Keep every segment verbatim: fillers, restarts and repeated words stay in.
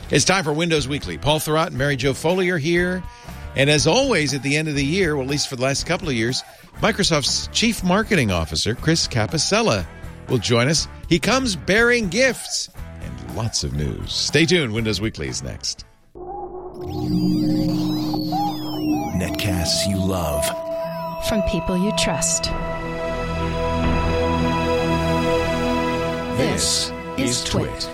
It's time for Windows Weekly. Paul Thurrott and Mary Jo Foley are here. And as always, at the end of the year, well, at least for the last couple of years, Microsoft's Chief Marketing Officer, Chris Capicella, will join us. He comes bearing gifts and lots of news. Stay tuned. Windows Weekly is next. Netcasts you love. From people you trust. This is Twit.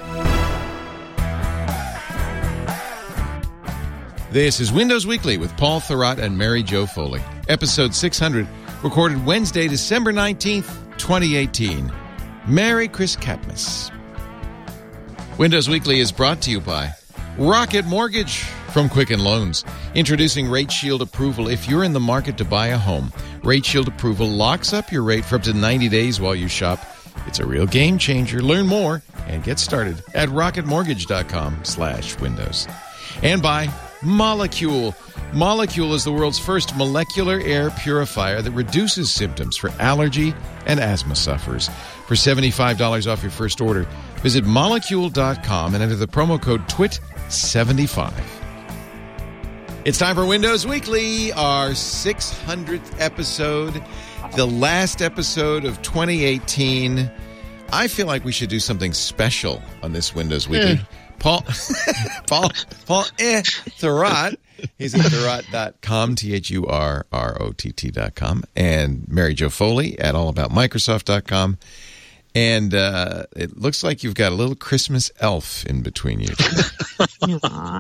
This is Windows Weekly with Paul Thurrott and Mary Jo Foley. Episode six hundred, recorded Wednesday, December nineteenth, twenty eighteen. Merry Christmas. Windows Weekly is brought to you by Rocket Mortgage from Quicken Loans. Introducing Rate Shield Approval. If you're in the market to buy a home, Rate Shield Approval locks up your rate for up to ninety days while you shop. It's a real game changer. Learn more and get started at rocketmortgage.com slash windows. And by Molecule. Molecule is the world's first molecular air purifier that reduces symptoms for allergy and asthma sufferers. For seventy-five dollars off your first order, visit molecule dot com and enter the promo code twit seventy-five. It's time for Windows Weekly, our six hundredth episode, the last episode of twenty eighteen. I feel like we should do something special on this Windows Weekly. Mm. Paul, Paul, Paul eh, Thurrott. He's at thurrott dot com, T H U R R O T T dot com. And Mary Jo Foley at all about microsoft dot com. And uh, it looks like you've got a little Christmas elf in between you. Aww.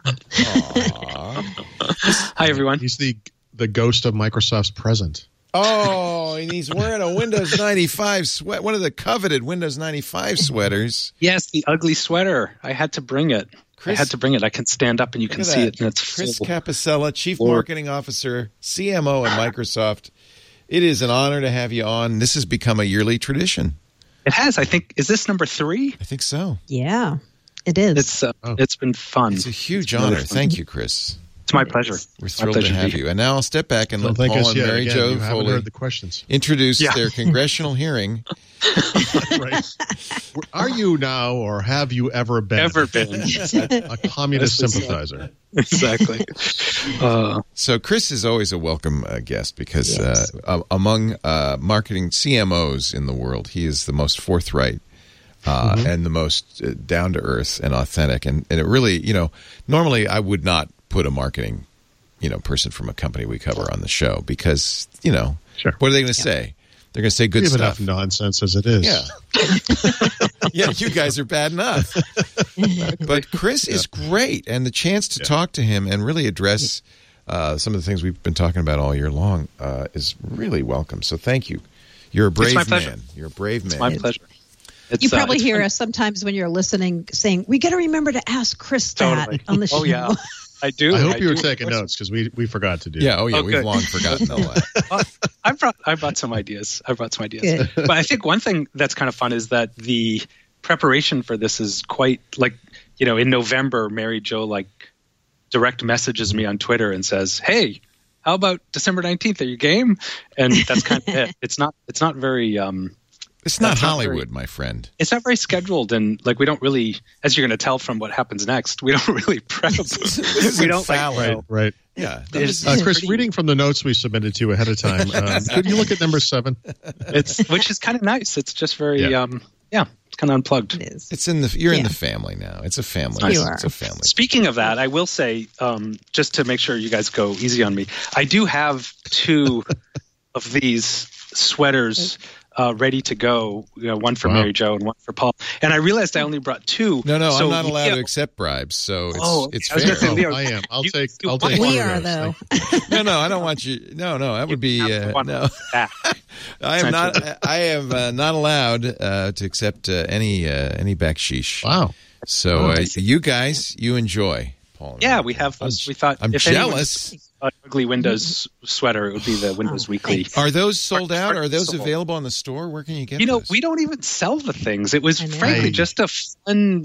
Hi, everyone. He's the the ghost of Microsoft's present. Oh, and he's wearing a Windows ninety-five sweat, one of the coveted Windows ninety-five sweaters. Yes, the ugly sweater. I had to bring it. Chris, I had to bring it. I can stand up and you can see that. it. And it's Chris full. Capicella, Chief Marketing Officer, C M O at Microsoft. It is an honor to have you on. This has become a yearly tradition. It has. I think, is this number three? I think so. Yeah, it is. It's uh, oh. It's been fun. It's a huge it's honor. Really Thank you, Chris. It's my pleasure. We're thrilled pleasure to have to you. And now I'll step back and Don't let Paul and yet. Mary Again, Jo you haven't Foley heard the questions. introduce yeah. their congressional hearing. Right. Are you now, or have you ever been, ever been. a communist sympathizer? Exactly. Uh, so Chris is always a welcome uh, guest because yes. uh, among uh, marketing C M Os in the world, he is the most forthright uh, mm-hmm. and the most uh, down-to-earth and authentic. And, and it really, you know, normally I would not put a marketing you know, person from a company we cover on the show because, you know, sure. what are they going to yeah. say? They're going to say good we have stuff. Enough nonsense as it is. Yeah. Yeah, you guys are bad enough. But Chris yeah. is great, and the chance to yeah. talk to him and really address uh, some of the things we've been talking about all year long uh, is really welcome. So thank you. You're a brave man. You're a brave man. It's my pleasure. It's, you probably uh, hear fun. us sometimes when you're listening saying, we got to remember to ask Chris that totally. on the show. Oh, yeah. I do. I hope I you were do. taking notes because we, we forgot to do Yeah, oh yeah, oh, we've good. long forgotten all that. Well, I brought I brought some ideas. I brought some ideas. But I think one thing that's kind of fun is that the preparation for this is quite like, you know, in November, Mary Jo like direct messages me on Twitter and says, "Hey, how about December nineteenth? Are you game?" And that's kind of it. It's not it's not very um It's not That's not Hollywood, very, my friend. It's not very scheduled, and like we don't really, as you're going to tell from what happens next, we don't really prep. we don't like, right, right. Yeah, It's, uh, it's Chris, pretty, reading from the notes we submitted to you ahead of time, um, could you look at number seven? It's which is kind of nice. It's just very, Yeah. um, yeah, it's kind of unplugged. It is. It's in the you're in Yeah. the family now. It's a family. You It's are. a family. Speaking of that, I will say, um, just to make sure you guys go easy on me, I do have two of these sweaters uh, ready to go. You know, one for Wow. Mary Jo and one for Paul. And I realized I only brought two. No, no, so I'm not allowed yeah, to accept bribes, so it's Oh, it's I was gonna fair. say, Leo, I am. I'll you- take. you- I'll take. We one of are, those. though. No, no, I don't want you. No, no, that would be have uh, one no. back. I am not. Essentially. I am uh, not allowed uh, to accept uh, any uh, any backsheesh. Wow. So uh, you guys, you enjoy, Paul. Yeah, we have those. I'm, We thought I'm if jealous. anyone's an ugly Windows sweater, it would be the Windows Oh, Weekly. thanks. Are those sold out? Are those Sold. available in the store? Where can you get You know, those? we don't even sell the things. It was I know. frankly I- just a fun,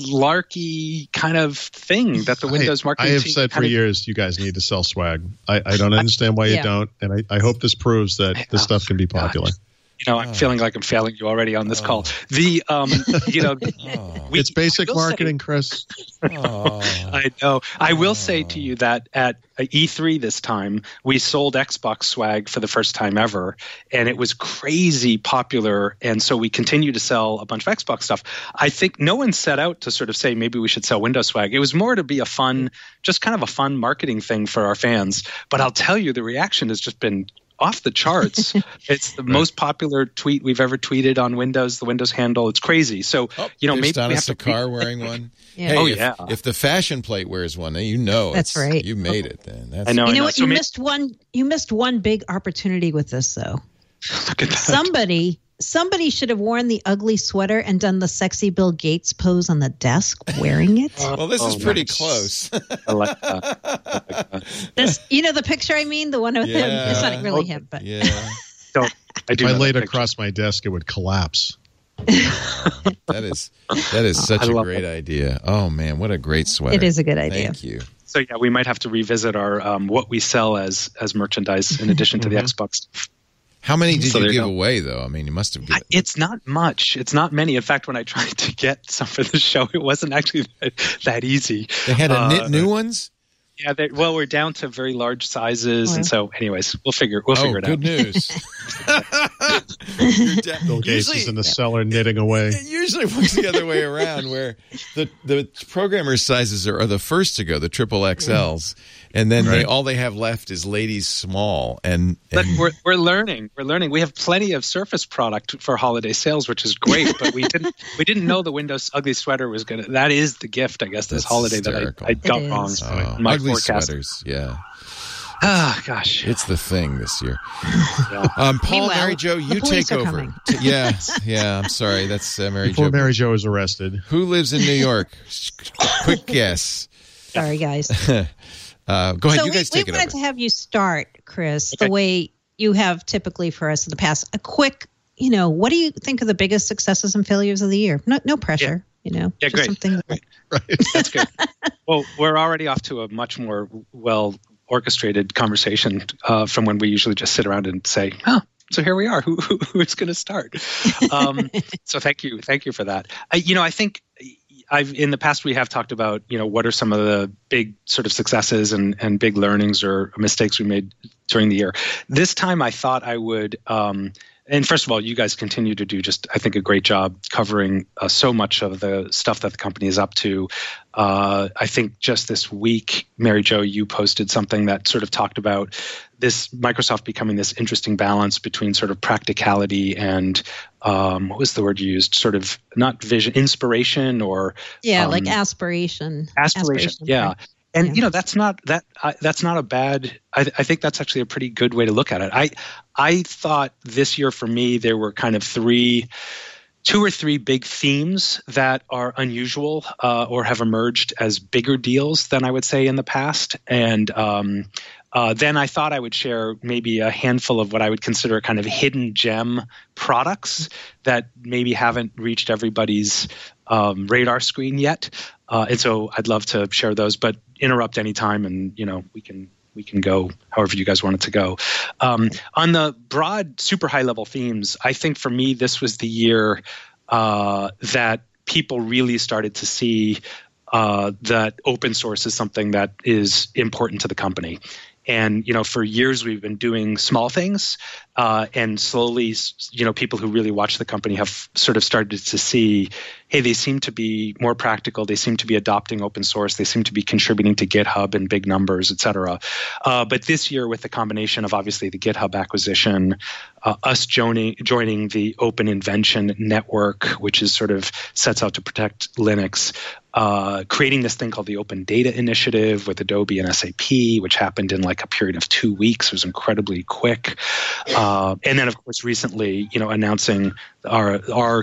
larky kind of thing that the Windows I, marketing I have team said for kind of- years, you guys need to sell swag. I, I don't understand why you Yeah. don't, and I, I hope this proves that I this know. stuff can be popular. You know, I'm Oh. feeling like I'm failing you already on this Oh. call. The, um, you know, Oh. we, It's basic I will say- marketing, Chris. Oh. I I know. I will say to you that at E three this time, we sold Xbox swag for the first time ever, and it was crazy popular. And so we continue to sell a bunch of Xbox stuff. I think no one set out to sort of say maybe we should sell Windows swag. It was more to be a fun, just kind of a fun marketing thing for our fans. But I'll tell you, the reaction has just been off the charts. It's the right. most popular tweet we've ever tweeted on Windows, the Windows handle. It's crazy. So, oh, you know, maybe maybe we have to to car wearing one. Yeah. Hey, oh, if, yeah. if the fashion plate wears one, then you know that's it's, right. You made it then. That's I know. You I know know. what? So you may- missed one. You missed one big opportunity with this, though. Look at that. Somebody, somebody should have worn the ugly sweater and done the sexy Bill Gates pose on the desk wearing it. Well, this oh, is pretty nice. close. I like that. I like that. This, you know, the picture I mean, the one with him. Yeah. It's not really him, but Yeah. So, I do If I know laid that across my desk, it would collapse. That is that is such I a love great it. idea. Oh man, what a great sweater! it is a good idea. Thank you. So yeah, we might have to revisit our um, what we sell as as merchandise in addition to the Xbox stuff. How many did So you there you give go. away though? I mean, you must have given. It's not much. It's not many. In fact, when I tried to get some for the show, it wasn't actually that, that easy. They had to Uh, knit new ones. Yeah, they, well, we're down to very large sizes, Oh, and yeah. so, anyways, we'll figure we'll Oh, figure it good out. news. You're de- Bill Gates usually, is in the cellar knitting away. it usually works the other way around, where the the programmer sizes are, are the first to go, the triple X Ls, and then they Right. all they have left is ladies small. And, But and we're we're learning. We're learning. We have plenty of Surface product for holiday sales, which is great. But we didn't we didn't know the Windows ugly sweater was gonna. That is the gift, I guess, this That's holiday hysterical. that I, I got It wrong. is. oh, in my ugly forecast. sweaters, yeah, Ah, gosh. it's the thing this year. Yeah. Um, Paul, Meanwhile, Mary Jo, you the police take are over. coming. T- yeah, yeah. I'm sorry, that's uh, Mary Before Jo. Mary Jo is arrested. Who lives in New York? Quick guess. Sorry, guys. Uh, go ahead, so you guys we, take we it wanted over. to have you start, Chris, Okay. the way you have typically for us in the past. A quick, you know, what do you think are the biggest successes and failures of the year? No, no pressure, you know. Yeah, just great. Something that, Right. That's good. Well, we're already off to a much more well orchestrated conversation uh, from when we usually just sit around and say, "Oh, so here we are. Who, who who's going to start?" Um, so thank you, thank you for that. I, you know, I think I've in the past we have talked about, you know, what are some of the big sort of successes and and big learnings or mistakes we made during the year. This time, I thought I would. Um, And first of all, you guys continue to do just, I think, a great job covering uh, so much of the stuff that the company is up to. Uh, I think just this week, Mary Jo, you posted something that sort of talked about this Microsoft becoming this interesting balance between sort of practicality and um, what was the word you used? Sort of not vision, inspiration or yeah, um, like aspiration. aspiration. Yeah. right. And Yeah. you know that's not that uh, that's not a bad. I, I think that's actually a pretty good way to look at it. I I thought this year for me there were kind of three, two or three big themes that are unusual uh, or have emerged as bigger deals than I would say in the past. And um, uh, then I thought I would share maybe a handful of what I would consider kind of hidden gem products that maybe haven't reached everybody's um, radar screen yet. Uh, and so I'd love to share those, but interrupt anytime and, you know, we can we can go however you guys want it to go. Um, on the broad, super high level themes, I think for me, this was the year uh, that people really started to see uh, that open source is something that is important to the company. And, you know, for years we've been doing small things uh, and slowly, you know, people who really watch the company have sort of started to see, hey, they seem to be more practical. They seem to be adopting open source. They seem to be contributing to GitHub in big numbers, et cetera. Uh, but this year with the combination of obviously the GitHub acquisition, uh, us joining, joining the Open Invention Network, which is sort of sets out to protect Linux, uh, creating this thing called the Open Data Initiative with Adobe and S A P, which happened in like a period of two weeks. It was incredibly quick. Uh, and then, of course, recently, you know, announcing our our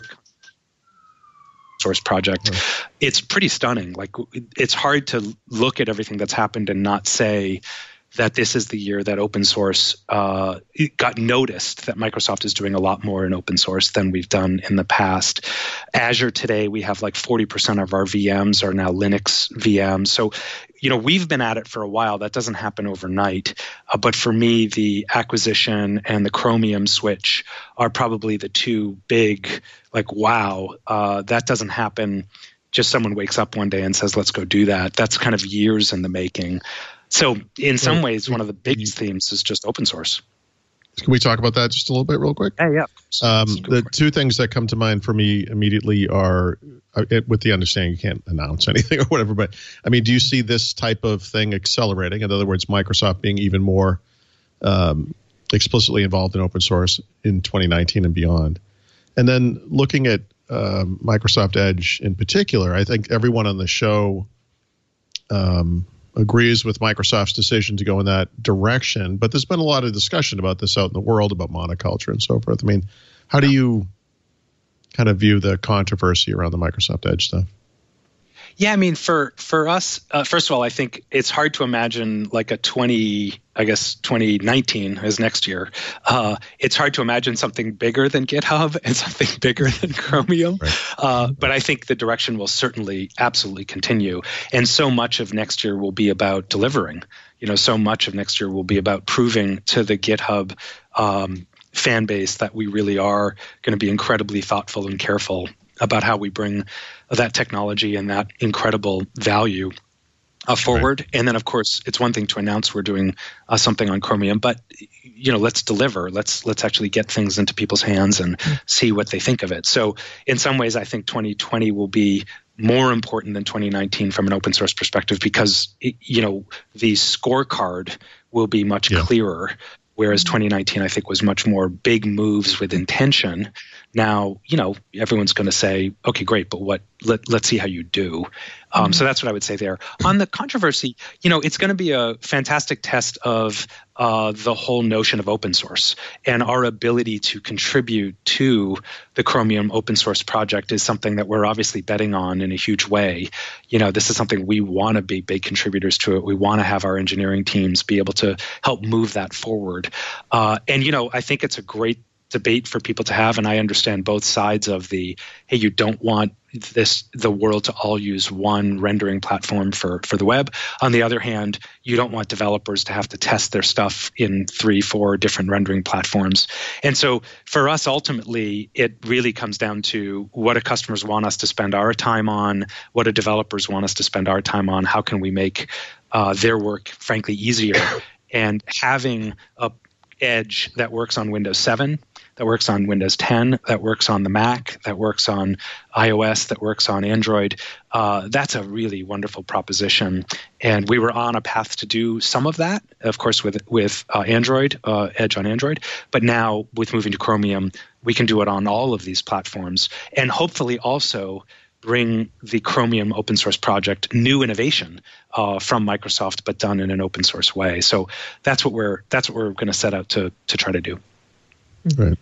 source project. Right. It's pretty stunning. Like, it's hard to look at everything that's happened and not say that this is the year that open source uh, got noticed, that Microsoft is doing a lot more in open source than we've done in the past. Azure today, we have like forty percent of our V Ms are now Linux V Ms. So, you know, we've been at it for a while. That doesn't happen overnight. Uh, but for me, the acquisition and the Chromium switch are probably the two big, like, wow, uh, that doesn't happen just someone wakes up one day and says, let's go do that. That's kind of years in the making. So in some ways, one of the biggest themes is just open source. Can we talk about that just a little bit real quick? Yeah, yeah. Um, the two things that come to mind for me immediately are, uh, it, with the understanding you can't announce anything or whatever, but I mean, do you see this type of thing accelerating? In other words, Microsoft being even more um, explicitly involved in open source in twenty nineteen and beyond? And then looking at um, Microsoft Edge in particular, I think everyone on the show um, agrees with Microsoft's decision to go in that direction, but there's been a lot of discussion about this out in the world about monoculture and so forth. I mean, how do you kind of view the controversy around the Microsoft Edge stuff? Yeah, I mean, for for us, uh, first of all, I think it's hard to imagine like a twenty, I guess twenty nineteen is next year. Uh, it's hard to imagine something bigger than GitHub and something bigger than Chromium. Right. Uh, but I think the direction will certainly absolutely continue. And so much of next year will be about delivering. You know, so much of next year will be about proving to the GitHub um, fan base that we really are going to be incredibly thoughtful and careful about how we bring that technology and that incredible value uh, forward. Right. And then, of course, it's one thing to announce we're doing uh, something on Chromium, but you know, let's deliver. Let's let's actually get things into people's hands and mm. see what they think of it. So, in some ways, I think twenty twenty will be more important than twenty nineteen from an open source perspective because it, you know, the scorecard will be much yeah. clearer. Whereas twenty nineteen, I think, was much more big moves with intention. Now, you know, everyone's going to say, okay, great, but what? Let, let's see how you do. Um, mm-hmm. So that's what I would say there. On the controversy, you know, it's going to be a fantastic test of uh, the whole notion of open source and our ability to contribute to the Chromium open source project is something that we're obviously betting on in a huge way. You know, this is something we want to be big contributors to it. We want to have our engineering teams be able to help move that forward. Uh, and, you know, I think it's a great debate for people to have, and I understand both sides of the, hey, you don't want this the world to all use one rendering platform for, for the web. On the other hand, you don't want developers to have to test their stuff in three, four different rendering platforms. And so for us, ultimately, it really comes down to what do customers want us to spend our time on, what do developers want us to spend our time on, how can we make uh, their work, frankly, easier. And having a Edge that works on Windows seven, that works on Windows ten, that works on the Mac, that works on iOS, that works on Android. Uh, that's a really wonderful proposition. And we were on a path to do some of that, of course, with with uh, Android, uh, Edge on Android. But now with moving to Chromium, we can do it on all of these platforms and hopefully also bring the Chromium open source project new innovation uh, from Microsoft, but done in an open source way. So that's what we're that's what we're going to set out to to try to do. Right.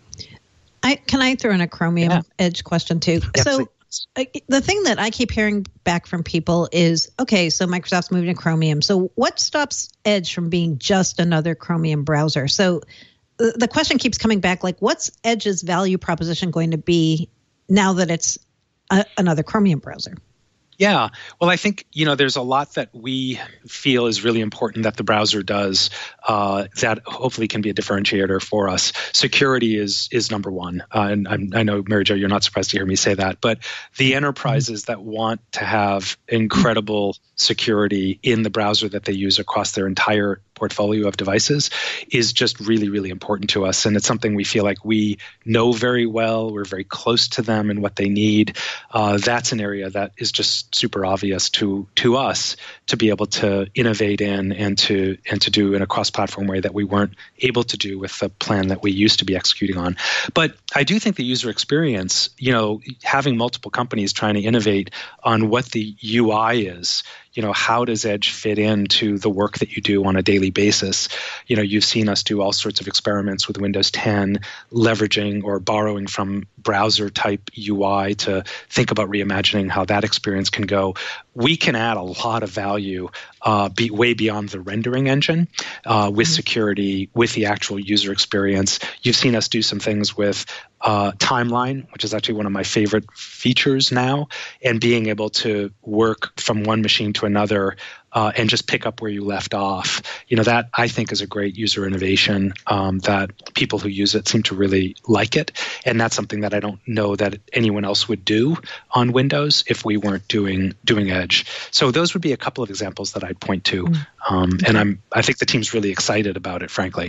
I can I throw in a Chromium yeah. Edge question too? Yeah, so uh, the thing that I keep hearing back from people is, okay, so Microsoft's moving to Chromium. So what stops Edge from being just another Chromium browser? So the, the question keeps coming back, like, what's Edge's value proposition going to be now that it's A, another Chromium browser? Yeah. Well, I think, you know, there's a lot that we feel is really important that the browser does uh, that hopefully can be a differentiator for us. Security is is number one. Uh, and I'm, I know, Mary Jo, you're not surprised to hear me say that. But the enterprises that want to have incredible security in the browser that they use across their entire portfolio of devices is just really, really important to us. And it's something we feel like we know very well. We're very close to them and what they need. Uh, that's an area that is just super obvious to to us to be able to innovate in and to and to do in a cross-platform way that we weren't able to do with the plan that we used to be executing on. But I do think the user experience, you know, having multiple companies trying to innovate on what the U I is, you know, how does Edge fit into the work that you do on a daily basis? You know, you've seen us do all sorts of experiments with Windows ten, leveraging or borrowing from browser type U I to think about reimagining how that experience can go. We can add a lot of value uh, be way beyond the rendering engine uh, with mm-hmm. security, with the actual user experience. You've seen us do some things with uh, Timeline, which is actually one of my favorite features now, and being able to work from one machine to another uh, and just pick up where you left off. You know, that I think is a great user innovation um, that people who use it seem to really like it. And that's something that I don't know that anyone else would do on Windows if we weren't doing doing Edge. So those would be a couple of examples that I'd point to. Um, and I'm I think the team's really excited about it, frankly.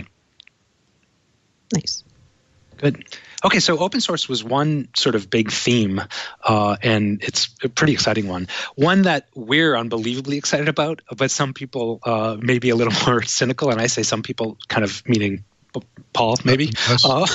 Nice. Good. Okay, so open source was one sort of big theme, uh, and it's a pretty exciting one. One that we're unbelievably excited about, but some people uh, may be a little more cynical, and I say some people kind of meaning Paul, maybe. Yes. Uh,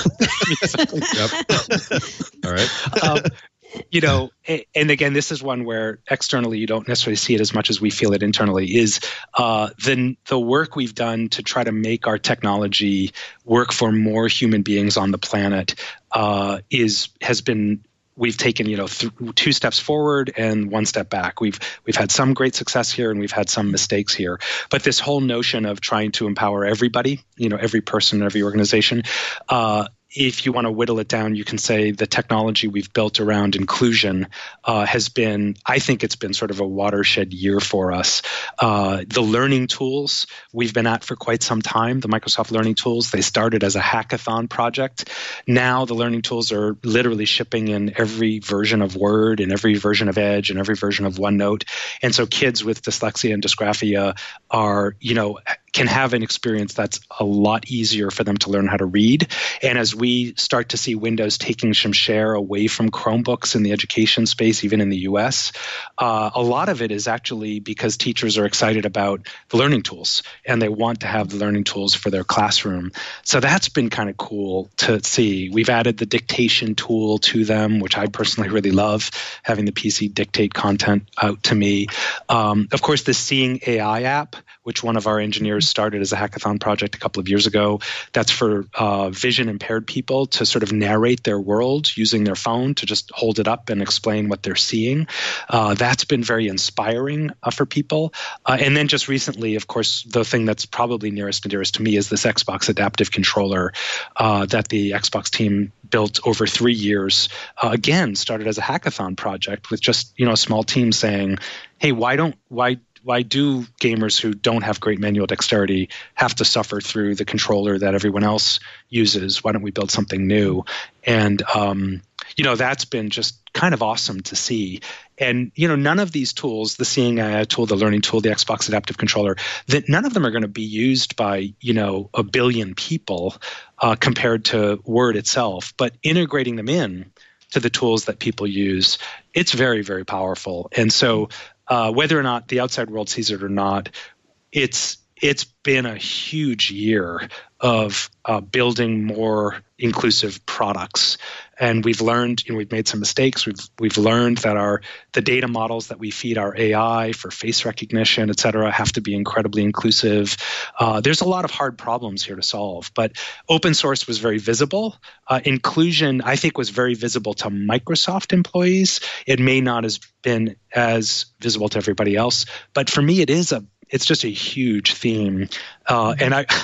Yep. All right. um, you know, and again, this is one where externally you don't necessarily see it as much as we feel it internally, is uh, the, the work we've done to try to make our technology work for more human beings on the planet uh, is has been, we've taken, you know, th- two steps forward and one step back. We've we've had some great success here and we've had some mistakes here. But this whole notion of trying to empower everybody, you know, every person, every organization, uh, if you want to whittle it down, you can say the technology we've built around inclusion uh, has been, I think it's been sort of a watershed year for us. Uh, the learning tools we've been at for quite some time, the Microsoft Learning Tools, they started as a hackathon project. Now the learning tools are literally shipping in every version of Word and every version of Edge and every version of OneNote. And so kids with dyslexia and dysgraphia are, you know, can have an experience that's a lot easier for them to learn how to read. And as we start to see Windows taking some share away from Chromebooks in the education space, even in the U S, uh, a lot of it is actually because teachers are excited about the learning tools and they want to have the learning tools for their classroom. So that's been kind of cool to see. We've added the dictation tool to them, which I personally really love, having the P C dictate content out to me. Um, of course, the Seeing A I app, which one of our engineers started as a hackathon project a couple of years ago. That's for uh, vision impaired people to sort of narrate their world using their phone to just hold it up and explain what they're seeing. Uh, that's been very inspiring uh, for people. Uh, and then just recently, of course, the thing that's probably nearest and dearest to me is this Xbox Adaptive Controller uh, that the Xbox team built over three years. Uh, again, started as a hackathon project with just, you know, a small team saying, hey, why don't, why Why do gamers who don't have great manual dexterity have to suffer through the controller that everyone else uses? Why don't we build something new? And, um, you know, that's been just kind of awesome to see. And, you know, none of these tools, the Seeing A I tool, the Learning tool, the Xbox Adaptive Controller, that none of them are going to be used by, you know, a billion people uh, compared to Word itself. But integrating them in to the tools that people use, it's very, very powerful. And so uh, whether or not the outside world sees it or not, it's it's been a huge year of uh, building more inclusive products. And we've learned, you know, we've made some mistakes. We've we've learned that our the data models that we feed our A I for face recognition, et cetera, have to be incredibly inclusive. Uh, there's a lot of hard problems here to solve. But open source was very visible. Uh, inclusion, I think, was very visible to Microsoft employees. It may not have been as visible to everybody else. But for me, it is a It's just a huge theme. Uh, and I,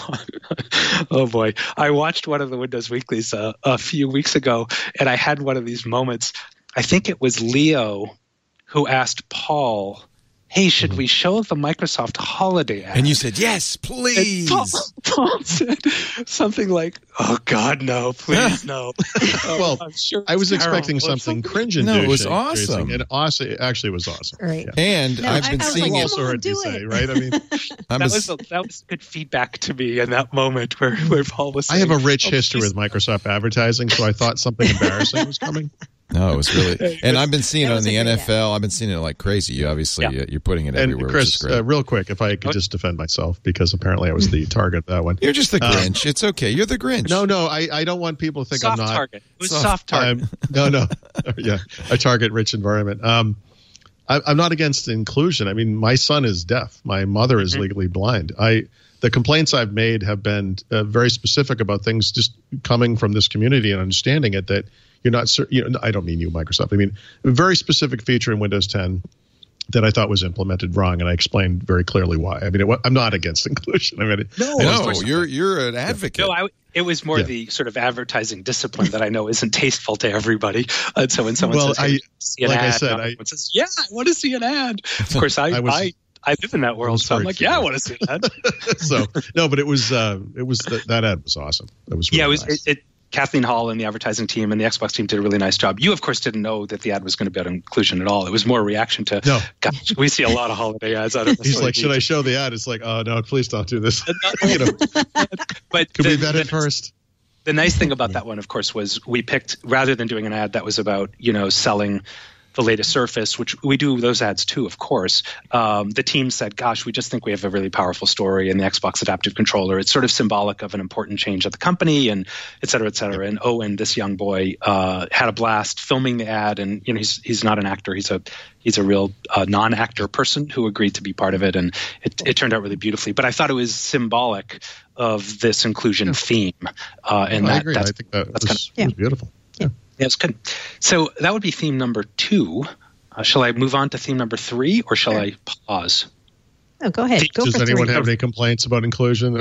I, oh boy, I watched one of the Windows Weeklies uh, a few weeks ago, and I had one of these moments. I think it was Leo who asked Paul, hey, should we show the Microsoft holiday ad? And you said, yes, please. Paul, Paul said something like, oh, God, no, please, no. Well, I'm sure I was terrible. expecting something cringe-inducing. No, it was awesome. And awesome, it actually was awesome. Right. Yeah. And No, I've I- been I was seeing like, it. come on, heard do you say, it. right? I mean, I'm That a- was, a, that was good feedback to me in that moment where, where Paul was I saying, have a rich oh, history please. with Microsoft advertising, so I thought something embarrassing was coming. No, it was really, and I've been seeing That it on was the a great N F L. I've been seeing it like crazy. You obviously, Yeah. uh, you're putting it And everywhere, which is Chris, great. uh, real quick, if I could just defend myself, because apparently I was the target of that one. You're just the Um, Grinch. It's okay. You're the Grinch. No, no, I, I don't want people to think Soft I'm not. target. It was Soft- soft target. I'm, no, no, yeah, a target-rich environment. Um, I, I'm not against inclusion. I mean, my son is deaf. My mother is Mhm. legally blind. I the complaints I've made have been uh, very specific about things just coming from this community and understanding it. That you're not, cer- you know, I don't mean you, Microsoft. I mean a very specific feature in Windows ten that I thought was implemented wrong, and I explained very clearly why. I mean, it, wa- I'm not against inclusion. I mean, it, No, I no, just- course not. you're you're an advocate. No, I, it was more Yeah. the sort of advertising discipline that I know isn't tasteful to everybody. And so when someone Well, says, hey, I- see an like I ad, said, and I- everyone says, yeah, I want to see an ad. Of course, I, I I, was- I live in that world, so I'm like, cute. yeah, I want to see that. So no, but it was uh, it was the, that ad was awesome. It was really yeah, it was nice. it, it, Kathleen Hall and the advertising team and the Xbox team did a really nice job. You, of course, didn't know that the ad was going to be about inclusion at all. It was more a reaction to, no. gosh, we see a lot of holiday ads out of this. He's like, should I show the ad? It's like, oh no, please don't do this. you know, but could the, we vet the, it first? The nice thing about that one, of course, was we picked, rather than doing an ad that was about, you know, selling the latest Surface, which we do those ads too, of course. Um, the team said, gosh, we just think we have a really powerful story in the Xbox Adaptive Controller. It's sort of symbolic of an important change at the company, and et cetera, et cetera. And Owen, this young boy, uh, had a blast filming the ad. And, you know, he's he's not an actor. He's a he's a real uh, non-actor person who agreed to be part of it. And it, it turned out really beautifully. But I thought it was symbolic of this inclusion yeah. theme. Uh, and no, that, I agree. That's, I think that that's was, kind of, yeah. was beautiful. Yeah. Yeah, it's good. So that would be theme number two. Uh, shall I move on to theme number three, or shall I pause? Oh, go ahead. Go Does for anyone three. have any complaints about inclusion?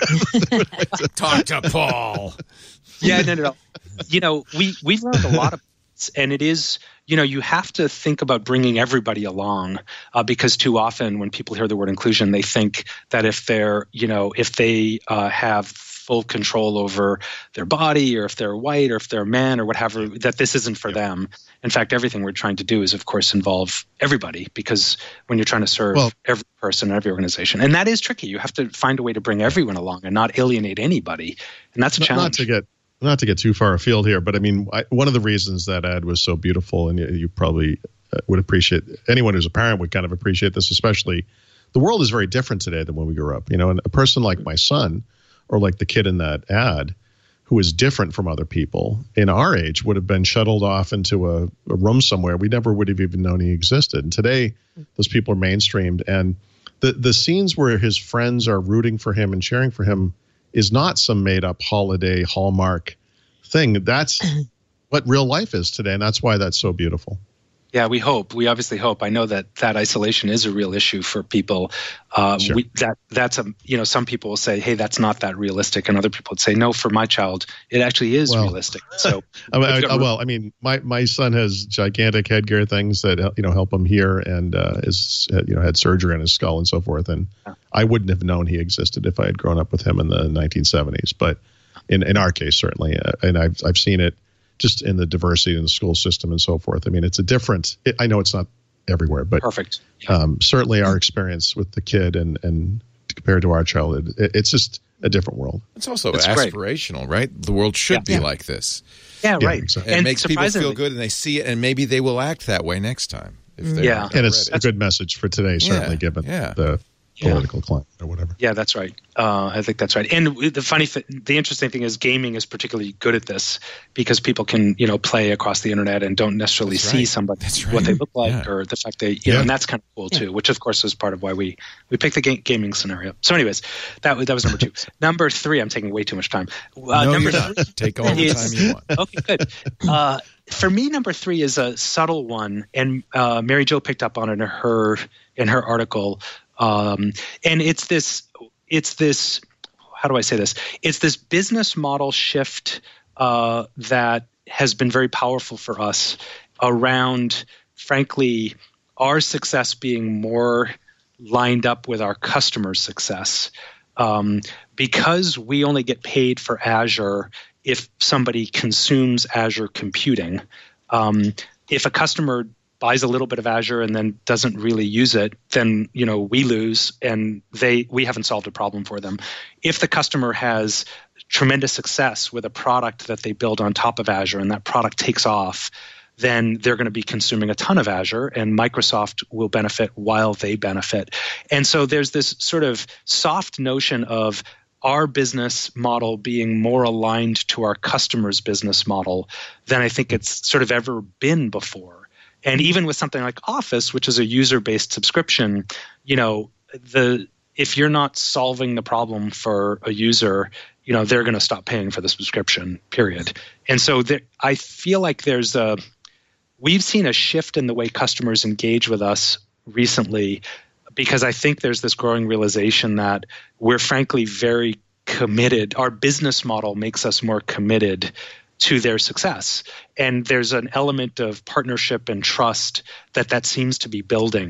Talk to Paul. Yeah, no, no, no. You know, we we've learned a lot of, and it is, you know, you have to think about bringing everybody along, uh, because too often when people hear the word inclusion, they think that if they're, you know, if they uh, have full control over their body, or if they're white, or if they're a man, or whatever, that this isn't for them. In fact, everything we're trying to do is, of course, involve everybody, because when you're trying to serve well, every person, every organization, and that is tricky. You have to find a way to bring everyone along and not alienate anybody, and that's a not, challenge. Not to get not to get too far afield here, but I mean, I, one of the reasons that ad was so beautiful, and you, you probably uh, would appreciate, anyone who's a parent would kind of appreciate this, especially, the world is very different today than when we grew up. You know, and a person like my son, or like the kid in that ad, who is different from other people in our age, would have been shuttled off into a, a room somewhere. We never would have even known he existed. And today, those people are mainstreamed. And the, the scenes where his friends are rooting for him and cheering for him is not some made-up holiday Hallmark thing. That's what real life is today, and that's why that's so beautiful. Yeah, we hope. We obviously hope. I know that that isolation is a real issue for people. Uh, Sure. we, that that's a you know some people will say, hey, that's not that realistic, and other people would say, no, for my child, it actually is Well, realistic. So, I mean, I, got- I- well, I mean, my, my son has gigantic headgear things that you know help him hear, and uh, is you know had surgery on his skull and so forth. And Yeah. I wouldn't have known he existed if I had grown up with him in the nineteen seventies. But in in our case, certainly, uh, and I've I've seen it just in the diversity in the school system and so forth. I mean, it's a different. It, I know it's not everywhere, but perfect. Yeah. um, certainly our experience with the kid and and compared to our childhood, it, it's just a different world. It's also That's great. aspirational, right? The world should Yeah. be Yeah. like this. yeah, yeah, right. exactly. It And makes people surprisingly- feel good, and they see it, and maybe they will act that way next time. If they're Yeah. not And it's ready. a good message for today, certainly, Yeah, given yeah. the Yeah. political climate or whatever. Yeah, that's right. Uh, I think that's right. And the funny, th- the interesting thing is, gaming is particularly good at this because people can, you know, play across the internet and don't necessarily That's see right. somebody That's what right. they look like, Yeah. or the fact they, you Yeah. know, and that's kind of cool too. Which of course is part of why we we picked the ga- gaming scenario. So, anyways, that was that was number two. Number three, I'm taking way too much time. Uh, no, number you're three, not. Take all the is- time you want. okay, good. Uh, for me, number three is a subtle one, and uh, Mary Jo picked up on it in her in her article, um, and it's this it's this. How do I say this? It's this business model shift uh, that has been very powerful for us around, frankly, our success being more lined up with our customers' success. Um, because we only get paid for Azure if somebody consumes Azure computing. Um, if a customer buys a little bit of Azure and then doesn't really use it, then you know we lose, and they we haven't solved a problem for them. If the customer has tremendous success with a product that they build on top of Azure and that product takes off, then they're going to be consuming a ton of Azure, and Microsoft will benefit while they benefit. And so there's this sort of soft notion of our business model being more aligned to our customers' business model than I think it's sort of ever been before. And even with something like Office, which is a user-based subscription, you know, the if you're not solving the problem for a user, you know, they're going to stop paying for the subscription, period. And so there, I feel like there's a we've seen a shift in the way customers engage with us recently, because I think there's this growing realization that we're frankly very committed. Our business model makes us more committed to their success. And there's an element of partnership and trust that that seems to be building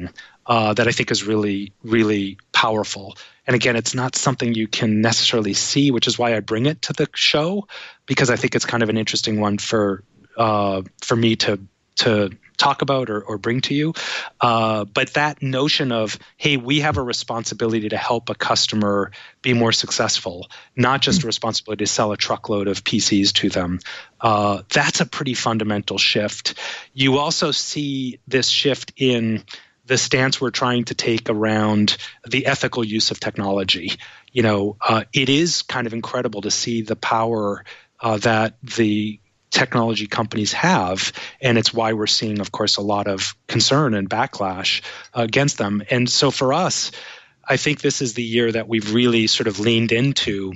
uh, that I think is really, really powerful. And again, it's not something you can necessarily see, which is why I bring it to the show, because I think it's kind of an interesting one for uh, for me to to talk about or, or bring to you. Uh, but that notion of, hey, we have a responsibility to help a customer be more successful, not just a responsibility to sell a truckload of P Cs to them. Uh, that's a pretty fundamental shift. You also see this shift in the stance we're trying to take around the ethical use of technology. You know, uh, it is kind of incredible to see the power uh, that the technology companies have, and it's why we're seeing, of course, a lot of concern and backlash uh, against them. And so for us, I think this is the year that we've really sort of leaned into,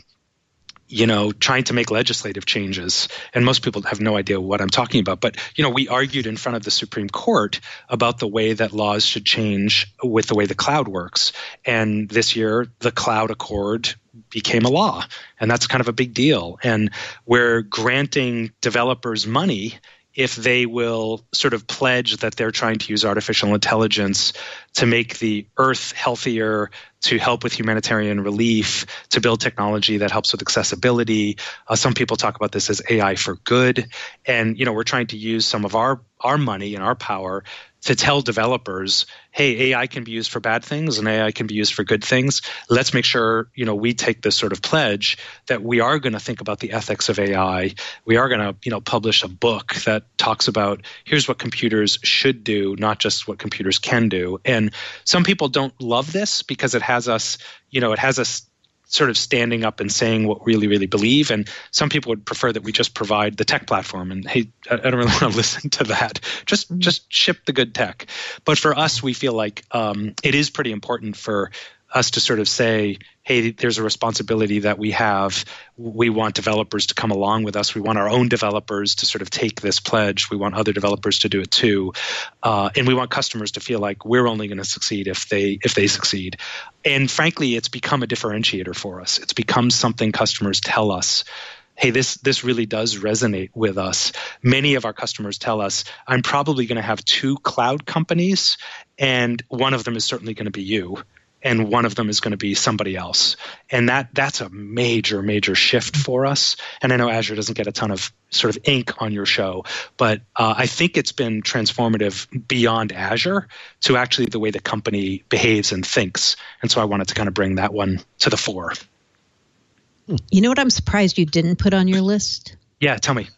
you know, trying to make legislative changes. And most people have no idea what I'm talking about. But, you know, we argued in front of the Supreme Court about the way that laws should change with the way the cloud works. And this year, the Cloud Accord became a law. And that's kind of a big deal. And we're granting developers money if they will sort of pledge that they're trying to use artificial intelligence to make the earth healthier, to help with humanitarian relief, to build technology that helps with accessibility. Uh, some people talk about this as A I for good. And, you know, we're trying to use some of our, our money and our power to tell developers, hey, A I can be used for bad things and A I can be used for good things. Let's make sure, you know, we take this sort of pledge that we are going to think about the ethics of A I. We are going to, you know, publish a book that talks about here's what computers should do, not just what computers can do. And some people don't love this because it has us, you know, it has us sort of standing up and saying what we really, really believe. And some people would prefer that we just provide the tech platform. And hey, I don't really want to listen to that. Just mm-hmm. just ship the good tech. But for us, we feel like um, it is pretty important for us to sort of say, hey, there's a responsibility that we have. We want developers to come along with us. We want our own developers to sort of take this pledge. We want other developers to do it too. Uh, and we want customers to feel like we're only going to succeed if they if they succeed. And frankly, it's become a differentiator for us. It's become something customers tell us, hey, this this really does resonate with us. Many of our customers tell us, I'm probably going to have two cloud companies, and one of them is certainly going to be you. And one of them is going to be somebody else. And that that's a major, major shift for us. And I know Azure doesn't get a ton of sort of ink on your show, but uh, I think it's been transformative beyond Azure to actually the way the company behaves and thinks. And so I wanted to kind of bring that one to the fore. You know what I'm surprised you didn't put on your list? Yeah, tell me.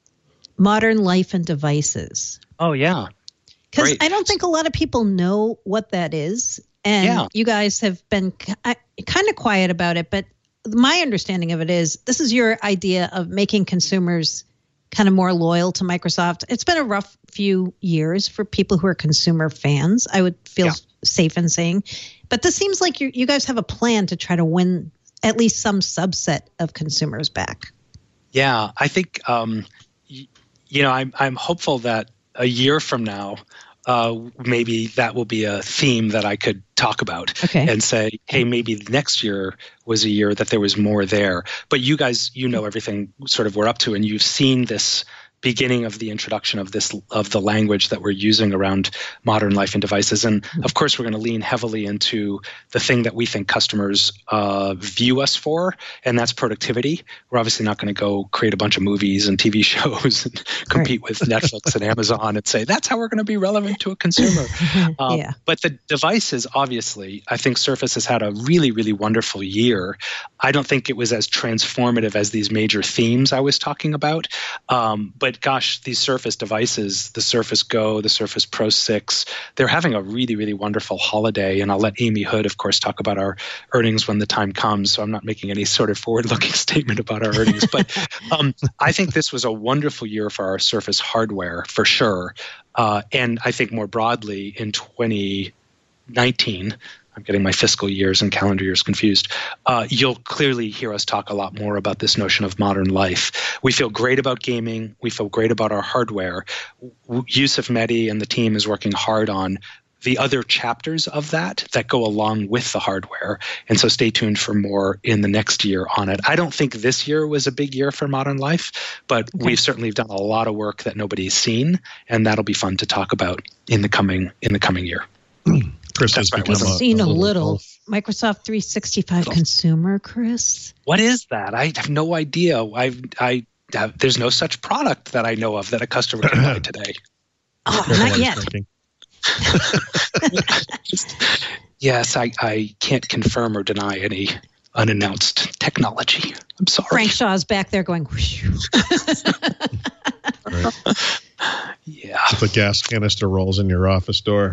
Modern life and devices. Oh, yeah. Because I don't think a lot of people know what that is. And yeah. you guys have been kind of quiet about it, but my understanding of it is this is your idea of making consumers kind of more loyal to Microsoft. It's been a rough few years for people who are consumer fans, I would feel yeah. safe in saying. But this seems like you you guys have a plan to try to win at least some subset of consumers back. Yeah, I think, um, y- you know, I'm I'm hopeful that a year from now, Uh, maybe that will be a theme that I could talk about okay. and say, hey, maybe next year was a year that there was more there. But you guys, you know everything sort of we're up to, and you've seen this beginning of the introduction of this of the language that we're using around modern life and devices. And of course, we're going to lean heavily into the thing that we think customers uh, view us for, and that's productivity. We're obviously not going to go create a bunch of movies and T V shows and compete right. with Netflix and Amazon and say, that's how we're going to be relevant to a consumer. um, yeah. But the devices, obviously, I think Surface has had a really, really wonderful year. I don't think it was as transformative as these major themes I was talking about. Um, but But gosh, these Surface devices, the Surface Go, the Surface Pro six, they're having a really, really wonderful holiday. And I'll let Amy Hood, of course, talk about our earnings when the time comes. So I'm not making any sort of forward-looking statement about our earnings. But um, I think this was a wonderful year for our Surface hardware, for sure. Uh, and I think more broadly in twenty nineteen, I'm getting my fiscal years and calendar years confused. Uh, you'll clearly hear us talk a lot more about this notion of modern life. We feel great about gaming. We feel great about our hardware. Yusuf Mehdi and the team is working hard on the other chapters of that that go along with the hardware. And so stay tuned for more in the next year on it. I don't think this year was a big year for modern life, but okay. we've certainly done a lot of work that nobody's seen, and that'll be fun to talk about in the coming in the coming year. Chris That's has right, become wasn't a, Seen a a little, little elf. Microsoft three sixty-five consumer, Chris. What is that? I have no idea. I I uh, there's no such product that I know of that a customer can buy today. Oh, Careful not what he's yet. drinking. Yes, I, I can't confirm or deny any unannounced technology. I'm sorry. Frank Shaw's back there going, whoosh. Right. Yeah. If the gas canister rolls in your office door,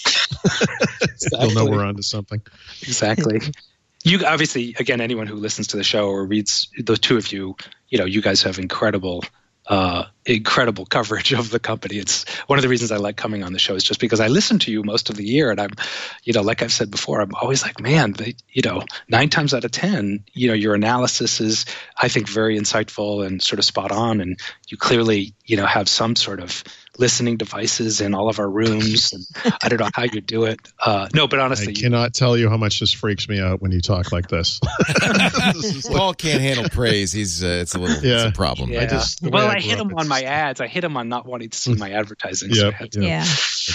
you'll know we're onto something. Exactly. You obviously, again, anyone who listens to the show or reads the two of you, you know, you guys have incredible, uh, incredible coverage of the company. It's one of the reasons I like coming on the show is just because I listen to you most of the year, and I'm, you know, like I've said before, I'm always like, man, they, you know, nine times out of ten, you know, your analysis is, I think, very insightful and sort of spot on, and you clearly, you know, have some sort of listening devices in all of our rooms, and I don't know how you do it. Uh, no, but honestly, I cannot tell you how much this freaks me out when you talk like this. This is like- Paul can't handle praise. He's uh, it's a little it's Yeah. a problem. yeah. I just- the well, way I I grew hit up, him on it's- my ads. I hit him on not wanting to see my advertising. So I Yeah, had to, Yeah.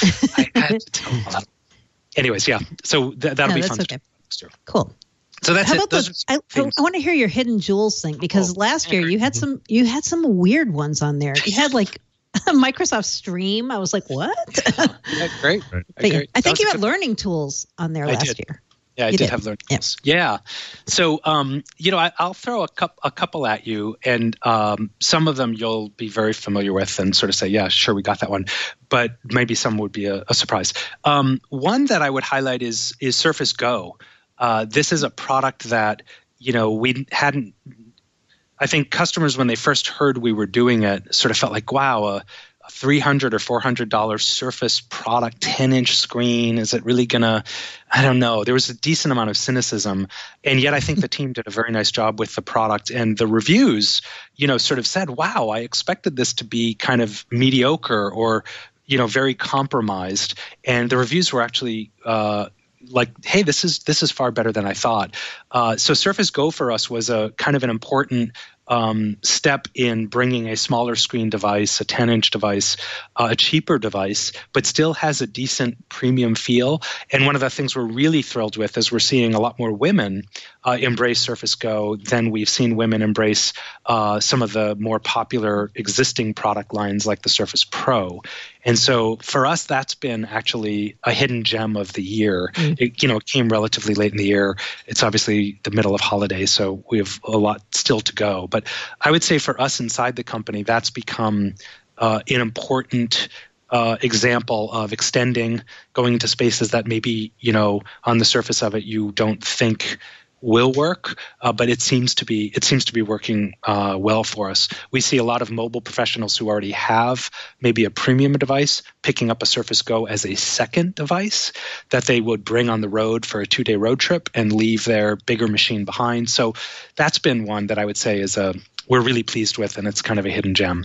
I had to tell him. a lot. Anyways, yeah. So th- that'll No, be that's fun. okay. To do next year. Cool. So that's How it. about Those those? are I, I, things. I want to hear your hidden jewels thing because Oh, last year okay. you had some you had some weird ones on there. You had like a Microsoft Stream. I was like, what? Yeah, great. Right. But yeah, Great. I That think was you a had good- learning tools on there I last did. year. Yeah, I You did, did. have learned Yeah. this. Yeah. So, um, you know, I, I'll throw a, cup, a couple at you, and um, some of them you'll be very familiar with and sort of say, yeah, sure, we got that one. But maybe some would be a, a surprise. Um, one that I would highlight is is Surface Go. Uh, this is a product that, you know, we hadn't – I think customers, when they first heard we were doing it, sort of felt like, wow, a, a three hundred dollars or four hundred dollars Surface product, ten-inch screen, is it really going to – I don't know. There was a decent amount of cynicism, and yet I think the team did a very nice job with the product. And the reviews, you know, sort of said, wow, I expected this to be kind of mediocre or, you know, very compromised. And the reviews were actually uh, like, hey, this is this is far better than I thought. Uh, so Surface Go for us was a kind of an important um, step in bringing a smaller screen device, a ten-inch device, uh, a cheaper device, but still has a decent premium feel. And one of the things we're really thrilled with is we're seeing a lot more women uh, embrace Surface Go than we've seen women embrace uh, some of the more popular existing product lines like the Surface Pro. And so for us, that's been actually a hidden gem of the year. Mm. It, you know, it came relatively late in the year. It's obviously the middle of holidays, so we have a lot still to go. But I would say for us inside the company, that's become uh, an important uh, example of extending, going into spaces that maybe, you know, on the surface of it, you don't think will work, uh, but it seems to be it seems to be working uh, well for us. We see a lot of mobile professionals who already have maybe a premium device picking up a Surface Go as a second device that they would bring on the road for a two-day road trip and leave their bigger machine behind. So that's been one that I would say is a we're really pleased with, and it's kind of a hidden gem.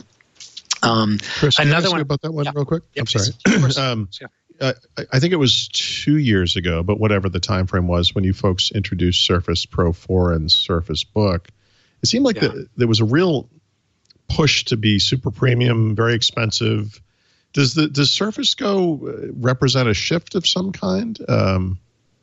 Um, Chris, can I another ask one you about that one yeah. real quick? Yeah, I'm sorry. please. Of course. um, Yeah. Uh, I think it was two years ago, but whatever the time frame was when you folks introduced Surface Pro four and Surface Book, it seemed like Yeah. the, there was a real push to be super premium, very expensive. Does the does Surface Go represent a shift of some kind? Um,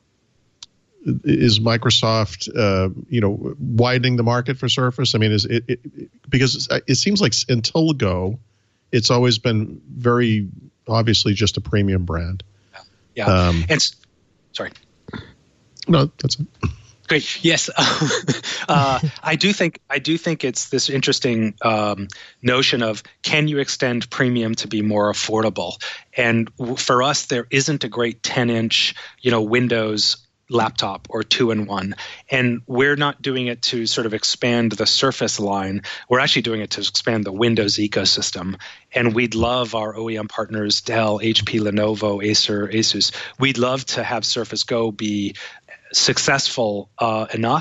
is Microsoft, uh, you know, widening the market for Surface? I mean, is it, it because it seems like until Go, it's always been very obviously just a premium brand. Yeah. Um, and s- sorry. No, that's it. Great. Yes, uh, I do think I do think it's this interesting um, notion of can you extend premium to be more affordable? And w- for us, there isn't a great ten-inch, you know, Windows laptop or two-in-one, and we're not doing it to sort of expand the Surface line. We're actually doing it to expand the Windows ecosystem. And we'd love our O E M partners, Dell, H P, Lenovo, Acer, Asus. We'd love to have Surface Go be successful uh, enough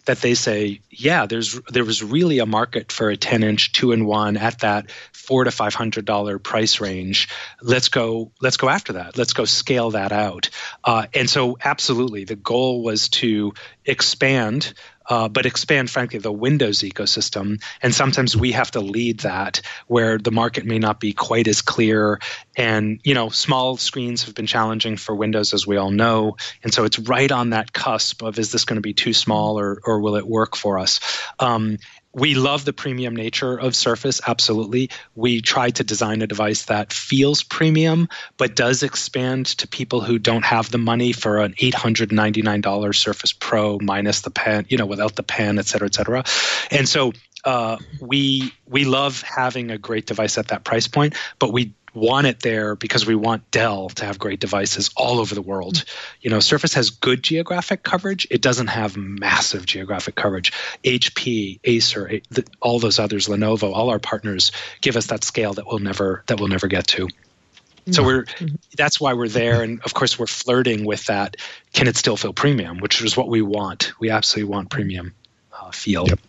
that they say, yeah, there's there was really a market for a ten inch two in one at that four to five hundred dollar price range. Let's go let's go after that. Let's go scale that out. Uh, and so absolutely, the goal was to expand. Uh, but expand, frankly, the Windows ecosystem. And sometimes we have to lead that where the market may not be quite as clear. And, you know, small screens have been challenging for Windows, as we all know. And so it's right on that cusp of, is this going to be too small or, or will it work for us? Um, We love the premium nature of Surface, absolutely. We tried to design a device that feels premium, but does expand to people who don't have the money for an eight hundred ninety-nine dollars Surface Pro minus the pen, you know, without the pen, et cetera, et cetera. And so uh, we we love having a great device at that price point, but we want it there because we want Dell to have great devices all over the world. You know, Surface has good geographic coverage. It doesn't have massive geographic coverage. H P, Acer, a, the, all those others, Lenovo, all our partners give us that scale that we'll never that we'll never get to. So we're that's why we're there, and of course we're flirting with that. Can it still feel premium? Which is what we want. We absolutely want premium uh, feel. Yep.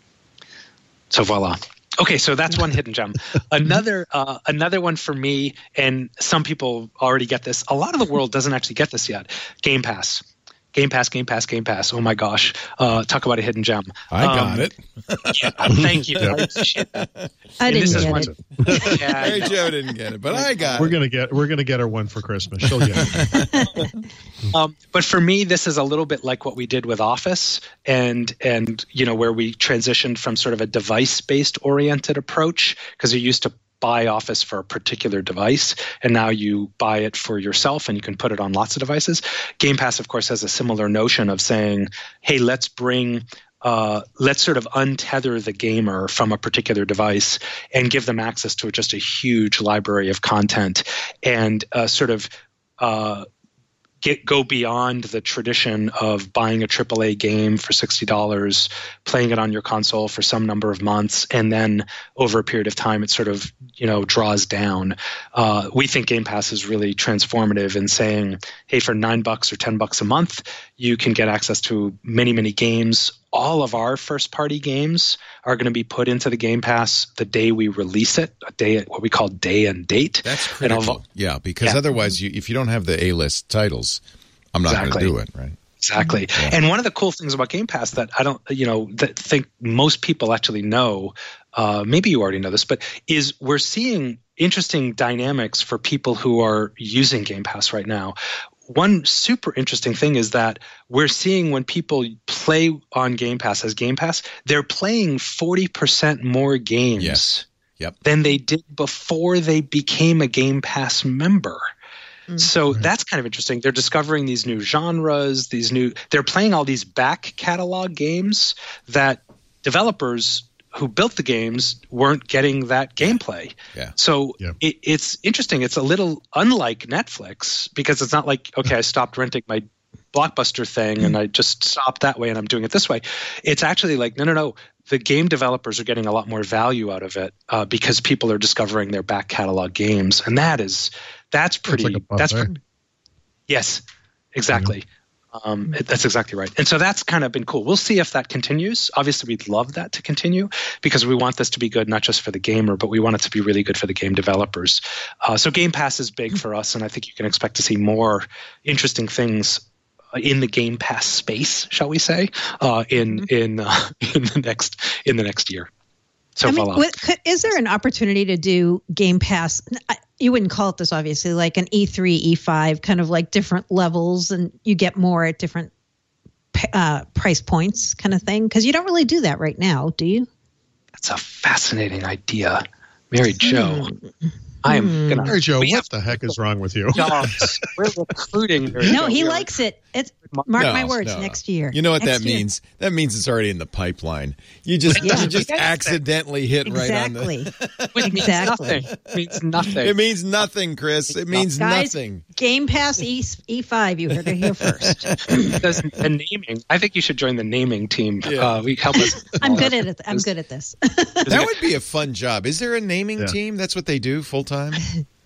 So voila. Okay, so that's one hidden gem. Another uh, another one for me, and some people already get this. A lot of the world doesn't actually get this yet. Game Pass. Game Pass, Game Pass, Game Pass. Oh my gosh. Uh, talk about a hidden gem. I um, got it. Yeah, thank you. I appreciate that. I and didn't this get is it. Yeah, Mary Jo didn't get it, but I got we're it. Gonna get, we're going to get her one for Christmas. She'll get it. um, but for me, this is a little bit like what we did with Office and, and you know, where we transitioned from sort of a device-based oriented approach, because you used to buy Office for a particular device, and now you buy it for yourself and you can put it on lots of devices. Game Pass, of course, has a similar notion of saying, hey, let's bring uh, let's sort of untether the gamer from a particular device and give them access to just a huge library of content and uh, sort of uh, Get, go beyond the tradition of buying a triple A game for sixty dollars, playing it on your console for some number of months, and then over a period of time it sort of, you know, draws down. Uh, we think Game Pass is really transformative in saying, hey, for nine bucks or ten bucks a month, you can get access to many, many games. All of our first-party games are going to be put into the Game Pass the day we release it, a day, what we call day and date. That's critical. Yeah, because yeah. otherwise, you, if you don't have the A-list titles, I'm not exactly. going to do it, right? Exactly. Yeah. And one of the cool things about Game Pass that I don't, you know, that think most people actually know, uh, maybe you already know this, but is we're seeing interesting dynamics for people who are using Game Pass right now. One super interesting thing is that we're seeing when people play on Game Pass as Game Pass, they're playing forty percent more games yes. yep. than they did before they became a Game Pass member. Mm-hmm. So right. that's kind of interesting. They're discovering these new genres, these new – they're playing all these back catalog games that developers – who built the games weren't getting that gameplay. Yeah. So yeah. It, it's interesting. It's a little unlike Netflix because it's not like, okay, I stopped renting my Blockbuster thing and I just stopped that way and I'm doing it this way. It's actually like, no, no, no. The game developers are getting a lot more value out of it uh, because people are discovering their back catalog games. And that is, that's pretty, like that's pretty, yes, exactly. Mm-hmm. Um, it, that's exactly right. And so that's kind of been cool. We'll see if that continues. Obviously, we'd love that to continue because we want this to be good, not just for the gamer, but we want it to be really good for the game developers. Uh, so Game Pass is big for us, and I think you can expect to see more interesting things in the Game Pass space, shall we say, uh, in in uh, in the next in the next year. So I mean, voila. what, could, is there an opportunity to do Game Pass? You wouldn't call it this, obviously, like an E three, E five, kind of like different levels, and you get more at different uh, price points, kind of thing. Because you don't really do that right now, do you? That's a fascinating idea, Mary Jo. Mm. I am mm. gonna. Mary Jo, what have, the heck is wrong with you? Jobs. We're recruiting. Mary no, Jo. he We're likes it. It's mark no, my words. no, next no. year. You know what next that year. means? That means it's already in the pipeline. You just Yeah. you just accidentally hit exactly. right on the. It means exactly. nothing. It means nothing. It means nothing, Chris. It means Guys, nothing. Game Pass E E5. You heard it here first. Does the naming? I think you should join the naming team. Yeah. Uh, we help us. I'm good at it. I'm good at this. That would be a fun job. Is there a naming Yeah. team? That's what they do full time.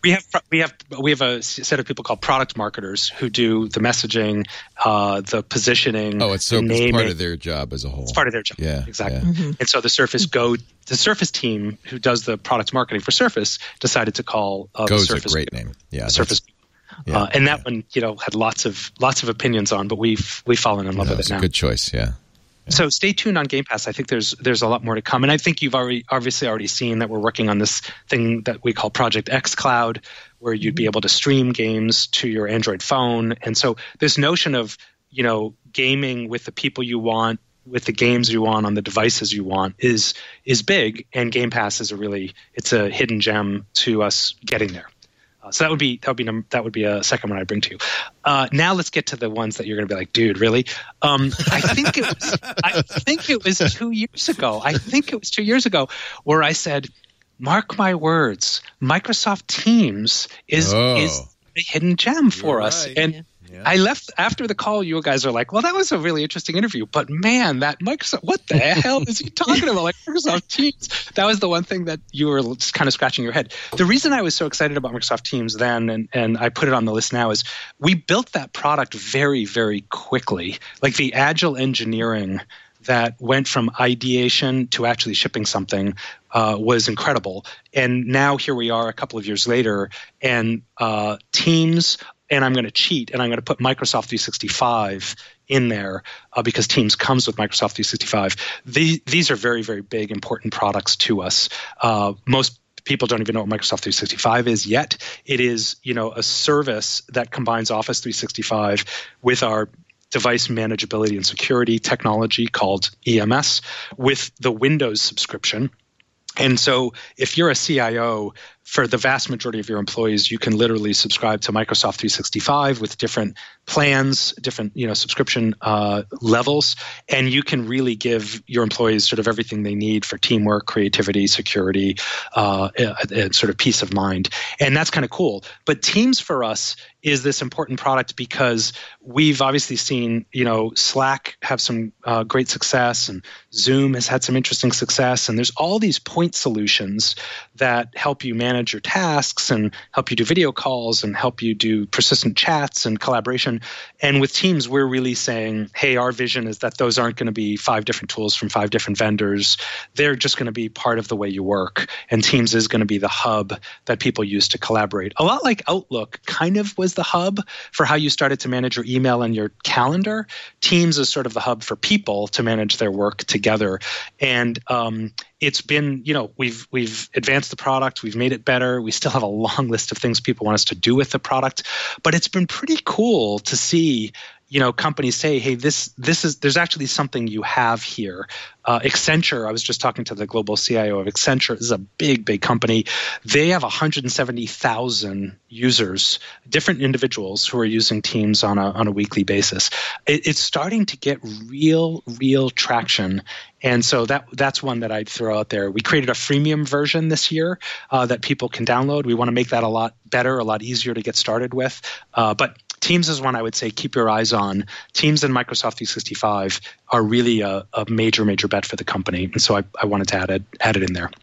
We have we have we have a set of people called product marketers who do the messaging, uh, the positioning. Oh, it's so the it's naming. part of their job as a whole. It's part of their job. Yeah, exactly. yeah. Mm-hmm. And so the Surface Go, the Surface team who does the product marketing for Surface decided to call uh, the Go's Surface a great Go. name. Yeah, The Surface. Yeah, uh, and that yeah. one, you know, had lots of lots of opinions on, but we've we've fallen in love No, with it's it a now. good choice. Yeah. So stay tuned on Game Pass. I think there's there's a lot more to come, and I think you've already obviously already seen that we're working on this thing that we call Project xCloud, where you'd be able to stream games to your Android phone. And so this notion of, you know, gaming with the people you want, with the games you want on the devices you want is is big, and Game Pass is a really it's a hidden gem to us getting there. Uh, so that would be that would be num- that would be a second one I'd bring to you. Uh, now let's get to the ones that you're going to be like, dude, really? Um, I think it was I think it was two years ago. I think it was two years ago where I said, mark my words, Microsoft Teams is Oh. is a hidden gem for You're us. right. And Yeah. Yeah. I left after the call. You guys are like, well, that was a really interesting interview, but man, that Microsoft, what the hell is he talking about? Like Microsoft Teams. That was the one thing that you were just kind of scratching your head. The reason I was so excited about Microsoft Teams then, and, and I put it on the list now, is we built that product very, very quickly. Like the agile engineering that went from ideation to actually shipping something uh, was incredible. And now here we are a couple of years later, and uh, Teams, and I'm going to cheat, and I'm going to put Microsoft three sixty-five in there uh, because Teams comes with Microsoft three sixty-five. The, these are very, very big, important products to us. Uh, most people don't even know what Microsoft three sixty-five is yet. It is, you know, a service that combines Office three sixty-five with our device manageability and security technology called E M S with the Windows subscription. And so if you're a C I O, for the vast majority of your employees, you can literally subscribe to Microsoft three sixty-five with different plans, different you know subscription uh, levels, and you can really give your employees sort of everything they need for teamwork, creativity, security, uh, and, and sort of peace of mind. And that's kind of cool. But Teams for us is this important product because we've obviously seen you know Slack have some uh, great success, and Zoom has had some interesting success, and there's all these point solutions that help you manage your tasks and help you do video calls and help you do persistent chats and collaboration. And with Teams, we're really saying, hey, our vision is that those aren't going to be five different tools from five different vendors. They're just going to be part of the way you work. And Teams is going to be the hub that people use to collaborate. A lot like Outlook kind of was the hub for how you started to manage your email and your calendar. Teams is sort of the hub for people to manage their work together. And um, it's been, you know, we've we've advanced the product, we've made it better. We still have a long list of things people want us to do with the product, but it's been pretty cool to see, you know, companies say, hey, this this is there's actually something you have here. Uh, Accenture, I was just talking to the global C I O of Accenture. This is a big, big company. They have one hundred seventy thousand users, different individuals who are using Teams on a on a weekly basis. It, it's starting to get real, real traction. And so that that's one that I'd throw out there. We created a freemium version this year uh, that people can download. We want to make that a lot better, a lot easier to get started with. Uh, but Teams is one I would say keep your eyes on. Teams and Microsoft three sixty-five are really a, a major, major bet for the company. And so I, I wanted to add it, add it in there.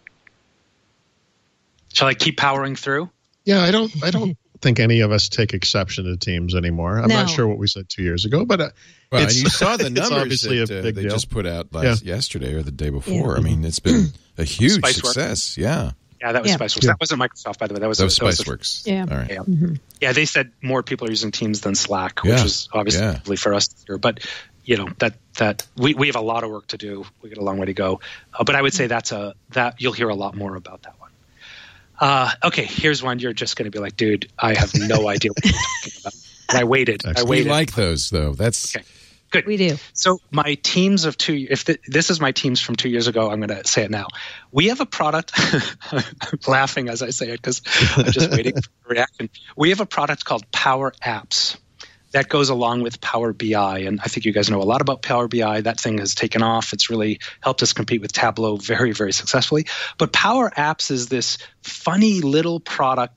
Shall I keep powering through? Yeah, I don't I don't think any of us take exception to Teams anymore. I'm No. not sure what we said two years ago, but uh, Well, and it's, you saw the it's numbers obviously that a uh, big they deal. just put out last yesterday or the day before. Yeah. I mean, it's been a huge Spiceworks. success. Yeah, Yeah, that was Yeah. Spiceworks. Yeah. That wasn't Microsoft, by the way. That was, that was that was a- Spiceworks. Yeah. All right. Yeah. Mhm. Yeah, they said more people are using Teams than Slack, Yeah. which is obviously Yeah. lovely for us here. But you know that that we, we have a lot of work to do. We got a long way to go. Uh, but I would say that's a that you'll hear a lot more about that one. Uh, okay, here's one you're just going to be like, dude, I have no idea what you're talking about. And I waited. I Excellent. We waited. like those though. That's Okay. Good. We do. So my teams of two, if the, this is my teams from two years ago, I'm going to say it now. We have a product, I'm laughing as I say it because I'm just waiting for a reaction. We have a product called Power Apps that goes along with Power B I. And I think you guys know a lot about Power B I. That thing has taken off. It's really helped us compete with Tableau very, very successfully. But Power Apps is this funny little product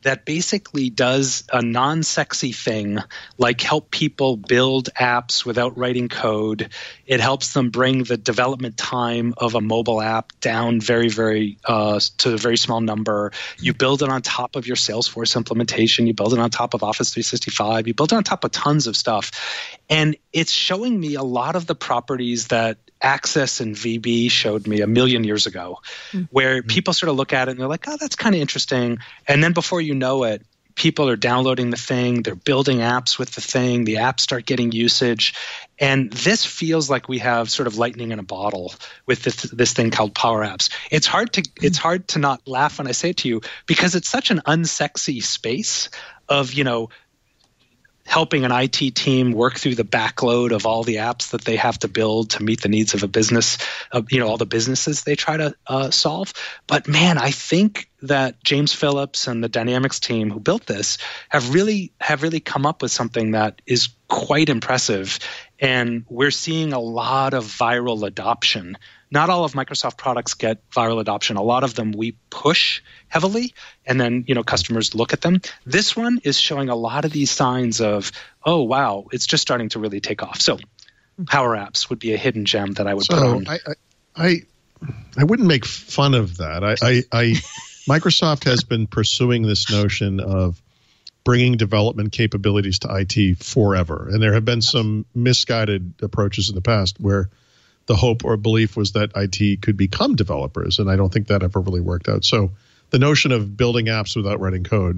that basically does a non-sexy thing, like help people build apps without writing code. It helps them bring the development time of a mobile app down very, very uh, to a very small number. You build it on top of your Salesforce implementation. You build it on top of Office three sixty-five. You build it on top of tons of stuff. And it's showing me a lot of the properties that Access and V B showed me a million years ago, mm-hmm. where people sort of look at it and they're like, oh, that's kind of interesting. And then before you know it, people are downloading the thing, they're building apps with the thing, the apps start getting usage. And this feels like we have sort of lightning in a bottle with this, this thing called Power Apps. It's hard to mm-hmm. it's hard to not laugh when I say it to you, because it's such an unsexy space of, you know, helping an I T team work through the backload of all the apps that they have to build to meet the needs of a business, uh, you know, all the businesses they try to uh, solve. But man, I think that James Phillips and the Dynamics team who built this have really have really come up with something that is quite impressive. And we're seeing a lot of viral adoption. Not all of Microsoft products get viral adoption. A lot of them we push heavily, and then, you know, customers look at them. This one is showing a lot of these signs of, oh, wow, it's just starting to really take off. So Power Apps would be a hidden gem that I would so put on. I, I, I wouldn't make fun of that. I, I, I Microsoft has been pursuing this notion of bringing development capabilities to I T forever. And there have been some misguided approaches in the past where the hope or belief was that I T could become developers, and I don't think that ever really worked out. So the notion of building apps without writing code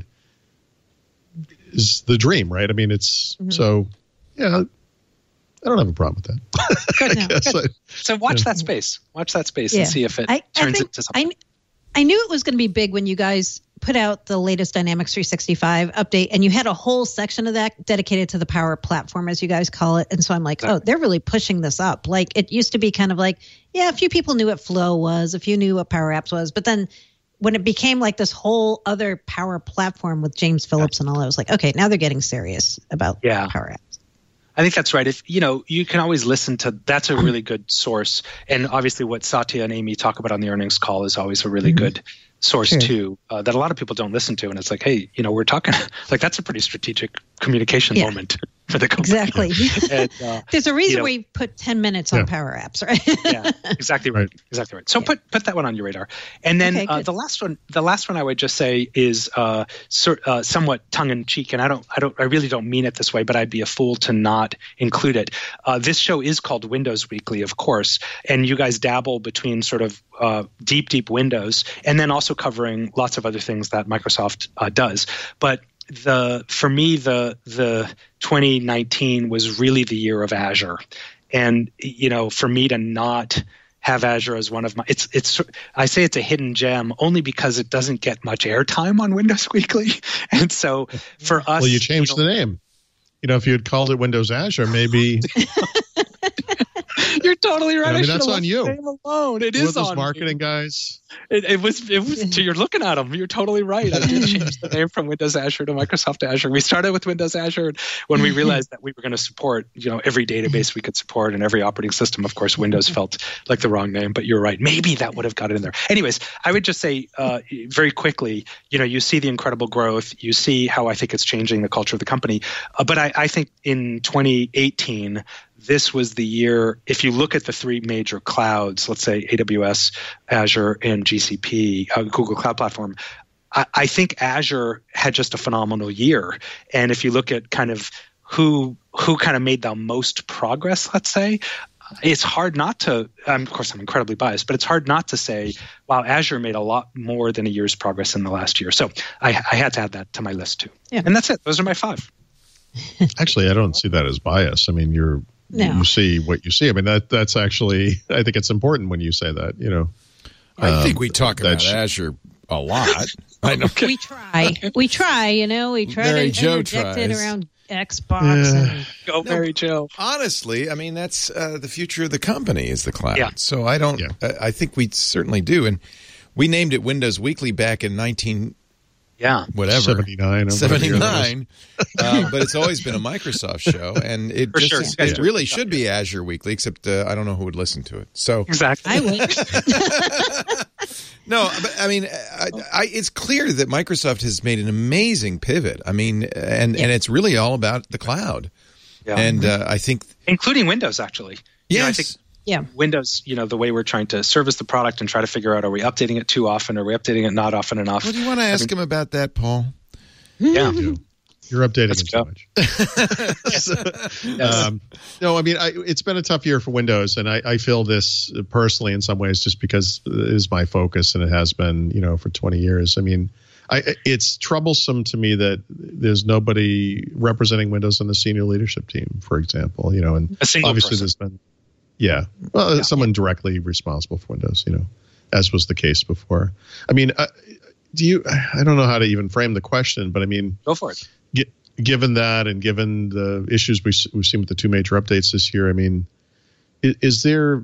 is the dream, right? I mean, it's mm-hmm. so, yeah, I don't have a problem with that. Good, no, good. I, so watch yeah. that space. Watch that space yeah. and see if it I, turns I think, into something. I, I knew it was going to be big when you guys put out the latest Dynamics three sixty-five update, and you had a whole section of that dedicated to the Power Platform, as you guys call it. And so I'm like, oh, they're really pushing this up. Like, it used to be kind of like, yeah, a few people knew what Flow was, a few knew what Power Apps was, but then when it became like this whole other Power Platform with James Phillips and all, I was like, okay, now they're getting serious about yeah. Power Apps. I think that's right. If you know, you can always listen to. That's a really good source, and obviously, what Satya and Amy talk about on the earnings call is always a really mm-hmm. good source sure. too. Uh, that a lot of people don't listen to, and it's like, hey, you know, we're talking like that's a pretty strategic communication yeah. moment for the company. Exactly. and, uh, There's a reason you know, we put ten minutes on yeah. Power Apps, right? yeah, exactly right. Exactly right. So yeah. put put that one on your radar. And then okay, uh, the last one, the last one I would just say is uh, sort uh, somewhat tongue in cheek, and I don't, I don't, I really don't mean it this way, but I'd be a fool to not include it. Uh, this show is called Windows Weekly, of course, and you guys dabble between sort of uh, deep, deep Windows, and then also covering lots of other things that Microsoft uh, does, but. The for me the the twenty nineteen was really the year of Azure, and you know for me to not have Azure as one of my it's it's I say it's a hidden gem only because it doesn't get much airtime on Windows Weekly, and so for us, well, you changed you know, the name. You know, if you had called it Windows Azure, maybe. You're totally right. I mean, I that's on you. The name alone. It is those on marketing me. guys. It, it was. It was. You're looking at them. You're totally right. I did change the name from Windows Azure to Microsoft Azure. We started with Windows Azure when we realized that we were going to support, you know, every database we could support and every operating system. Of course, Windows felt like the wrong name, but you're right. Maybe that would have got it in there. Anyways, I would just say uh, very quickly, you know, you see the incredible growth. You see how I think it's changing the culture of the company. Uh, but I, I think in twenty eighteen. This was the year, if you look at the three major clouds, let's say A W S, Azure, and G C P, uh, Google Cloud Platform, I, I think Azure had just a phenomenal year. And if you look at kind of who who kind of made the most progress, let's say, it's hard not to, um, of course, I'm incredibly biased, but it's hard not to say, wow, Azure made a lot more than a year's progress in the last year. So I, I had to add that to my list too. Yeah. And that's it. Those are my five. Actually, I don't see that as bias. I mean, you're No. You see what you see. I mean, that that's actually, I think it's important when you say that, you know. I um, think we talk about sh- Azure a lot. I know. We try. We try, you know. We try Mary to Jo interject tries. it around Xbox. Yeah. And, Go, No, Mary Jo. Honestly, I mean, that's uh, the future of the company is the cloud. Yeah. So I don't, Yeah. I, I think we certainly do. And we named it Windows Weekly back in nineteen Yeah. whatever. seventy-nine. seventy-nine. uh, but it's always been a Microsoft show. And it For just sure. is- You guys it do. really should be Azure Weekly, except uh, I don't know who would listen to it. So Exactly. I would. No, but I mean, I, I, it's clear that Microsoft has made an amazing pivot. I mean, and, yeah. and it's really all about the cloud. Yeah. And uh, I think... Including Windows, actually. Yes. You know, I think yeah. Windows, you know, the way we're trying to service the product and try to figure out, are we updating it too often? Are we updating it not often enough? Well, do you want to ask I mean, him about that, Paul? Yeah. You're updating him too much. so, um, no, I mean, I, it's been a tough year for Windows, and I, I feel this personally in some ways just because it is my focus, and it has been, you know, for twenty years. I mean, I, it's troublesome to me that there's nobody representing Windows on the senior leadership team, for example. You know, and obviously person. there's been, yeah, well, yeah. someone directly responsible for Windows, you know, as was the case before. I mean, I, do you? I don't know how to even frame the question, but I mean, go for it. Given that, and given the issues we, we've seen with the two major updates this year, I mean, is, is there?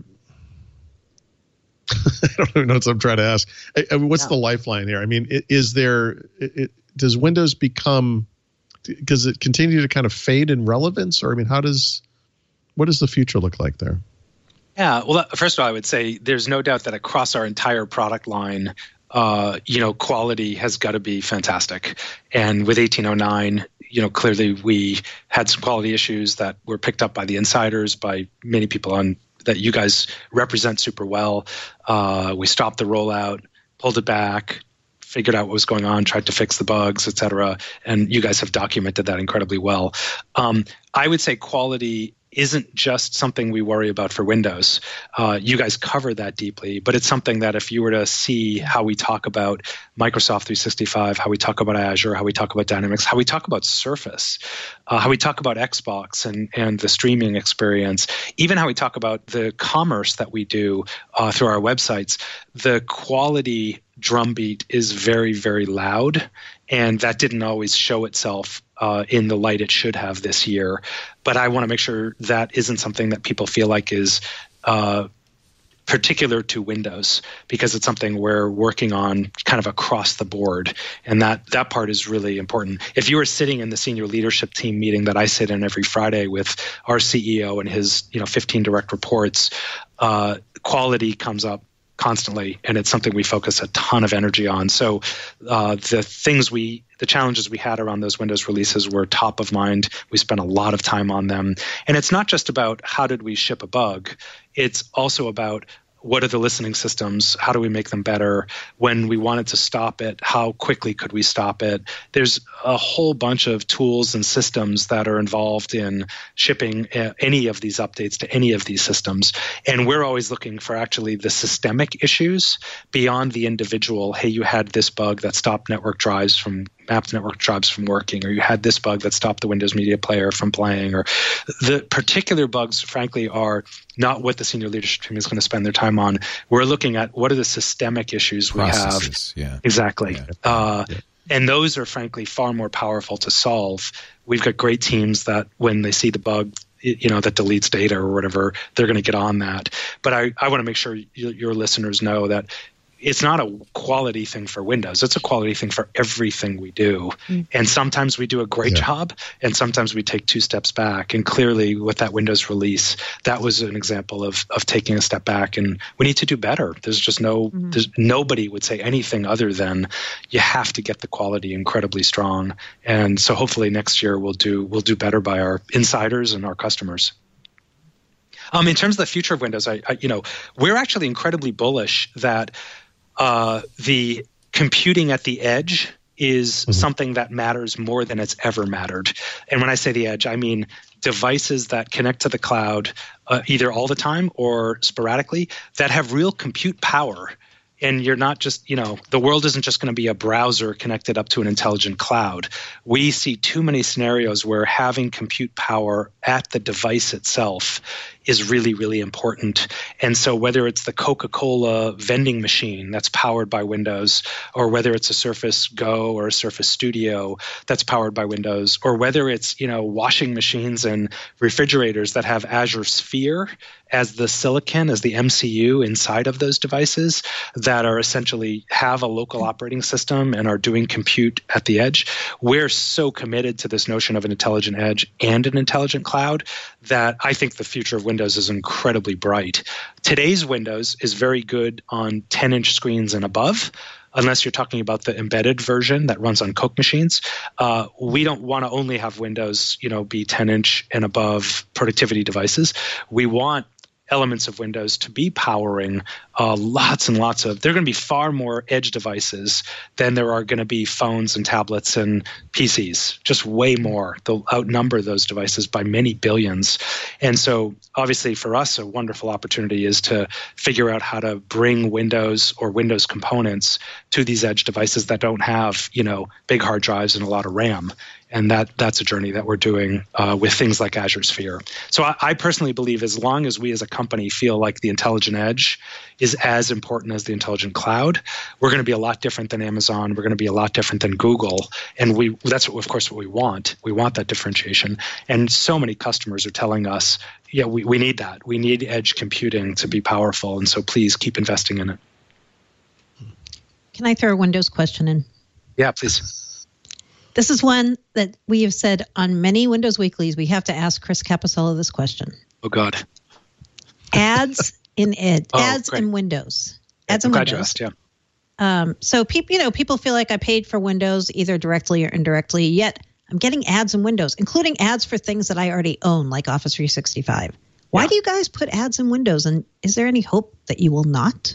I don't even know what I'm trying to ask. I, I mean, what's yeah. the lifeline here? I mean, is there? It, does Windows become? Does it continue to kind of fade in relevance, or I mean, how does? What does the future look like there? Yeah. Well, first of all, I would say there's no doubt that across our entire product line, uh, you know, quality has got to be fantastic, and with eighteen oh nine. You know, clearly we had some quality issues that were picked up by the insiders, by many people on that you guys represent super well. Uh, we stopped the rollout, pulled it back, figured out what was going on, tried to fix the bugs, et cetera. And you guys have documented that incredibly well. Um, I would say quality isn't just something we worry about for Windows. Uh, you guys cover that deeply, but it's something that if you were to see how we talk about Microsoft three sixty-five, how we talk about Azure, how we talk about Dynamics, how we talk about Surface, uh, how we talk about Xbox and, and the streaming experience, even how we talk about the commerce that we do uh, through our websites, the quality drumbeat is very, very loud, and that didn't always show itself uh, in the light it should have this year. But I want to make sure that isn't something that people feel like is uh, particular to Windows, because it's something we're working on kind of across the board, and that that part is really important. If you were sitting in the senior leadership team meeting that I sit in every Friday with our C E O and his you know fifteen direct reports, uh, quality comes up constantly, and it's something we focus a ton of energy on. So uh, the things we, the challenges we had around those Windows releases were top of mind. We spent a lot of time on them. And it's not just about how did we ship a bug, it's also about what are the listening systems? How do we make them better? When we wanted to stop it, how quickly could we stop it? There's a whole bunch of tools and systems that are involved in shipping any of these updates to any of these systems. And we're always looking for actually the systemic issues beyond the individual. Hey, you had this bug that stopped network drives from mapped network drives from working, or you had this bug that stopped the Windows Media Player from playing, or the particular bugs, frankly, are not what the senior leadership team is going to spend their time on. We're looking at what are the systemic issues we Processes, have. Yeah. Exactly. Yeah. Uh, yeah. And those are, frankly, far more powerful to solve. We've got great teams that when they see the bug, you know, that deletes data or whatever, they're going to get on that. But I, I want to make sure you, your listeners know that it's not a quality thing for Windows. It's a quality thing for everything we do. Mm. And sometimes we do a great yeah. job, and sometimes we take two steps back. And clearly with that Windows release, that was an example of of taking a step back, and we need to do better. There's just no, mm. there's nobody would say anything other than you have to get the quality incredibly strong. And so hopefully next year we'll do, we'll do better by our insiders and our customers. Um, in terms of the future of Windows, I, I you know, we're actually incredibly bullish that Uh, the computing at the edge is mm-hmm. something that matters more than it's ever mattered. And when I say the edge, I mean devices that connect to the cloud uh, either all the time or sporadically that have real compute power. And you're not just, you know, the world isn't just going to be a browser connected up to an intelligent cloud. We see too many scenarios where having compute power at the device itself is really, really important. And so whether it's the Coca-Cola vending machine that's powered by Windows, or whether it's a Surface Go or a Surface Studio that's powered by Windows, or whether it's, you know, washing machines and refrigerators that have Azure Sphere as the silicon, as the M C U inside of those devices, that that are essentially have a local operating system and are doing compute at the edge. We're so committed to this notion of an intelligent edge and an intelligent cloud that I think the future of Windows is incredibly bright. Today's Windows is very good on ten-inch screens and above, unless you're talking about the embedded version that runs on Coke machines. Uh, we don't want to only have Windows, you know, be ten-inch and above productivity devices. We want elements of Windows to be powering uh, lots and lots of, there are going to be far more edge devices than there are going to be phones and tablets and P Cs, just way more. They'll outnumber those devices by many billions. And so obviously for us, a wonderful opportunity is to figure out how to bring Windows or Windows components to these edge devices that don't have, you know, big hard drives and a lot of RAM. And that that's a journey that we're doing uh, with things like Azure Sphere. So I, I personally believe as long as we as a company feel like the intelligent edge is as important as the intelligent cloud, we're going to be a lot different than Amazon. We're going to be a lot different than Google. And we that's, what, of course, what we want. We want that differentiation. And so many customers are telling us, yeah, we, we need that. We need edge computing to be powerful. And so please keep investing in it. Can I throw a Windows question in? Yeah, please. This is one that we have said on many Windows Weeklies. We have to ask Chris Capossela this question. Oh, God. Ads in Ed, oh, ads great. in Windows. Ads I'm in glad Windows. you asked, yeah. Um, so people, you know, people feel like I paid for Windows either directly or indirectly, yet I'm getting ads in Windows, including ads for things that I already own, like Office three sixty-five. Why yeah. do you guys put ads in Windows? And is there any hope that you will not?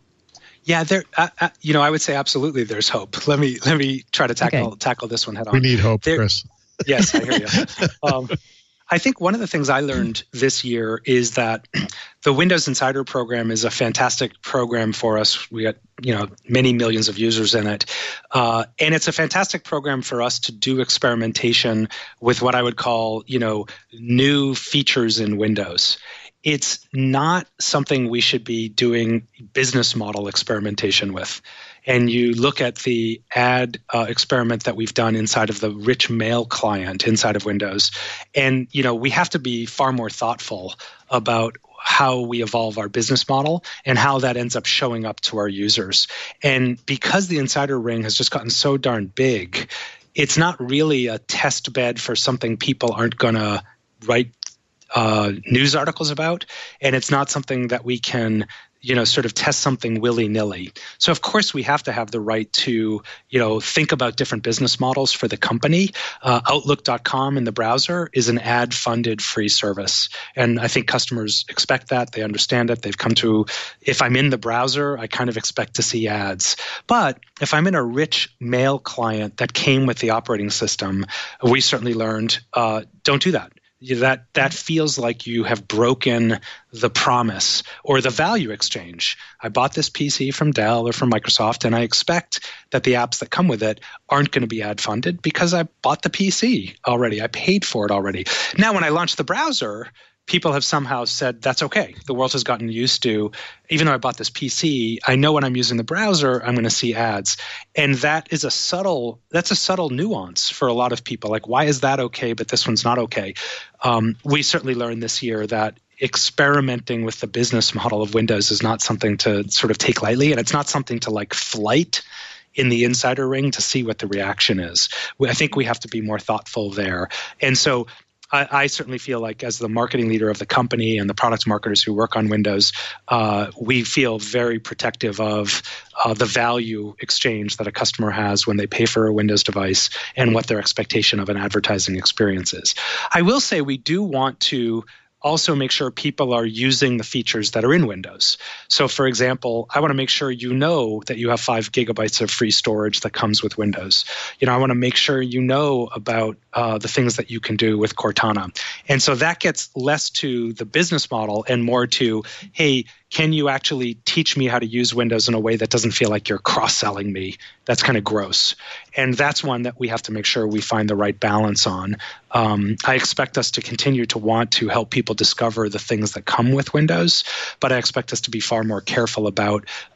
Yeah, there. Uh, uh, you know, I would say absolutely. There's hope. Let me let me try to tackle okay. tackle this one head on. We need hope, there, Chris. Yes, I hear you. um, I think one of the things I learned this year is that the Windows Insider program is a fantastic program for us. We got, you know, many millions of users in it, uh, and it's a fantastic program for us to do experimentation with what I would call, you know, new features in Windows. It's not something we should be doing business model experimentation with. And you look at the ad uh, experiment that we've done inside of the rich mail client inside of Windows. And, you know, we have to be far more thoughtful about how we evolve our business model and how that ends up showing up to our users. And because the Insider Ring has just gotten so darn big, it's not really a test bed for something people aren't going to write Uh, news articles about, and it's not something that we can, you know, sort of test something willy-nilly. So of course we have to have the right to, you know, think about different business models for the company. Uh, Outlook dot com in the browser is an ad-funded free service, and I think customers expect that. They understand it. They've come to, if I'm in the browser, I kind of expect to see ads. But if I'm in a rich mail client that came with the operating system, we certainly learned, uh, don't do that. That that feels like you have broken the promise or the value exchange. I bought this P C from Dell or from Microsoft, and I expect that the apps that come with it aren't going to be ad funded because I bought the P C already. I paid for it already. Now, when I launch the browser, people have somehow said that's okay. The world has gotten used to, even though I bought this P C, I know when I'm using the browser, I'm going to see ads. And that is a subtle, that's a subtle nuance for a lot of people. Like, why is that okay, but this one's not okay? Um, we certainly learned this year that experimenting with the business model of Windows is not something to sort of take lightly, and it's not something to like flight in the Insider Ring to see what the reaction is. I think we have to be more thoughtful there. And so I, I certainly feel like as the marketing leader of the company and the product marketers who work on Windows, uh, we feel very protective of uh, the value exchange that a customer has when they pay for a Windows device and what their expectation of an advertising experience is. I will say we do want to also make sure people are using the features that are in Windows. So for example, I want to make sure you know that you have five gigabytes of free storage that comes with Windows. You know, I want to make sure you know about uh, the things that you can do with Cortana. And so that gets less to the business model and more to, hey, can you actually teach me how to use Windows in a way that doesn't feel like you're cross-selling me? That's kind of gross. And that's one that we have to make sure we find the right balance on. Um, I expect us to continue to want to help people discover the things that come with Windows, but I expect us to be far more careful about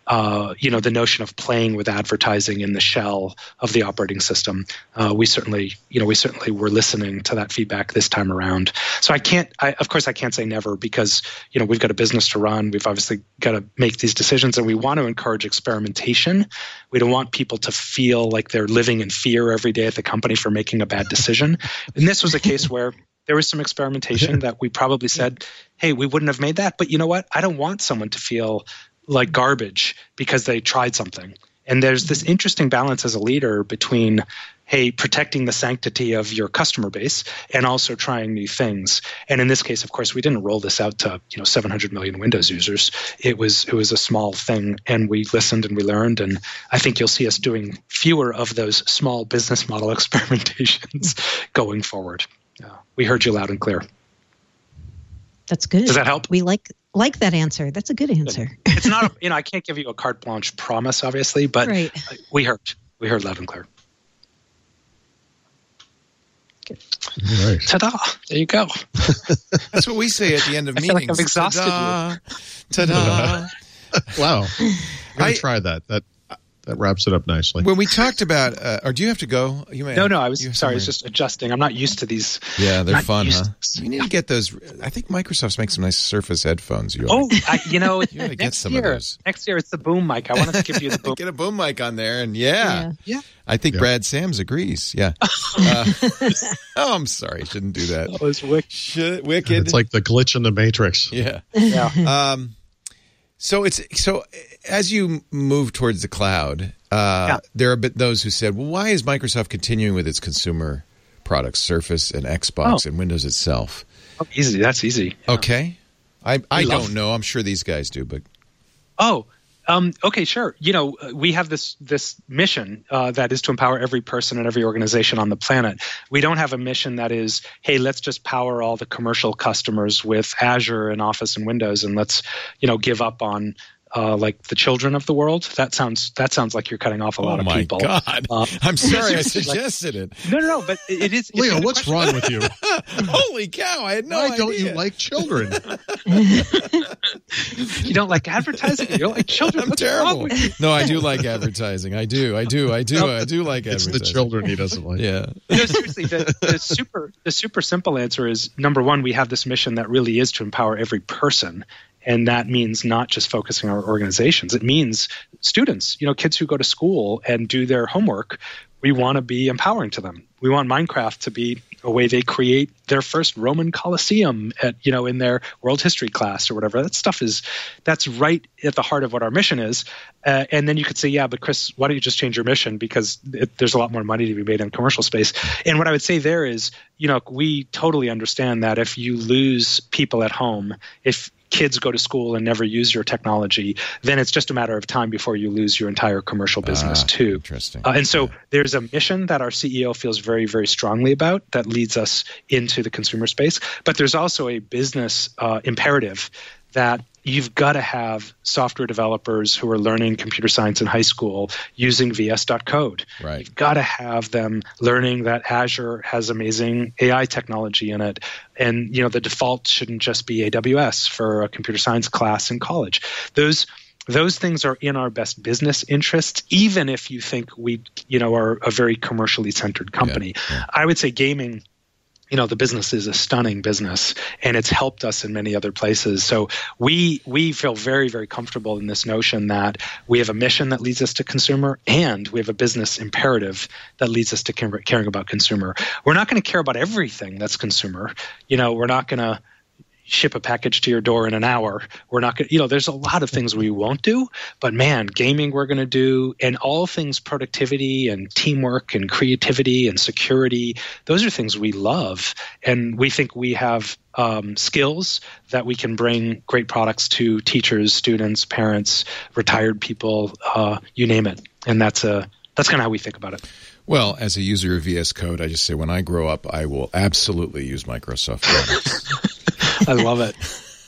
uh, you know, the notion of playing with advertising in the shell of the operating system. Uh, we certainly, you know, we certainly were listening to that feedback this time around. So I can't, I, of course, I can't say never because, you know, we've got a business to run. We've obviously got to make these decisions, and we want to encourage experimentation. We don't want people to feel like they're living in fear every day at the company for making a bad decision. And this was a case where there was some experimentation that we probably said, hey, we wouldn't have made that. But you know what? I don't want someone to feel like garbage because they tried something. And there's this interesting balance as a leader between, hey, protecting the sanctity of your customer base and also trying new things. And in this case, of course, we didn't roll this out to, you know, seven hundred million Windows users. It was it was a small thing, and we listened and we learned. And I think you'll see us doing fewer of those small business model experimentations going forward. Uh, we heard you loud and clear. That's good. Does that help? We like like that answer. That's a good answer. It's not, a, you know, I can't give you a carte blanche promise, obviously, but right. we heard. We heard loud and clear. Good. Right. Ta-da! There you go. That's what we say at the end of I feel meetings. like I've exhausted Ta-da! Ta-da! Wow. I'm gonna I- try that. That that wraps it up nicely. When we talked about, uh, or do you have to go? You may. No, no, I was you have sorry. I was somewhere- just adjusting. I'm not used to these. Yeah, they're not fun, used huh? to this. You need to get those. I think Microsoft's making some nice Surface headphones. You Oh, I, you know, You gotta get next some of year, those. next year it's the boom mic. I want to give you the boom. get a boom mic on there, and yeah, Yeah. Yeah. I think Yeah. Brad Sams agrees. Yeah. Uh, oh, I'm sorry, I shouldn't do that. That was wicked. Should, wicked. It's like the glitch in the Matrix. yeah. Yeah. Um, so it's so as you move towards the cloud, uh, Yeah. there are bit those who said, "Well, why is Microsoft continuing with its consumer products, Surface and Xbox Oh. and Windows itself?" Oh, easy. That's easy. Okay, I I We love- don't know. I'm sure these guys do, but Oh, um, okay, sure. You know, uh, we have this this mission uh, that is to empower every person and every organization on the planet. We don't have a mission that is, hey, let's just power all the commercial customers with Azure and Office and Windows, and let's, you know, give up on uh, like the children of the world. That sounds that sounds like you're cutting off a lot oh of my people. God, Uh, I'm sorry I seriously, like- suggested it. No, no, no. But it is. it's Leo, a what's question. wrong with you? Holy cow! I had no Why idea. don't you like children? You don't like advertising. You don't like children. I'm What's wrong terrible. with you? No, I do like advertising. I do. I do. I do. I do like It's advertising. the children he doesn't like. Yeah. No, seriously, the, the super the super simple answer is number one, we have this mission that really is to empower every person. And that means not just focusing on our organizations. It means students, you know, kids who go to school and do their homework. We want to be empowering to them. We want Minecraft to be a way they create their first Roman Colosseum at, you know, in their world history class or whatever. That stuff is, that's right at the heart of what our mission is. Uh, and then you could say, yeah, but Chris, why don't you just change your mission? Because it, there's a lot more money to be made in commercial space. And what I would say there is, you know, we totally understand that if you lose people at home, if kids go to school and never use your technology, then it's just a matter of time before you lose your entire commercial business Ah, too. Interesting. Uh, and so there's a mission that our C E O feels very, very strongly about that leads us into the consumer space. But there's also a business uh, imperative that you've got to have software developers who are learning computer science in high school using V S Code. Right. You've got to have them learning that Azure has amazing A I technology in it. And, you know, the default shouldn't just be A W S for a computer science class in college. Those Those things are in our best business interests, even if you think we, you know, are a very commercially centered company. Yeah, yeah. I would say gaming, you know, the business is a stunning business, and it's helped us in many other places. So we we feel very, very comfortable in this notion that we have a mission that leads us to consumer, and we have a business imperative that leads us to caring about consumer. We're not going to care about everything that's consumer. You know, we're not going to ship a package to your door in an hour. We're not going to, you know, there's a lot of things we won't do, but man, gaming we're going to do, and all things productivity and teamwork and creativity and security. Those are things we love. And we think we have um, skills that we can bring great products to teachers, students, parents, retired people, uh, you name it. And that's a, that's kind of how we think about it. Well, as a user of V S Code, I just say when I grow up, I will absolutely use Microsoft products. I love it.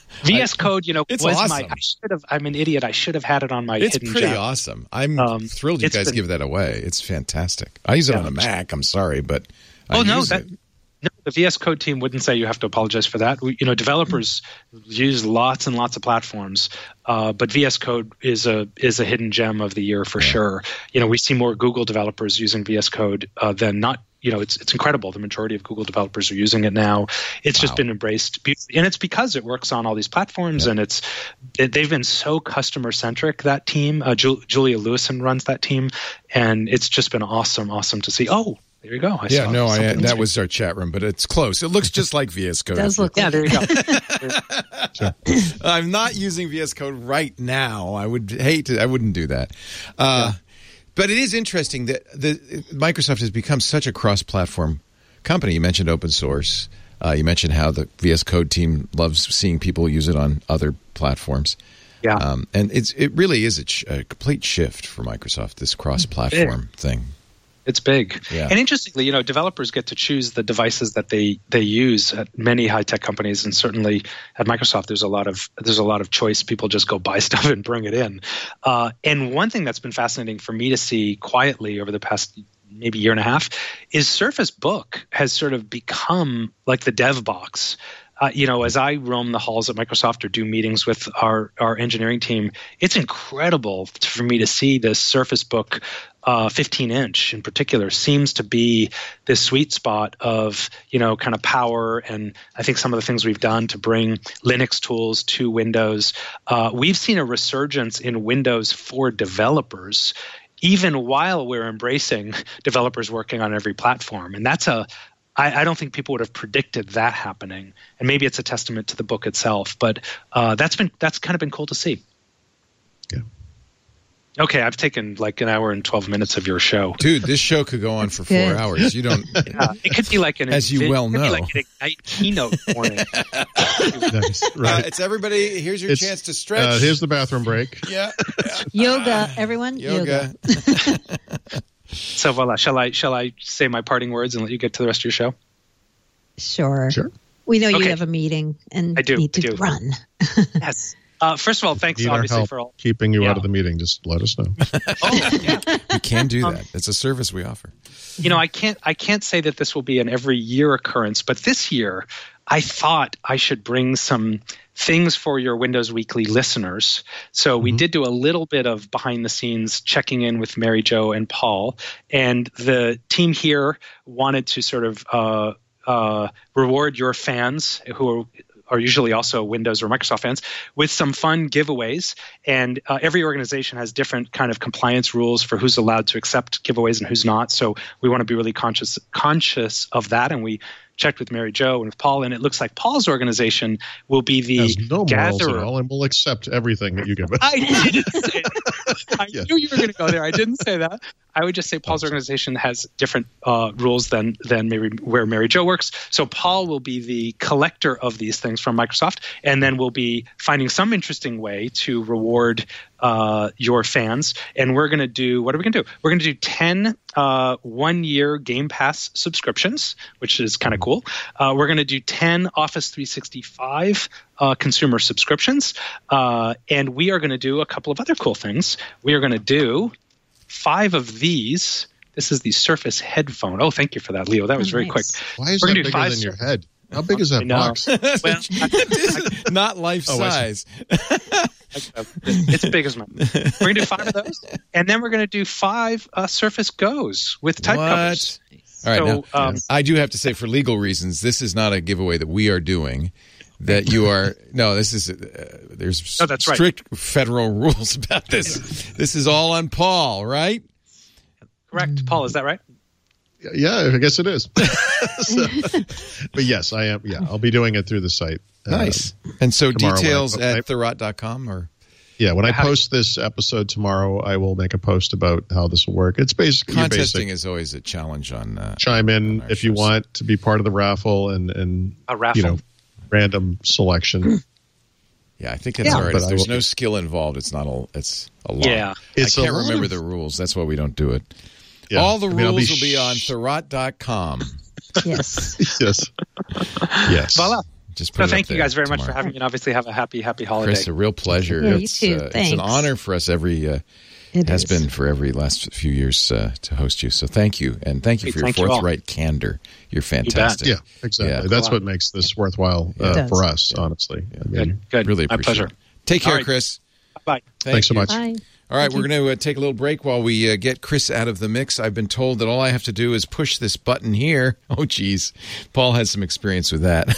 V S Code, you know, It's was awesome. my. I should have. I'm an idiot. I should have had it on my It's hidden pretty gem. awesome. I'm Um, thrilled you it's guys been- give that away. It's fantastic. I use it Yeah. on a Mac. I'm sorry, but I Oh no, use that it. no, the V S Code team wouldn't say you have to apologize for that. We, you know, developers use lots and lots of platforms, uh, but V S Code is a is a hidden gem of the year for yeah. sure. You know, we see more Google developers using V S Code uh, than not. You know, it's it's incredible. The majority of Google developers are using it now. It's wow. just been embraced, and it's because it works on all these platforms, yeah. and it's it, they've been so customer centric. That team, uh, Ju- Julia Lewison runs that team, and it's just been awesome, awesome to see. Oh. There you go. I yeah, saw no, I, that was our chat room, but it's close. It looks just like V S Code. It does look yeah, like there you go. Sure. I'm not using V S Code right now. I would hate to. I wouldn't do that. Uh, yeah. But it is interesting that the Microsoft has become such a cross-platform company. You mentioned open source. Uh, you mentioned how the V S Code team loves seeing people use it on other platforms. Yeah, um, and it's it really is a, ch- a complete shift for Microsoft. This cross-platform yeah. thing. It's big. Yeah. And interestingly, you know, developers get to choose the devices that they, they use at many high-tech companies, and certainly at Microsoft, there's a lot of there's a lot of choice. People just go buy stuff and bring it in. Uh, and one thing that's been fascinating for me to see quietly over the past maybe year and a half is Surface Book has sort of become like the dev box. Uh, you know, as I roam the halls at Microsoft or do meetings with our, our engineering team, it's incredible for me to see this Surface Book uh, fifteen inch in particular seems to be this sweet spot of, you know, kind of power. And I think some of the things we've done to bring Linux tools to Windows, uh, we've seen a resurgence in Windows for developers, even while we're embracing developers working on every platform. And that's a I, I don't think people would have predicted that happening, and maybe it's a testament to the book itself. But uh, that's been that's kind of been cool to see. Yeah. Okay, I've taken like an hour and twelve minutes of your show, dude. This show could go on for four Good. hours. You don't. Yeah, it could be like an as you well know, like an Ignite keynote morning. Nice. Right. Uh, it's everybody. Here's your It's, chance to stretch. Uh, here's the bathroom break. Yeah. yeah. Yoga, everyone. Yoga. Yoga. So voila, shall I shall I say my parting words and let you get to the rest of your show? Sure. Sure. We know Okay. you have a meeting and I do, need to I do. run. Yes. Uh, first of all, thanks Need our obviously help for all. keeping you Yeah. out of the meeting. Just let us know. Oh, yeah. You can do Um, that. It's a service we offer. You know, I can't I can't say that this will be an every year occurrence, but this year I thought I should bring some things for your Windows Weekly listeners. So mm-hmm. we did do a little bit of behind the scenes checking in with Mary Jo and Paul, and the team here wanted to sort of uh, uh, reward your fans who are are usually also Windows or Microsoft fans, with some fun giveaways. And uh, every organization has different kind of compliance rules for who's allowed to accept giveaways and who's not. So we want to be really conscious conscious of that. And we checked with Mary Jo and with Paul, and it looks like Paul's organization will be the Has no morals gatherer. at all, and we'll accept everything that you give us. I didn't say that. I Yeah. knew you were going to go there. I didn't say that. I would just say Paul's organization has different uh, rules than than Mary, where Mary Jo works. So Paul will be the collector of these things from Microsoft, and then we'll be finding some interesting way to reward uh, your fans. And we're going to do, what are we going to do? We're going to do ten uh, one-year Game Pass subscriptions, which is kind of cool. Uh, we're going to do ten Office three sixty-five uh, consumer subscriptions. Uh, and we are going to do a couple of other cool things. We are going to do five of these. This is the Surface headphone. Oh, thank you for that, Leo. That was Oh, very nice. quick. Why is We're that gonna do bigger five than your Surface- head? How big is I that know. box? Well, I- Not life Oh, I size. it's big as mine. We're going to do five of those, and then we're going to do five uh, Surface Goes with type What? covers. All right, So, now, um, I do have to say, for legal reasons, this is not a giveaway that we are doing. That you are no. This is uh, there's Oh, that's right. strict federal rules about this. This is all on Paul, right? Correct, Paul. Is that right? Yeah, I guess it is. So, but yes, I am. Yeah, I'll be doing it through the site. Nice. Uh, And so tomorrow when I- details when I- at thurrott dot com or yeah, when I How do- post this episode tomorrow, I will make a post about how this will work. It's basically your contesting basic. is always a challenge on. Uh, Chime in on our if you shows. want to be part of the raffle and and A raffle. you know random selection. Yeah, I think that's Yeah. all right. But If I there's will- no skill involved, it's not a. It's a lot. Yeah. It's I a can't lot remember of- the rules. That's why we don't do it. Yeah. All the I mean, I'll rules be will be on sh- thurrott dot com. Yes. Yes. Yes. Voila. Just put No, it thank up you there guys very much tomorrow. for having me, and obviously have a happy, happy holiday. Chris, a real pleasure. Yeah, you it's, too. Uh, it's Thanks. an honor for us every uh, It has is. been for every last few years uh, to host you. So thank you, and thank you Hey, for your thank you all. forthright candor. You're fantastic. Yeah, exactly. Yeah. That's Go what makes this worthwhile It uh, does. for us, honestly. I mean, Good, good. Really My appreciate pleasure. it. Take care, All right. Chris. Bye. Thank Thanks so you. much. Bye. All right, Thank we're you. going to uh, take a little break while we uh, get Chris out of the mix. I've been told that all I have to do is push this button here. Oh, geez. Paul has some experience with that.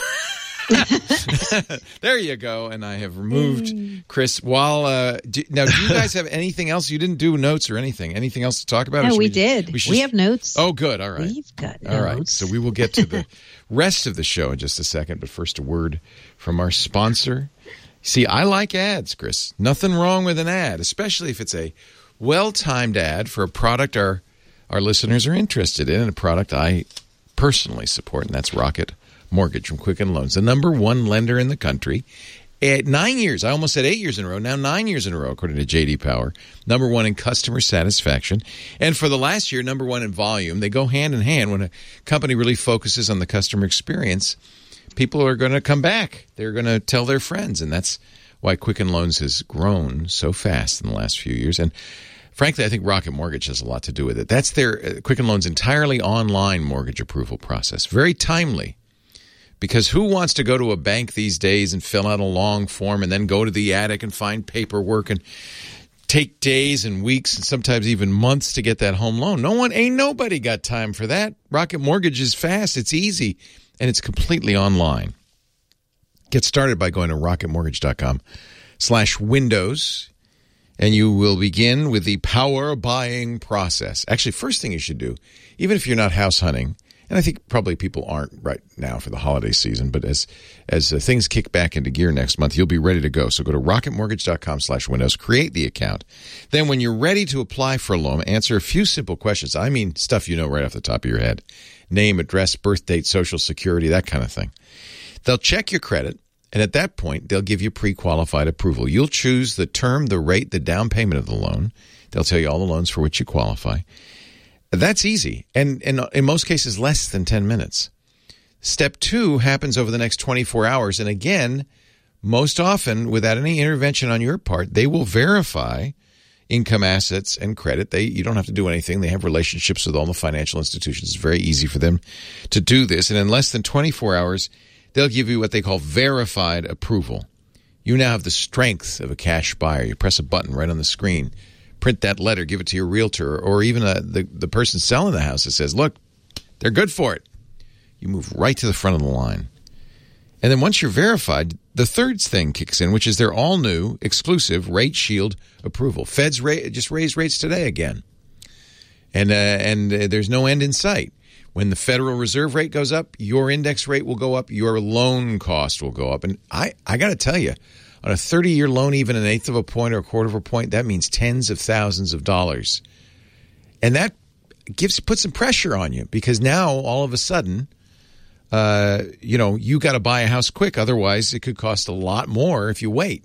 There you go. And I have removed Chris. While uh, do, now, do you guys have anything else? You didn't do notes or anything. Anything else to talk about? Or No, should we just- did. We, should- have notes. Oh, good. All right. We've got notes. All right. So we will get to the rest of the show in just a second. But first, a word from our sponsor. See, I like ads, Chris. Nothing wrong with an ad, especially if it's a well-timed ad for a product our our listeners are interested in, and a product I personally support, and that's Rocket Mortgage from Quicken Loans, the number one lender in the country. At nine years, I almost said eight years in a row, now nine years in a row, according to J D Power. Number one in customer satisfaction. And for the last year, number one in volume. They go hand in hand. When a company really focuses on the customer experience, people are going to come back. They're going to tell their friends. And that's why Quicken Loans has grown so fast in the last few years. And frankly, I think Rocket Mortgage has a lot to do with it. That's their uh, Quicken Loans' entirely online mortgage approval process. Very timely. Because who wants to go to a bank these days and fill out a long form and then go to the attic and find paperwork and take days and weeks and sometimes even months to get that home loan? No one, ain't nobody got time for that. Rocket Mortgage is fast, it's easy, and it's completely online. Get started by going to rocketmortgage.com slash windows, and you will begin with the power buying process. Actually, first thing you should do, even if you're not house hunting, and I think probably people aren't right now for the holiday season, but as as uh, things kick back into gear next month, you'll be ready to go. So go to rocketmortgage.com slash windows, create the account. Then when you're ready to apply for a loan, answer a few simple questions. I mean stuff you know right off the top of your head. Name, address, birth date, social security, that kind of thing. They'll check your credit, and at that point, they'll give you pre-qualified approval. You'll choose the term, the rate, the down payment of the loan. They'll tell you all the loans for which you qualify. That's easy, and, and in most cases, less than ten minutes. Step two happens over the next twenty-four hours, and again, most often, without any intervention on your part, they will verify income, assets, and credit. They You don't have to do anything. They have relationships with all the financial institutions. It's very easy for them to do this, and in less than twenty-four hours, they'll give you what they call verified approval. You now have the strength of a cash buyer. You press a button right on the screen, print that letter, give it to your realtor, or even a, the, the person selling the house that says, look, they're good for it. You move right to the front of the line. And then once you're verified, the third thing kicks in, which is their all-new, exclusive Rate Shield approval. Feds ra- just raised rates today again. And, uh, and uh, there's no end in sight. When the Federal Reserve rate goes up, your index rate will go up, your loan cost will go up. And I, I got to tell you, on a thirty-year loan, even an eighth of a point or a quarter of a point, that means tens of thousands of dollars. And that gives puts some pressure on you because now, all of a sudden, uh, you know, you got to buy a house quick. Otherwise, it could cost a lot more if you wait.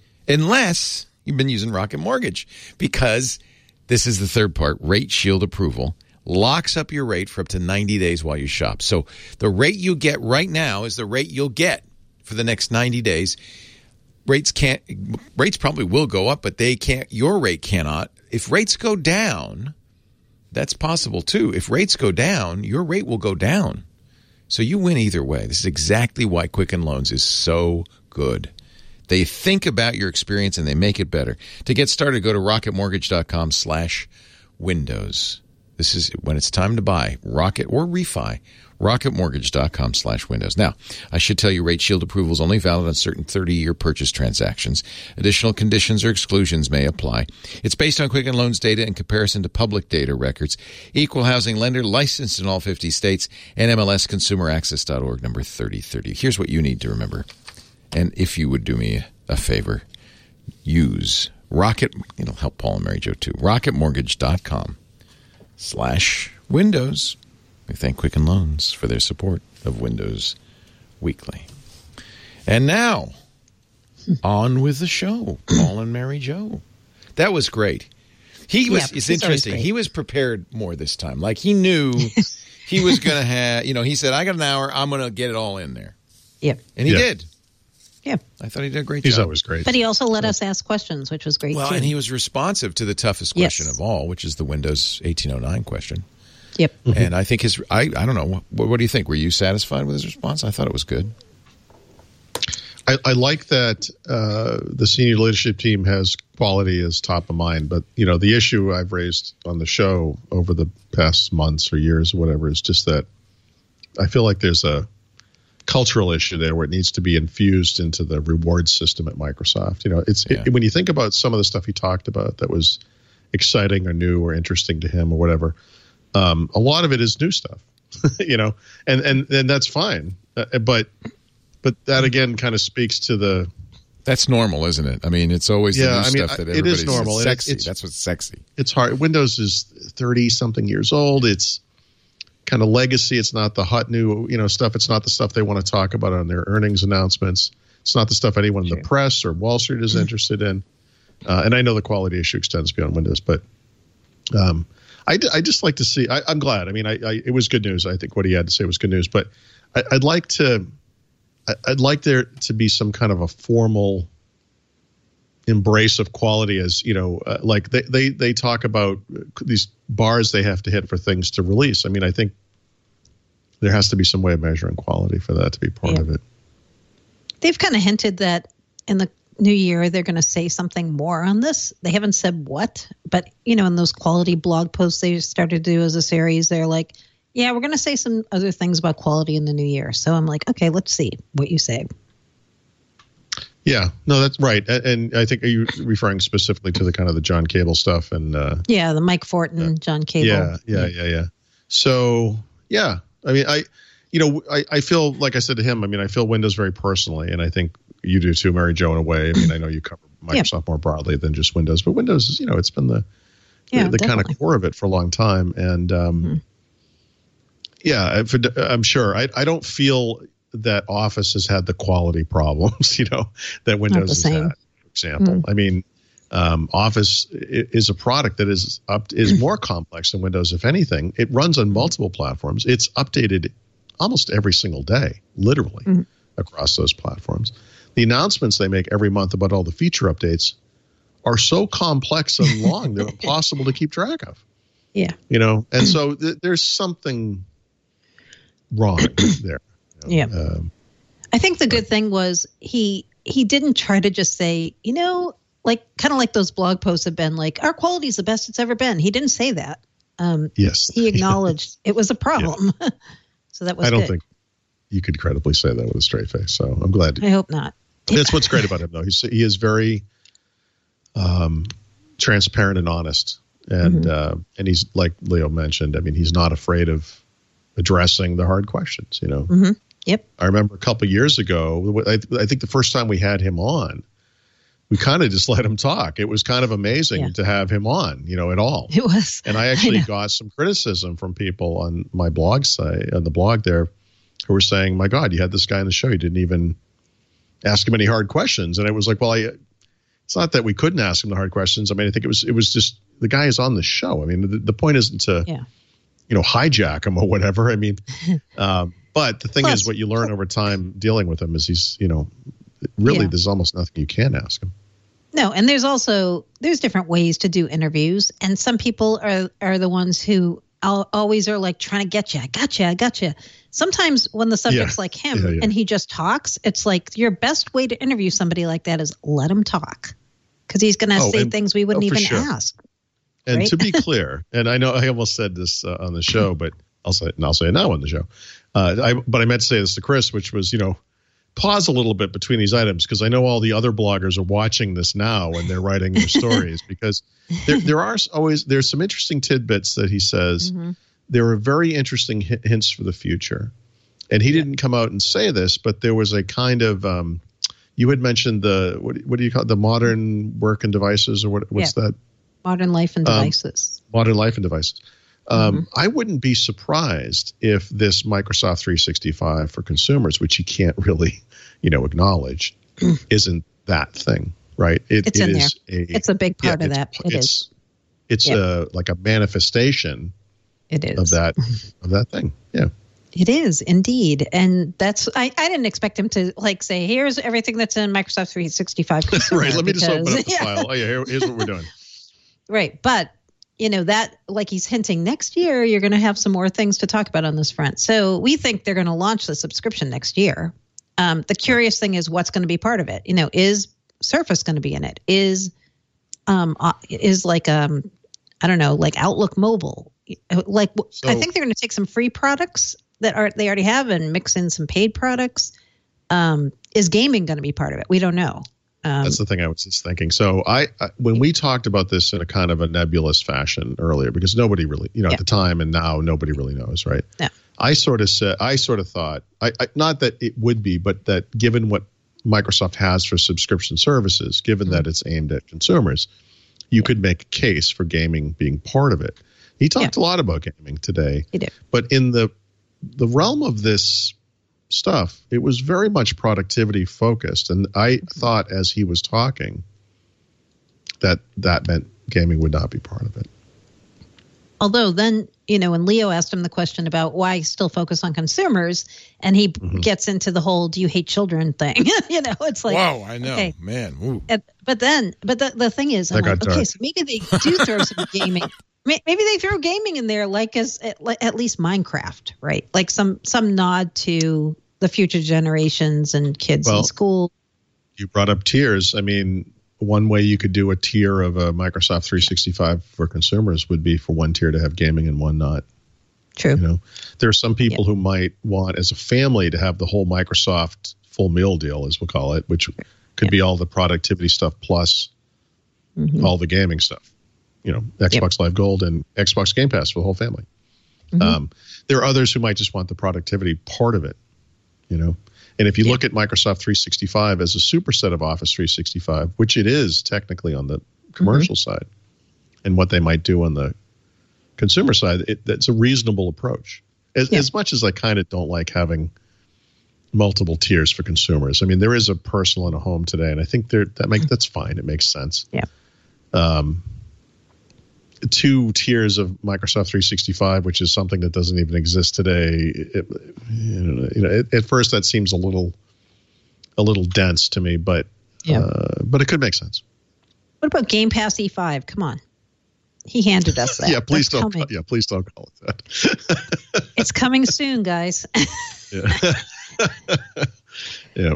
Unless you've been using Rocket Mortgage. Because this is the third part, Rate Shield approval. Locks up your rate for up to ninety days while you shop. So the rate you get right now is the rate you'll get for the next ninety days. Rates can't. Rates probably will go up, but they can't. Your rate cannot. If rates go down, that's possible too. If rates go down, your rate will go down. So you win either way. This is exactly why Quicken Loans is so good. They think about your experience and they make it better. To get started, go to rocketmortgage.com slash windows. This is when it's time to buy Rocket or refi. rocketmortgage.com slash windows. Now, I should tell you Rate Shield approval is only valid on certain thirty-year purchase transactions. Additional conditions or exclusions may apply. It's based on Quicken Loans data in comparison to public data records. Equal housing lender, licensed in all fifty states, and M L S consumer access dot org number thirty thirty. Here's what you need to remember. And if you would do me a favor, use Rocket, it'll help Paul and Mary Jo too, rocketmortgage.com slash windows. We thank Quicken Loans for their support of Windows Weekly. And now, on with the show, Paul and Mary Jo. That was great. He was. Yeah, it's he's always interesting. great. He was prepared more this time. Like he knew he was going to have. You know, he said, "I got an hour. I'm going to get it all in there." Yep. And he Yeah. did. Yeah. I thought he did a great He's job. always great. But he also let us ask questions, which was great Well, too. and he was responsive to the toughest Yes. question of all, which is the Windows eighteen oh nine question. Yep. And I think his, I, I don't know, what, what do you think? Were you satisfied with his response? I thought it was good. I, I like that uh, the senior leadership team has quality as top of mind, but you know the issue I've raised on the show over the past months or years or whatever is just that I feel like there's a cultural issue there where it needs to be infused into the reward system at Microsoft. You know, it's Yeah. it, when you think about some of the stuff he talked about that was exciting or new or interesting to him or whatever, um, a lot of it is new stuff. you know, and and and that's fine, uh, but. But that again kind of speaks to the. That's normal, isn't it? I mean, it's always Yeah, the new I mean, stuff that it is everybody's normal, and sexy. it's- That's what's sexy. It's hard. Windows is thirty something years old. It's kind of legacy. It's not the hot new you know stuff. It's not the stuff they want to talk about on their earnings announcements. It's not the stuff anyone in the press or Wall Street is interested in. Uh, and I know the quality issue extends beyond Windows, but um, I, I just like to see. I, I'm glad. I mean, I, I, it was good news. I think what he had to say was good news. But I, I'd like to. I'd like there to be some kind of a formal embrace of quality as, you know, uh, like they, they, they talk about these bars they have to hit for things to release. I mean, I think there has to be some way of measuring quality for that to be part Yeah. of it. They've kind of hinted that in the new year they're going to say something more on this. They haven't said what, but, you know, in those quality blog posts they started to do as a series, they're like, yeah, we're going to say some other things about quality in the new year. So I'm like, okay, let's see what you say. Yeah, no, that's right. And, and I think, are you referring specifically to the kind of the John Cable stuff? And uh, Yeah, the Mike Fortin, uh, John Cable. Yeah, yeah, yeah, yeah. So, yeah, I mean, I, you know, I, I feel, like I said to him, I mean, I feel Windows very personally, and I think you do too, Mary Jo, in a way. I mean, I know you cover Microsoft yeah. more broadly than just Windows, but Windows is, you know, it's been the, yeah, the, the kind of core of it for a long time. And, um, mm-hmm. yeah, for, I'm sure. I, I don't feel that Office has had the quality problems, you know, that Windows has same. had, for example. Mm. I mean, um, Office is a product that is up is more complex than Windows. If anything, it runs on multiple platforms. It's updated almost every single day, literally, mm. across those platforms. The announcements they make every month about all the feature updates are so complex and long, they're impossible to keep track of. Yeah. You know, and so th- there's something wrong there. You know? Yeah. Um, I think the good thing was he he didn't try to just say, you know, like kind of like those blog posts have been like, our quality is the best it's ever been. He didn't say that. Um, yes. He acknowledged it was a problem. Yeah. So that was I don't good. think you could credibly say that with a straight face. So I'm glad. I hope not. That's what's great about him, though. He's, he is very um, transparent and honest. And, mm-hmm. uh, and he's, like Leo mentioned, I mean, he's not afraid of addressing the hard questions, you know. Mm-hmm. Yep. I remember a couple of years ago, I, I think the first time we had him on, we kind of just let him talk. It was kind of amazing yeah. to have him on, you know, at all. It was. And I actually I got some criticism from people on my blog site, on the blog there, who were saying, my God, you had this guy on the show. You didn't even ask him any hard questions. And it was like, well, I, it's not that we couldn't ask him the hard questions. I mean, I think it was, it was just, the guy is on the show. I mean, the, the point isn't to, yeah. you know, hijack him or whatever. I mean, um, but the thing Plus, is, what you learn over time dealing with him is he's, you know, really yeah. there's almost nothing you can ask him. No, and there's also there's different ways to do interviews, and some people are are the ones who always are like trying to get you. I gotcha, I gotcha. Sometimes when the subject's yeah. like him yeah, yeah. and he just talks, it's like your best way to interview somebody like that is let him talk, because he's going to oh, say and, things we wouldn't oh, even sure. ask. And right? to be clear, and I know I almost said this uh, on the show, but I'll say it, and I'll say it now on the show. Uh, I, but I meant to say this to Chris, which was, you know, pause a little bit between these items, because I know all the other bloggers are watching this now and they're writing their stories, because there, there are always, there's some interesting tidbits that he says. Mm-hmm. There are very interesting h- hints for the future. And he yeah. didn't come out and say this, but there was a kind of, um, you had mentioned the, what, what do you call it? The modern work and devices, or what? what's yeah. that? Modern life and devices. Um, modern life and devices. Um, mm-hmm. I wouldn't be surprised if this Microsoft three sixty-five for consumers, which you can't really, you know, acknowledge, isn't that thing, right? It, it's it in is there. A, it's a big part yeah, of that. It it's, is. It's yeah. a like a manifestation. It is of that of that thing. Yeah. It is indeed, and that's I, I didn't expect him to like say, "Here's everything that's in Microsoft three sixty-five." Right. Let me because, just open up the yeah. file. Oh yeah, here, here's what we're doing. Right, but you know that, like he's hinting, next year you're going to have some more things to talk about on this front. So we think they're going to launch the subscription next year. Um, the curious thing is what's going to be part of it. You know, is Surface going to be in it? Is um uh, is like um I don't know, like Outlook Mobile? Like So- I think they're going to take some free products that are they already have and mix in some paid products. Um, is gaming going to be part of it? We don't know. Um, That's the thing I was just thinking. So I, I, when we talked about this in a kind of a nebulous fashion earlier, because nobody really, you know, Yeah. at the time and now nobody really knows, right? Yeah. I sort of said, I sort of thought, I, I not that it would be, but that given what Microsoft has for subscription services, given Mm-hmm. that it's aimed at consumers, you could make a case for gaming being part of it. He talked a lot about gaming today, He did. but in the the realm of this stuff, it was very much productivity focused. And I thought as he was talking that that meant gaming would not be part of it. Although then, you know, when Leo asked him the question about why still focus on consumers, and he Mm-hmm. gets into the whole "do you hate children" thing, you know, it's like, Whoa, I know, okay. man. Ooh. And- but then, but the, the thing is, I'm That like, got okay, dark. so maybe they do throw some gaming. May- Maybe they throw gaming in there, like as at, at least Minecraft, right? Like some some nod to the future generations and kids Well, in school. You brought up tiers. I mean, one way you could do a tier of a Microsoft three sixty-five for consumers would be for one tier to have gaming and one not. True. You know, there are some people who might want, as a family, to have the whole Microsoft full meal deal, as we'll call it, which could be all the productivity stuff plus Mhm. all the gaming stuff. You know, Xbox Live Gold and Xbox Game Pass for the whole family. Mhm. Um, there are others who might just want the productivity part of it. You know, and if you look at Microsoft three sixty-five as a superset of Office three sixty-five, which it is technically on the commercial side, and what they might do on the consumer side, it, that's a reasonable approach. As, Yeah. as much as I kind of don't like having multiple tiers for consumers. I mean, there is a personal and a home today, and I think there that make that's fine. It makes sense. Yeah. Um, two tiers of Microsoft three sixty-five, which is something that doesn't even exist today. It, you know, you know it, at first that seems a little, a little dense to me, but Yeah. uh, but it could make sense. What about Game Pass E five? Come on, he handed us that. Yeah, please That's don't. coming. Yeah, please don't call it that. It's coming soon, guys. yeah. yeah.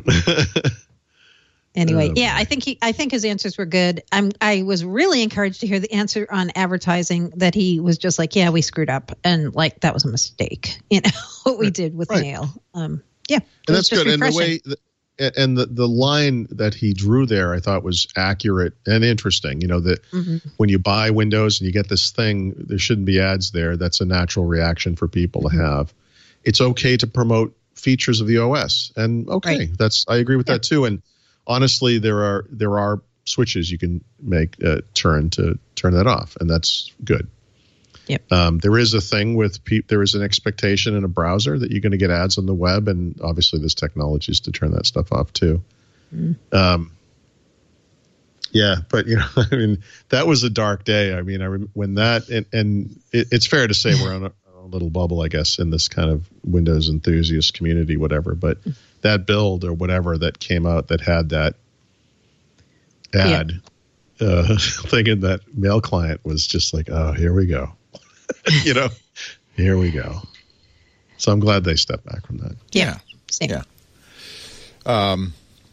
Anyway, Um, yeah, I think he, I think his answers were good. I'm, I was really encouraged to hear the answer on advertising that he was just like, yeah, we screwed up, and like that was a mistake. You know what we did with Right. Mail. Um, yeah, it and was that's just good. And the refreshing. way, the, and the the line that he drew there, I thought was accurate and interesting. You know that Mhm. when you buy Windows and you get this thing, there shouldn't be ads there. That's a natural reaction for people Mm-hmm. to have. It's okay to promote features of the O S, and okay, Right. that's I agree with Yeah. that too. And honestly, there are there are switches you can make uh, turn to turn that off, and that's good. Yep. Um, there is a thing with pe- there is an expectation in a browser that you're going to get ads on the web, and obviously there's technologies to turn that stuff off too. Mm. Um, yeah, but you know, I mean, that was a dark day. I mean, I rem- when that and, and it, it's fair to say we're on a, our own little bubble, I guess, in this kind of Windows enthusiast community, whatever. But that build or whatever that came out that had that ad uh, thing in that mail client was just like, oh, here we go. you know, here we go. So I'm glad they stepped back from that. Yeah. Same. Yeah. Um,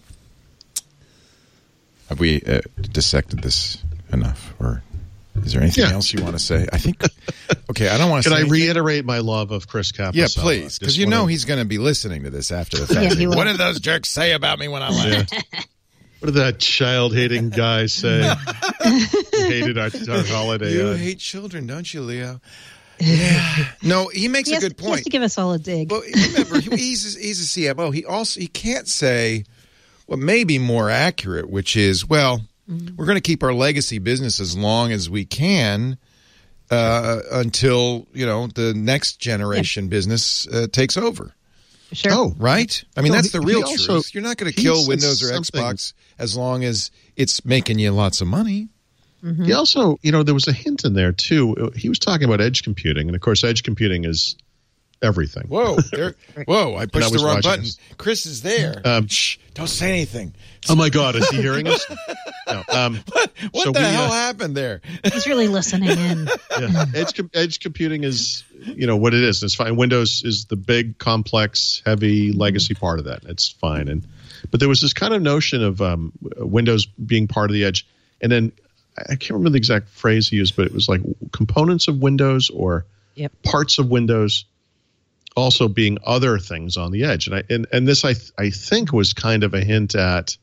have we uh, dissected this enough, or is there anything Yeah. else you want to say? I think. Okay, I don't want to. Can say I anything. reiterate my love of Chris Capossela? Yeah, please, because Just you know wanna- he's going to be listening to this after the fact. Yeah, he will. What did those jerks say about me when I left? What did that child-hating guy say? He hated our, our holiday. You uh, hate children, don't you, Leo? Yeah. No, he makes He has, a good he has point. to give us all a dig. Well, remember, he- he's he's a C M O. He also he can't say what may be more accurate, which is, well, we're going to keep our legacy business as long as we can uh, until you know the next generation business uh, takes over. Sure. Oh, Right? I mean, No, that's he- the real he also- truth. You're not going to he kill said Windows or something- Xbox as long as it's making you lots of money. Mm-hmm. He also, you know, there was a hint in there too. He was talking about edge computing, and of course, edge computing is everything. Whoa, there, whoa! I pushed I the was wrong watching button. this. Chris is there. Um, Shh! Don't say anything. Oh my God, is he hearing us? No. Um, What, what so the we, hell uh, happened there? He's really listening in. yeah. edge, com- edge computing is, you know, what it is. It's fine. Windows is the big, complex, heavy legacy part of that. It's fine. And but there was this kind of notion of um, Windows being part of the edge, and then I can't remember the exact phrase he used, but it was like components of Windows or Yep. parts of Windows also being other things on the edge. And I and, and this I th- I think was kind of a hint at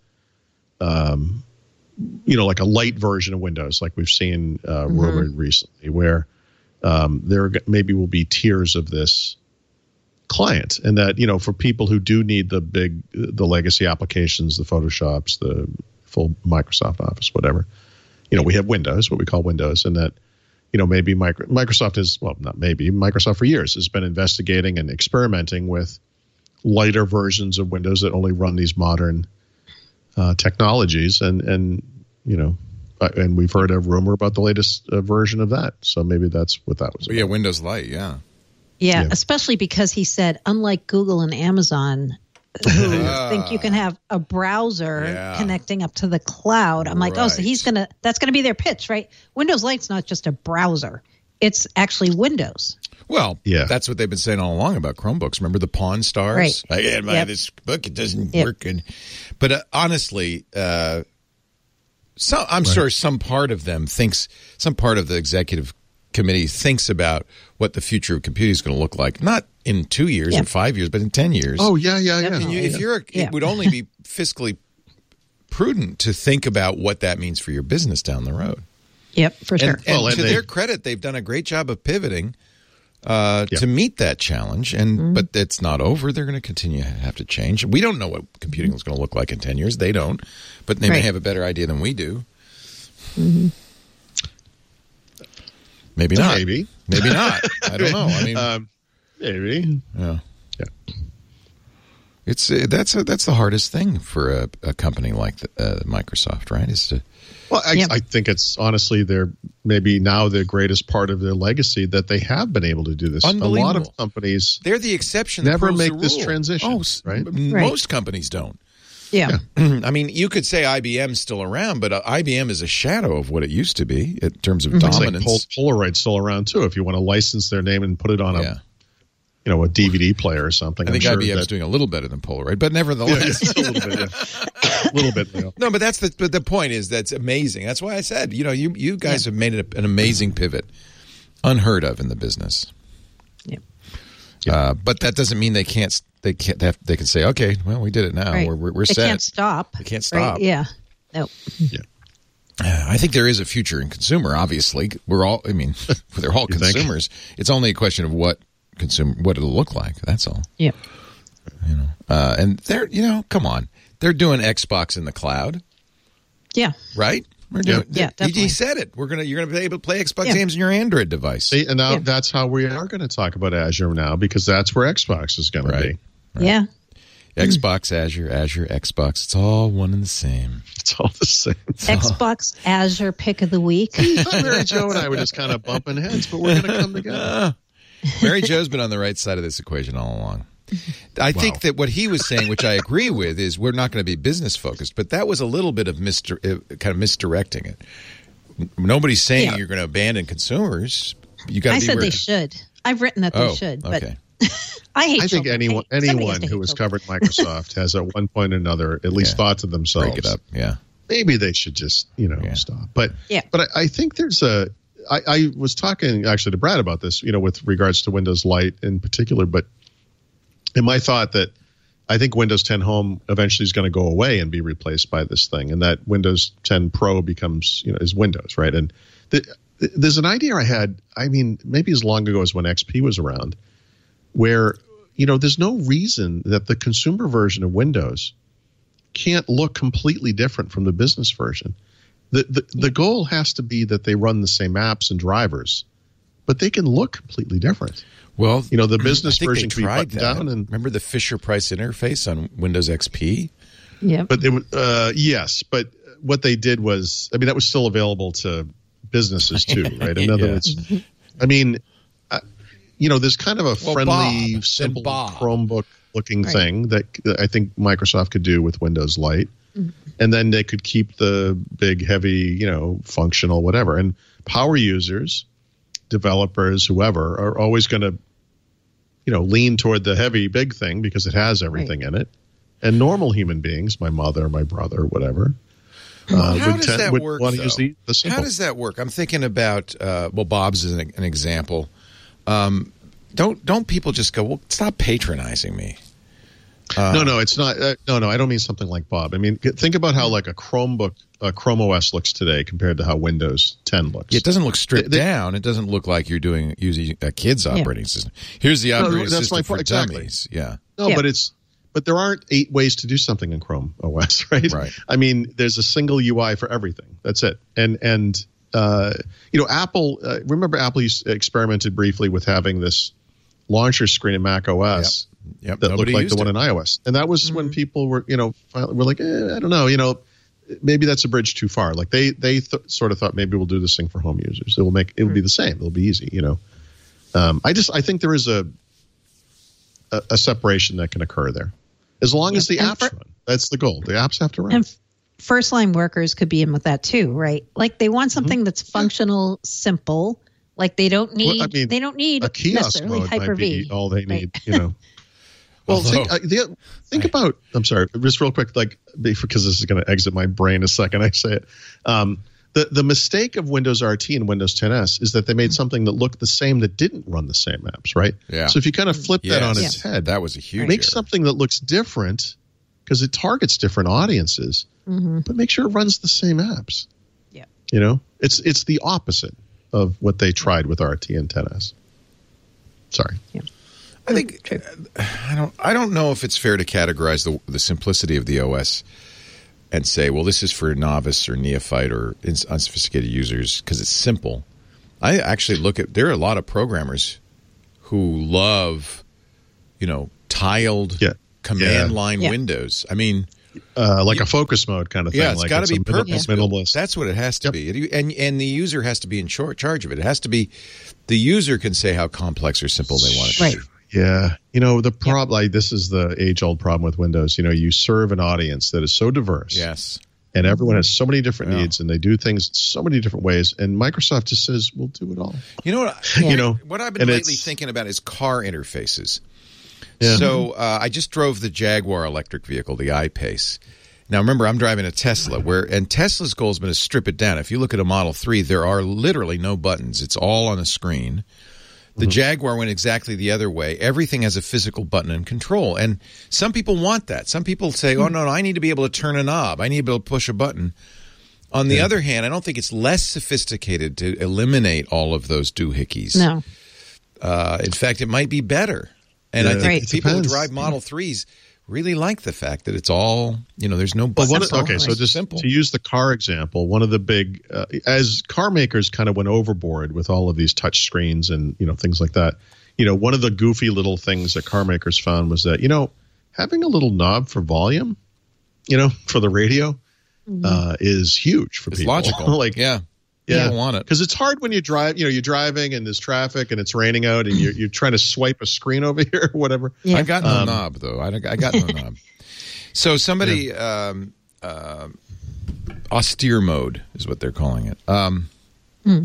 um you know, like a light version of Windows, like we've seen uh, Mm-hmm. rumored recently, where um, there maybe will be tiers of this client, and that, you know, for people who do need the big, the legacy applications, the Photoshops, the full Microsoft Office, whatever, you know, we have Windows, what we call Windows, and that, you know, maybe micro, Microsoft is, well, not maybe, Microsoft for years has been investigating and experimenting with lighter versions of Windows that only run these modern uh, technologies, and and you know, uh, and we've heard a rumor about the latest uh, version of that. So maybe that's what that was. Oh, yeah, Windows Light. Yeah. Yeah, Yeah. especially because he said, unlike Google and Amazon, who think you can have a browser Yeah. connecting up to the cloud. I'm like, oh, so Right. he's gonna. That's gonna be their pitch, right? Windows Lite's not just a browser; it's actually Windows. Well, Yeah. that's what they've been saying all along about Chromebooks. Remember the Pawn Stars? Right. I can't buy Yep. this book; it doesn't Yep. work. And but uh, honestly, uh, so I'm sure some part of them thinks, some part of the executive committee thinks about what the future of computing is going to look like, not in two years Yeah. or five years, but in ten years. Oh yeah, yeah, yeah. And you, if you're, a, Yeah. it would only be fiscally prudent to think about what that means for your business down the road. Yep, for sure. And, and Well, and to they- their credit, they've done a great job of pivoting uh, Yeah. to meet that challenge. And but it's not over. They're going to continue to have to change. We don't know what computing is going to look like in ten years. They don't, but they may Right. have a better idea than we do. Maybe not. Maybe. Maybe not. I don't know. I mean, Um, maybe. yeah. Yeah. It's uh, that's a, that's the hardest thing for a, a company like the, uh, Microsoft, right? Is to Well, I, Yeah. I think it's honestly their maybe now the greatest part of their legacy that they have been able to do this. A lot Unbelievable. of companies they're the exception. that never proves make the this rule. transition, Oh, s- right? m- Right. Most companies don't. yeah. I mean, you could say I B M's still around, but uh, I B M is a shadow of what it used to be in terms of It's like dominance. Pol- Polaroid's still around too. If you want to license their name and put it on a yeah. you know a D V D player or something, I think I'm I B sure M's that, doing a little better than Polaroid, but yeah, nevertheless. just a little bit, yeah. a little bit. You know. No, but that's the but the point is that's amazing. That's why I said, you know, you you guys have made it an amazing pivot, unheard of in the business. Yeah. Uh, but that doesn't mean they can't. They can't. They, have, they can say, okay, well, we did it now. Right. We're we're, we're They set. can't stop. They can't right? stop. Yeah. No. I think there is a future in consumer. Obviously, we're all. I mean, they're all You think? consumers. It's only a question of what consumer, what it'll look like. That's all. Yeah. Uh, and they're, you know, come on, they're doing Xbox in the cloud, Yeah. right? We're doing. Yeah, he- definitely. He said it. We're gonna. You're gonna be able to play Xbox Yeah. games on your Android device. See, and now Yeah. that's how we are going to talk about Azure now, because that's where Xbox is going Right. to be. Yeah. Xbox, Azure, Azure, Xbox. It's all one and the same. It's all the same. Xbox Azure pick of the week. Mary Jo and I were just kind of bumping heads, but we're going to come together. Mary Jo's been on the right side of this equation all along. I think that what he was saying, which I agree with, is we're not going to be business focused. But that was a little bit of misdir- uh, kind of misdirecting it. Nobody's saying Yeah. you're going to abandon consumers. You got to I be said where- they should. I've written that they Oh, should, but okay. I hate. I think children. anyone Hey, somebody has anyone to who hate has children. covered Microsoft has at one point or another at least Yeah. thought to themselves, Break it up. Yeah. maybe they should just, you know, Yeah. stop. But Yeah. but I, I think there's a I, I was talking actually to Brad about this, you know, with regards to Windows Lite in particular, but in my thought that I think Windows ten Home eventually is going to go away and be replaced by this thing, and that Windows ten Pro becomes, you know, is Windows, right? And the, there's an idea I had, I mean, maybe as long ago as when X P was around, where, you know, there's no reason that the consumer version of Windows can't look completely different from the business version. The, the the goal has to be that they run the same apps and drivers, but they can look completely different. Well, You know, the business I think version they can be tried buttoned that. down, and Remember the Fisher Price interface on Windows X P? Yeah. but it, was- uh, yes, but what they did was, I mean, that was still available to businesses too, right? In other Yeah. words, I mean, uh, you know, there's kind of a Well, friendly, Bob, simple then Bob. Chromebook-looking Right. thing that, that I think Microsoft could do with Windows Lite. Mhm. And then they could keep the big, heavy, you know, functional, whatever. And power users, developers, whoever, are always going to, you know, lean toward the heavy, big thing because it has everything in it. And normal human beings, my mother, my brother, whatever, uh, How would, does tend, that would work, want to though? use the, the simple. How does that work? I'm thinking about, uh, well, Bob's is an, an example. Um, don't don't people just go, well, stop patronizing me? Uh, no, no, it's not. Uh, no, no, I don't mean something like Bob. I mean, think about how like a Chromebook, uh, Chrome O S looks today compared to how Windows ten looks. It doesn't look stripped They- they- down. It doesn't look like you're doing using a kid's operating system. Here's the operating that's system my for point. Exactly. dummies. Yeah. No, Yeah. but it's but there aren't eight ways to do something in Chrome O S, right? Right. I mean, there's a single U I for everything. That's it. And and uh, you know, Apple. Uh, remember, Apple used, experimented briefly with having this launcher screen in Mac O S Yep. that Nobody looked like used the one it. in iOS, and that was when people were, you know, finally, were like, eh, I don't know, you know, maybe that's a bridge too far. Like they they th- sort of thought maybe we'll do this thing for home users. It will make it will be the same. It'll be easy, you know. Um, I just I think there is a, a a separation that can occur there, as long as the And apps for- run. That's the goal. The apps have to run. And f- first line workers could be in with that too, right? Like they want something that's functional, simple. Like they don't need Well, I mean, they don't need a kiosk necessarily mode might Hyper-V. be all they need, Right. you know. Well, Although- think, uh, the, think about. I'm sorry, just real quick, like because this is going to exit my brain a second. I say it. Um, the the mistake of Windows R T and Windows ten S is that they made something that looked the same that didn't run the same apps, right? Yeah. So if you kind of flip that on Yes. its head, That was a huge make error. something that looks different because it targets different audiences, Mm-hmm. but make sure it runs the same apps. Yeah. You know, it's it's the opposite of what they tried with R T and ten S. Sorry. I think I don't. I don't know if it's fair to categorize the the simplicity of the O S and say, well, this is for novice or neophyte or ins- unsophisticated users because it's simple. I actually look at there are a lot of programmers who love, you know, tiled Yeah. command Yeah. line Yeah. windows. I mean, Uh, like a focus mode kind of thing. yeah, it's like got to a be minimal- purpose minimalist. That's what it has to Yep. be, It- and and the user has to be in char- charge of it. It has to be the user can say how complex or simple they want it to Right. be. Yeah. You know, the problem, like, this is the age old problem with Windows. You know, you serve an audience that is so diverse. Yes. And everyone has so many different Yeah. needs and they do things so many different ways. And Microsoft just says, we'll do it all. You know what? I, You know, what I've been and lately it's- thinking about is car interfaces. Yeah. So uh, I just drove the Jaguar electric vehicle, the I-Pace. Now remember, I'm driving a Tesla, where and Tesla's goal has been to strip it down. If you look at a Model three, there are literally no buttons; it's all on a screen. The Mm-hmm. Jaguar went exactly the other way. Everything has a physical button and control, and some people want that. Some people say, "Oh no, no, I need to be able to turn a knob. I need to be able to push a button." On the other hand, I don't think it's less sophisticated to eliminate all of those doohickeys. No. Uh, in fact, it might be better. And I Yeah, think Right. it people who depends. drive Model threes really like the fact that it's all, you know, there's no Well, buttons. one of- Simple, okay, so right. just Simple. to use the car example, one of the big, uh, as car makers kind of went overboard with all of these touch screens and, you know, things like that, you know, one of the goofy little things that car makers found was that, you know, having a little knob for volume, you know, for the radio uh, is huge for It's people. logical. like, yeah. Yeah, People want it. because it's hard when you drive. You know, you're driving and there's traffic and it's raining out, and you're, you're trying to swipe a screen over here or whatever. Yeah. I got no Um, knob, though. I, I got no knob. So somebody, um, uh, austere mode is what they're calling it. Um, Hmm.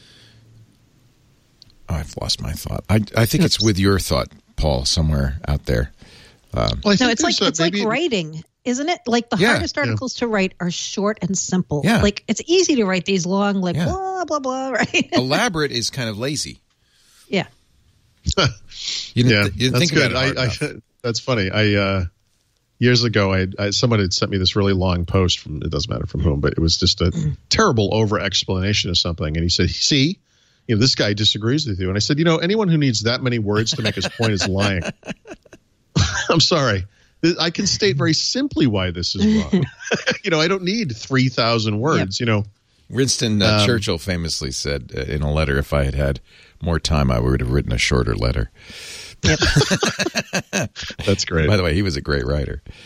oh, I've lost my thought. I, I think it's with your thought, Paul, somewhere out there. Well, I No, think it's like there's, uh, it's like maybe- writing, isn't it? Like the Yeah. hardest articles to write are short and simple. Yeah. Like it's easy to write these long, like Yeah. blah blah blah, right? Elaborate is kind of lazy. yeah. You didn't, yeah, th- you didn't that's think good. about it hard I, enough. I, that's funny. I uh, years ago, I, I someone had sent me this really long post from, it doesn't matter from whom, but it was just a terrible over explanation of something. And he said, "See, you know, this guy disagrees with you." And I said, "You know, anyone who needs that many words to make his point is lying." I'm sorry. I can state very simply why this is wrong. You know, I don't need three thousand words. You know, Winston uh, Um, Churchill famously said uh, in a letter, if I had had more time, I would have written a shorter letter. that's great. By the way, he was a great writer.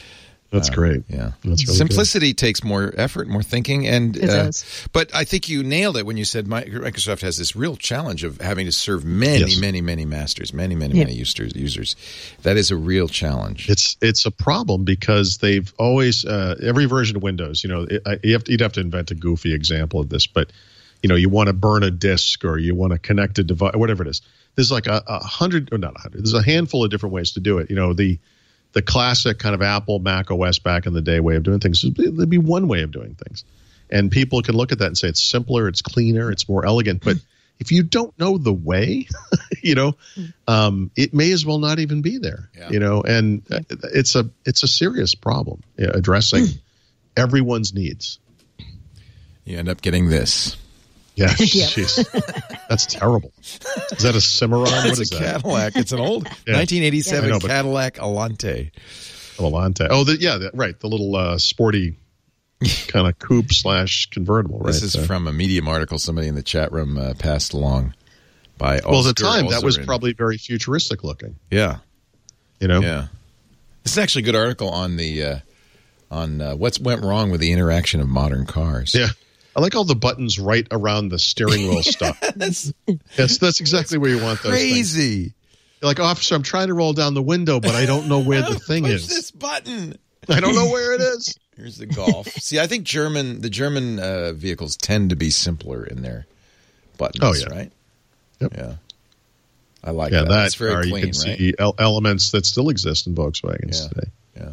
That's Uh, great. Yeah. That's really Simplicity takes more effort, more thinking. and It uh, does. But I think you nailed it when you said Mi- Microsoft has this real challenge of having to serve many, Yes. many, many masters, many, many, Yeah. many users. Users, That is a real challenge. It's it's a problem because they've always uh, every version of Windows. You know, it, I, you have to, you'd have to invent a goofy example of this, but you know, you want to burn a disk or you want to connect a device, whatever it is. There's like a, a hundred, or not a hundred. There's a handful of different ways to do it. You know, the the classic kind of Apple, Mac O S back in the day way of doing things. There'd be one way of doing things, and people can look at that and say it's simpler, it's cleaner, it's more elegant, but if you don't know the way, you know, um, it may as well not even be there. Yeah. You know, and uh, it's a it's a serious problem uh, addressing everyone's needs. You end up getting this. Yeah, Yeah. jeez, that's terrible. Is that a Cimarron? What It's is a that? Cadillac. It's an old Yeah. nineteen eighty-seven Yeah, I know, but- Cadillac Alante. Volante. Oh, the, yeah, the, right. The little uh, sporty kind of coupe slash convertible. Right. This is Uh, from a Medium article somebody in the chat room uh, passed along by well, at the Oscar time that was Ozarin. probably very futuristic looking. Yeah. You know. Yeah, this is actually a good article on the uh, on uh, what's went wrong with the interaction of modern cars. Yeah. I like all the buttons right around the steering wheel stuff. That's That's that's exactly where you want those things. crazy. You're like, officer, I'm trying to roll down the window, but I don't know where the thing Push is. this button. I don't know where it is. Here's the Golf. See, I think German the German uh, vehicles tend to be simpler in their buttons. Oh, yeah. Right. Yep. Yeah. I like Yeah, that. that It's very or clean, you can right? see el- elements that still exist in Volkswagens Yeah. today. Yeah.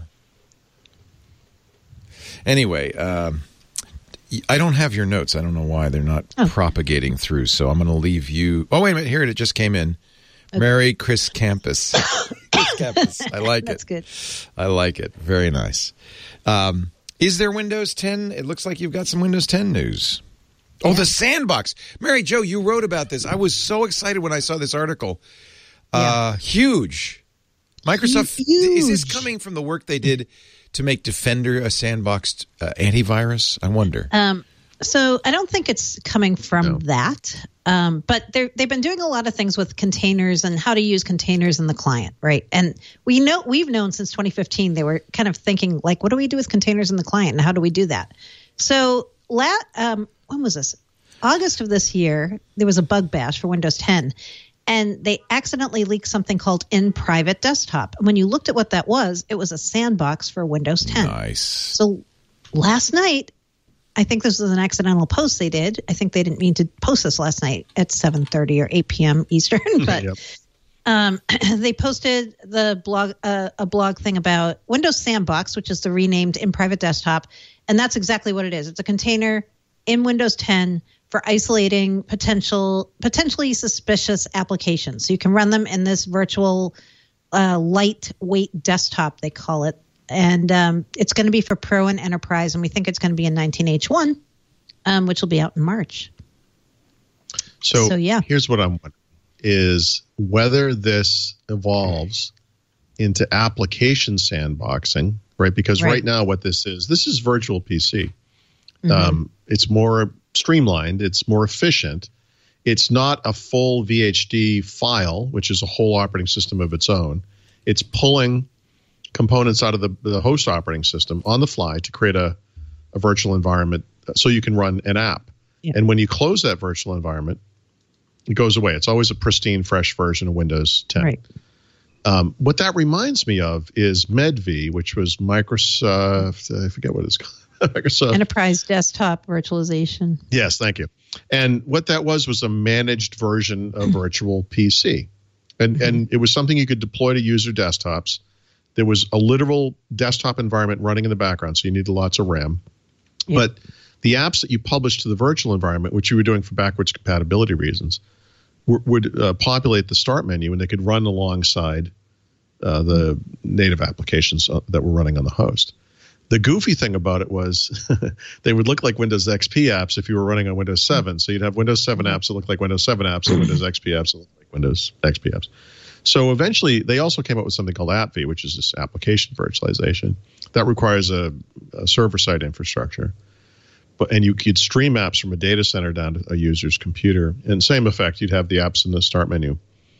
Anyway, um, I don't have your notes. I don't know why they're not Oh. propagating through. So I'm going to leave you. Oh, wait a minute. Here it just came in. Mary Chris Campus. Chris Campus. I like That's it. good. I like it. Very nice. Um, is there Windows ten? It looks like you've got some Windows ten news. Oh, the sandbox. Mary Jo, you wrote about this. I was so excited when I saw this article. Uh, huge. Microsoft, is this Huge. coming from the work they did to make Defender a sandboxed uh, antivirus? I wonder. Um, so I don't think it's coming from No. that. Um, but they're- they've been doing a lot of things with containers and how to use containers in the client, right? And we know we've known since twenty fifteen they were kind of thinking like, what do we do with containers in the client, and how do we do that? So, la- um, when was this? August of this year, there was a bug bash for Windows ten, and they accidentally leaked something called In Private Desktop. And when you looked at what that was, it was a sandbox for Windows ten. Nice. So last night, I think this was an accidental post they did. I think they didn't mean to post this last night at seven thirty or eight p.m. Eastern, but Yep. um, they posted the blog uh, a blog thing about Windows Sandbox, which is the renamed In Private Desktop, and that's exactly what it is. It's a container in Windows ten for isolating potential potentially suspicious applications. So you can run them in this virtual uh, lightweight desktop, they call it. And um, it's going to be for Pro and Enterprise, and we think it's going to be in nineteen H one, um, which will be out in March. So, So, yeah. here's what I'm wondering is whether this evolves into application sandboxing, right? Because right, Right. now what this is, this is virtual P C. Mm-hmm. Um, it's more streamlined. It's more efficient. It's not a full V H D file, which is a whole operating system of its own. It's pulling components out of the, the host operating system on the fly to create a, a virtual environment so you can run an app. Yeah. And when you close that virtual environment, it goes away. It's always a pristine, fresh version of Windows ten. Right. Um, what that reminds me of is MedV, which was Microsoft, I forget what it's called. Microsoft. Enterprise Desktop Virtualization. Yes, thank you. And what that was was a managed version of virtual P C. And mm-hmm. and it was something you could deploy to user desktops. There was a literal desktop environment running in the background, so you needed lots of RAM. Yep. But the apps that you published to the virtual environment, which you were doing for backwards compatibility reasons, w- would uh, populate the start menu, and they could run alongside uh, the native applications uh, that were running on the host. The goofy thing about it was they would look like Windows X P apps if you were running on Windows seven. So you'd have Windows seven apps that look like Windows seven apps and Windows X P apps that look like Windows X P apps. So eventually, they also came up with something called AppV, which is this application virtualization that requires a, a server-side infrastructure. But and you could stream apps from a data center down to a user's computer. And same effect, you'd have the apps in the start menu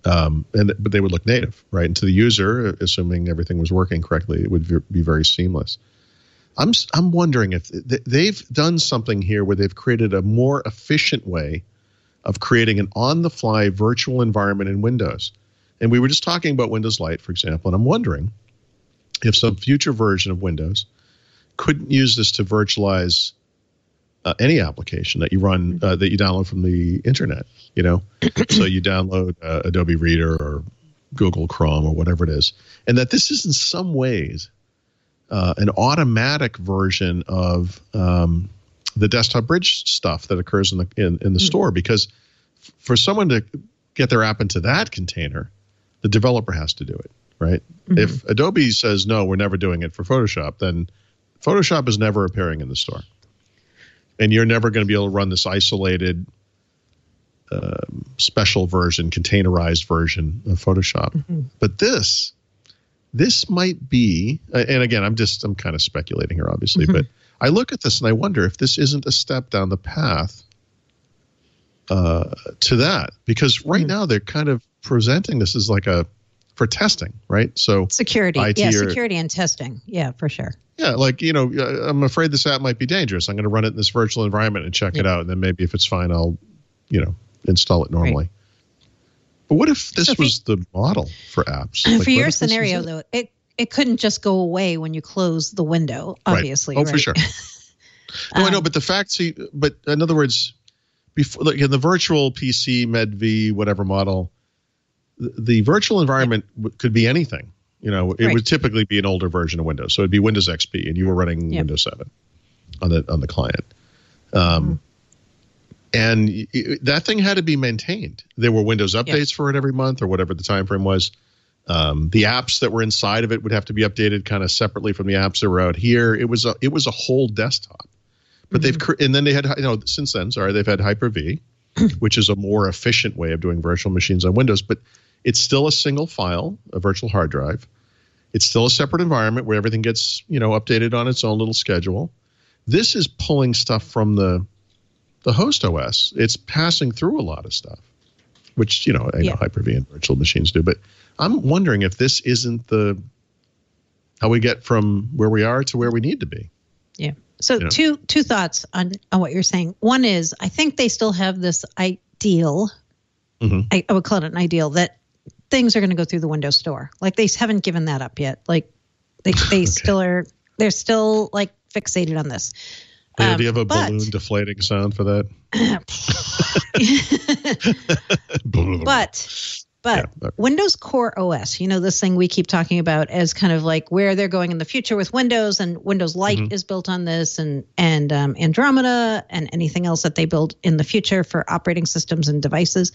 Um, and but they would look native, right? And to the user, assuming everything was working correctly, it would be very seamless. I'm I'm wondering if they've done something here where they've created a more efficient way of creating an on-the-fly virtual environment in Windows. And we were just talking about Windows Lite, for example, and I'm wondering if some future version of Windows couldn't use this to virtualize uh, any application that you run, uh, that you download from the internet, you know? So you download uh, Adobe Reader or Google Chrome or whatever it is. And that this is in some ways uh, an automatic version of um, the Desktop Bridge stuff that occurs in the in, in the mm-hmm. store, because f- for someone to get their app into that container, the developer has to do it, right? Mm-hmm. If Adobe says, no, we're never doing it for Photoshop, then Photoshop is never appearing in the store. And you're never going to be able to run this isolated um, special version, containerized version of Photoshop. Mm-hmm. But this, this might be, and again, I'm just, I'm kind of speculating here, obviously, mm-hmm. but I look at this and I wonder if this isn't a step down the path uh, to that, because right mm-hmm. now they're kind of presenting this as like a, for testing, right? So security, I T yeah, or, security and testing. Yeah, for sure. Yeah, like, you know, I'm afraid this app might be dangerous. I'm going to run it in this virtual environment and check yeah. it out. And then maybe if it's fine, I'll, you know, install it normally. Right. But what if this so was you, the model for apps? Like, for your scenario, though, it, it couldn't just go away when you close the window, obviously. Right. Oh, right? for sure. No, um, I know, but the fact, see, but in other words, before, like in the virtual P C, MedV, whatever model, the, the virtual environment yeah. w- could be anything. You know, it right. would typically be an older version of Windows. So it'd be Windows X P, and you were running yep. Windows seven on the on the client. Um, mm-hmm. And it, that thing had to be maintained. There were Windows updates yep. for it every month or whatever the time frame was. Um, the apps that were inside of it would have to be updated kind of separately from the apps that were out here. It was a it was a whole desktop. But mm-hmm. they've and then they had, you know, since then, sorry, they've had Hyper-V, which is a more efficient way of doing virtual machines on Windows. But it's still a single file, a virtual hard drive. It's still a separate environment where everything gets, you know, updated on its own little schedule. This is pulling stuff from the the host O S. It's passing through a lot of stuff, which, you know, I yeah. know Hyper-V and virtual machines do. But I'm wondering if this isn't the how we get from where we are to where we need to be. Yeah. So you know? two two thoughts on, on what you're saying. One is, I think they still have this ideal, mm-hmm. I, I would call it an ideal, that things are going to go through the Windows Store. Like, they haven't given that up yet. Like, they they okay. still are, they're still like fixated on this. Um, do you have a but, balloon deflating sound for that? but but yeah. Windows Core O S, you know, this thing we keep talking about as kind of like where they're going in the future with Windows, and Windows Lite mm-hmm. is built on this, and and um, Andromeda and anything else that they build in the future for operating systems and devices.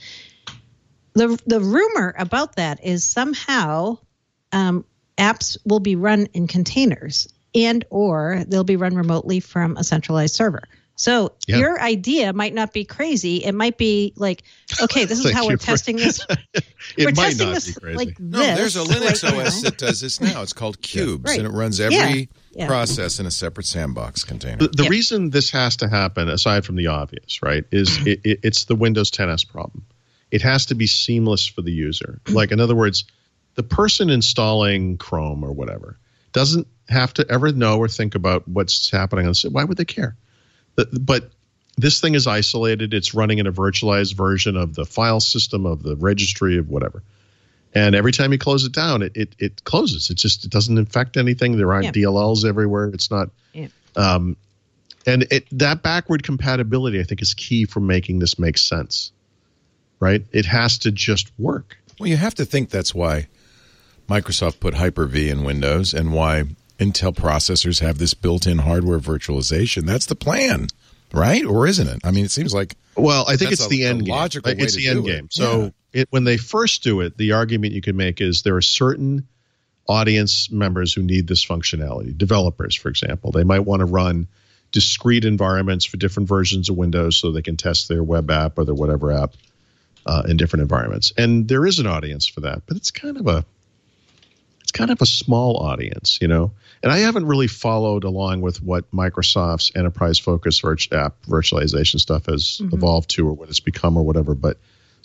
The the rumor about that is somehow um, apps will be run in containers, and or they'll be run remotely from a centralized server. So yeah. your idea might not be crazy. It might be like, okay, this is how we're testing this. it we're might testing not this be crazy. like no, this. there's a Linux right O S now. that does this now. It's called Cubes, right. and it runs every yeah. Yeah. process in a separate sandbox container. The, the yeah. reason this has to happen, aside from the obvious, right, is it, it, it's the Windows ten S problem. It has to be seamless for the user. Like, in other words, the person installing Chrome or whatever doesn't have to ever know or think about what's happening on the. Why would they care? But, but this thing is isolated. It's running in a virtualized version of the file system, of the registry, of whatever. And every time you close it down, it it, it closes. It just it doesn't infect anything. There aren't yeah. D L Ls everywhere. It's not. Yeah. Um, and it, that backward compatibility, I think, is key for making this make sense. Right? It has to just work. Well, you have to think that's why Microsoft put Hyper-V in Windows, and why Intel processors have this built-in hardware virtualization. That's the plan. Right? Or isn't it? I mean, it seems like. Well, I think it's a, the end game. Logical way it's to the end do game. It. So yeah. it, when they first do it, the argument you can make is there are certain audience members who need this functionality. Developers, for example, they might want to run discrete environments for different versions of Windows so they can test their web app or their whatever app uh, in different environments. And there is an audience for that, but it's kind of a it's kind of a small audience, you know. And I haven't really followed along with what Microsoft's enterprise-focused virt- app virtualization stuff has mm-hmm. evolved to, or what it's become, or whatever. But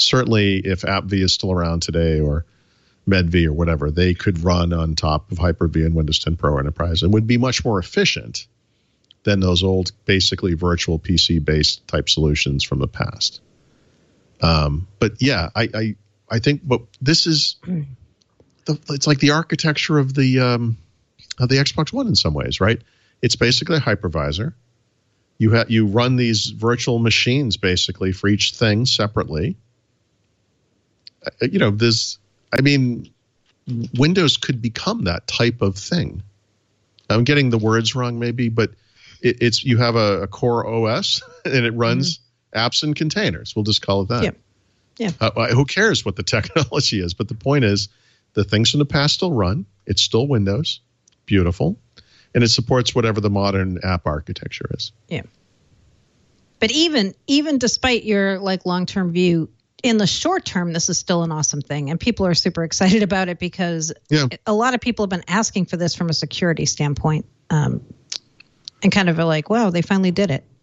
certainly if AppV is still around today or MedV or whatever, they could run on top of Hyper-V and Windows ten Pro Enterprise and would be much more efficient than those old, basically virtual P C-based type solutions from the past. Um, but yeah, I, I I think, but this is the, it's like the architecture of the um, of the Xbox One in some ways, right? It's basically a hypervisor. You have you run these virtual machines basically for each thing separately. Uh, you know, there's, I mean, Windows could become that type of thing. I'm getting the words wrong, maybe, but it, it's you have a, a core O S and it runs mm-hmm. apps and containers. We'll just call it that. Yeah. Yeah. Uh, who cares what the technology is? But the point is, the things from the past still run. It's still Windows. Beautiful. And it supports whatever the modern app architecture is. Yeah. But even even despite your like long-term view, in the short term, this is still an awesome thing. And people are super excited about it because yeah. a lot of people have been asking for this from a security standpoint. Um, and kind of are like, wow, they finally did it.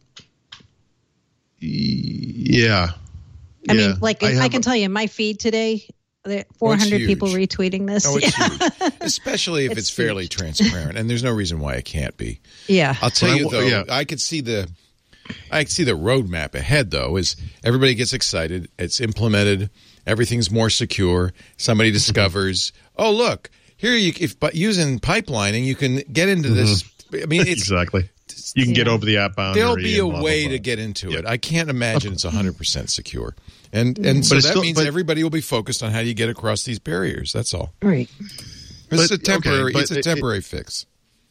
Yeah. I yeah. mean, like I, I can a, tell you, my feed today, four hundred oh, people retweeting this. Oh, it's huge. Especially if it's, it's fairly huge. transparent, and there's no reason why it can't be. Yeah. I'll tell you, I, though, yeah. I could see the I could see the roadmap ahead, though, is everybody gets excited. It's implemented. Everything's more secure. Somebody discovers, oh, look, here, you if but using pipelining, you can get into this. Mm-hmm. I mean, it's exactly. You can yeah. get over the app boundary. There'll be a blah, way blah, blah. to get into yeah. it. I can't imagine it's one hundred percent secure. And and so that still, means but, everybody will be focused on how you get across these barriers. That's all. Right. It's a temporary okay, it's a temporary it, fix.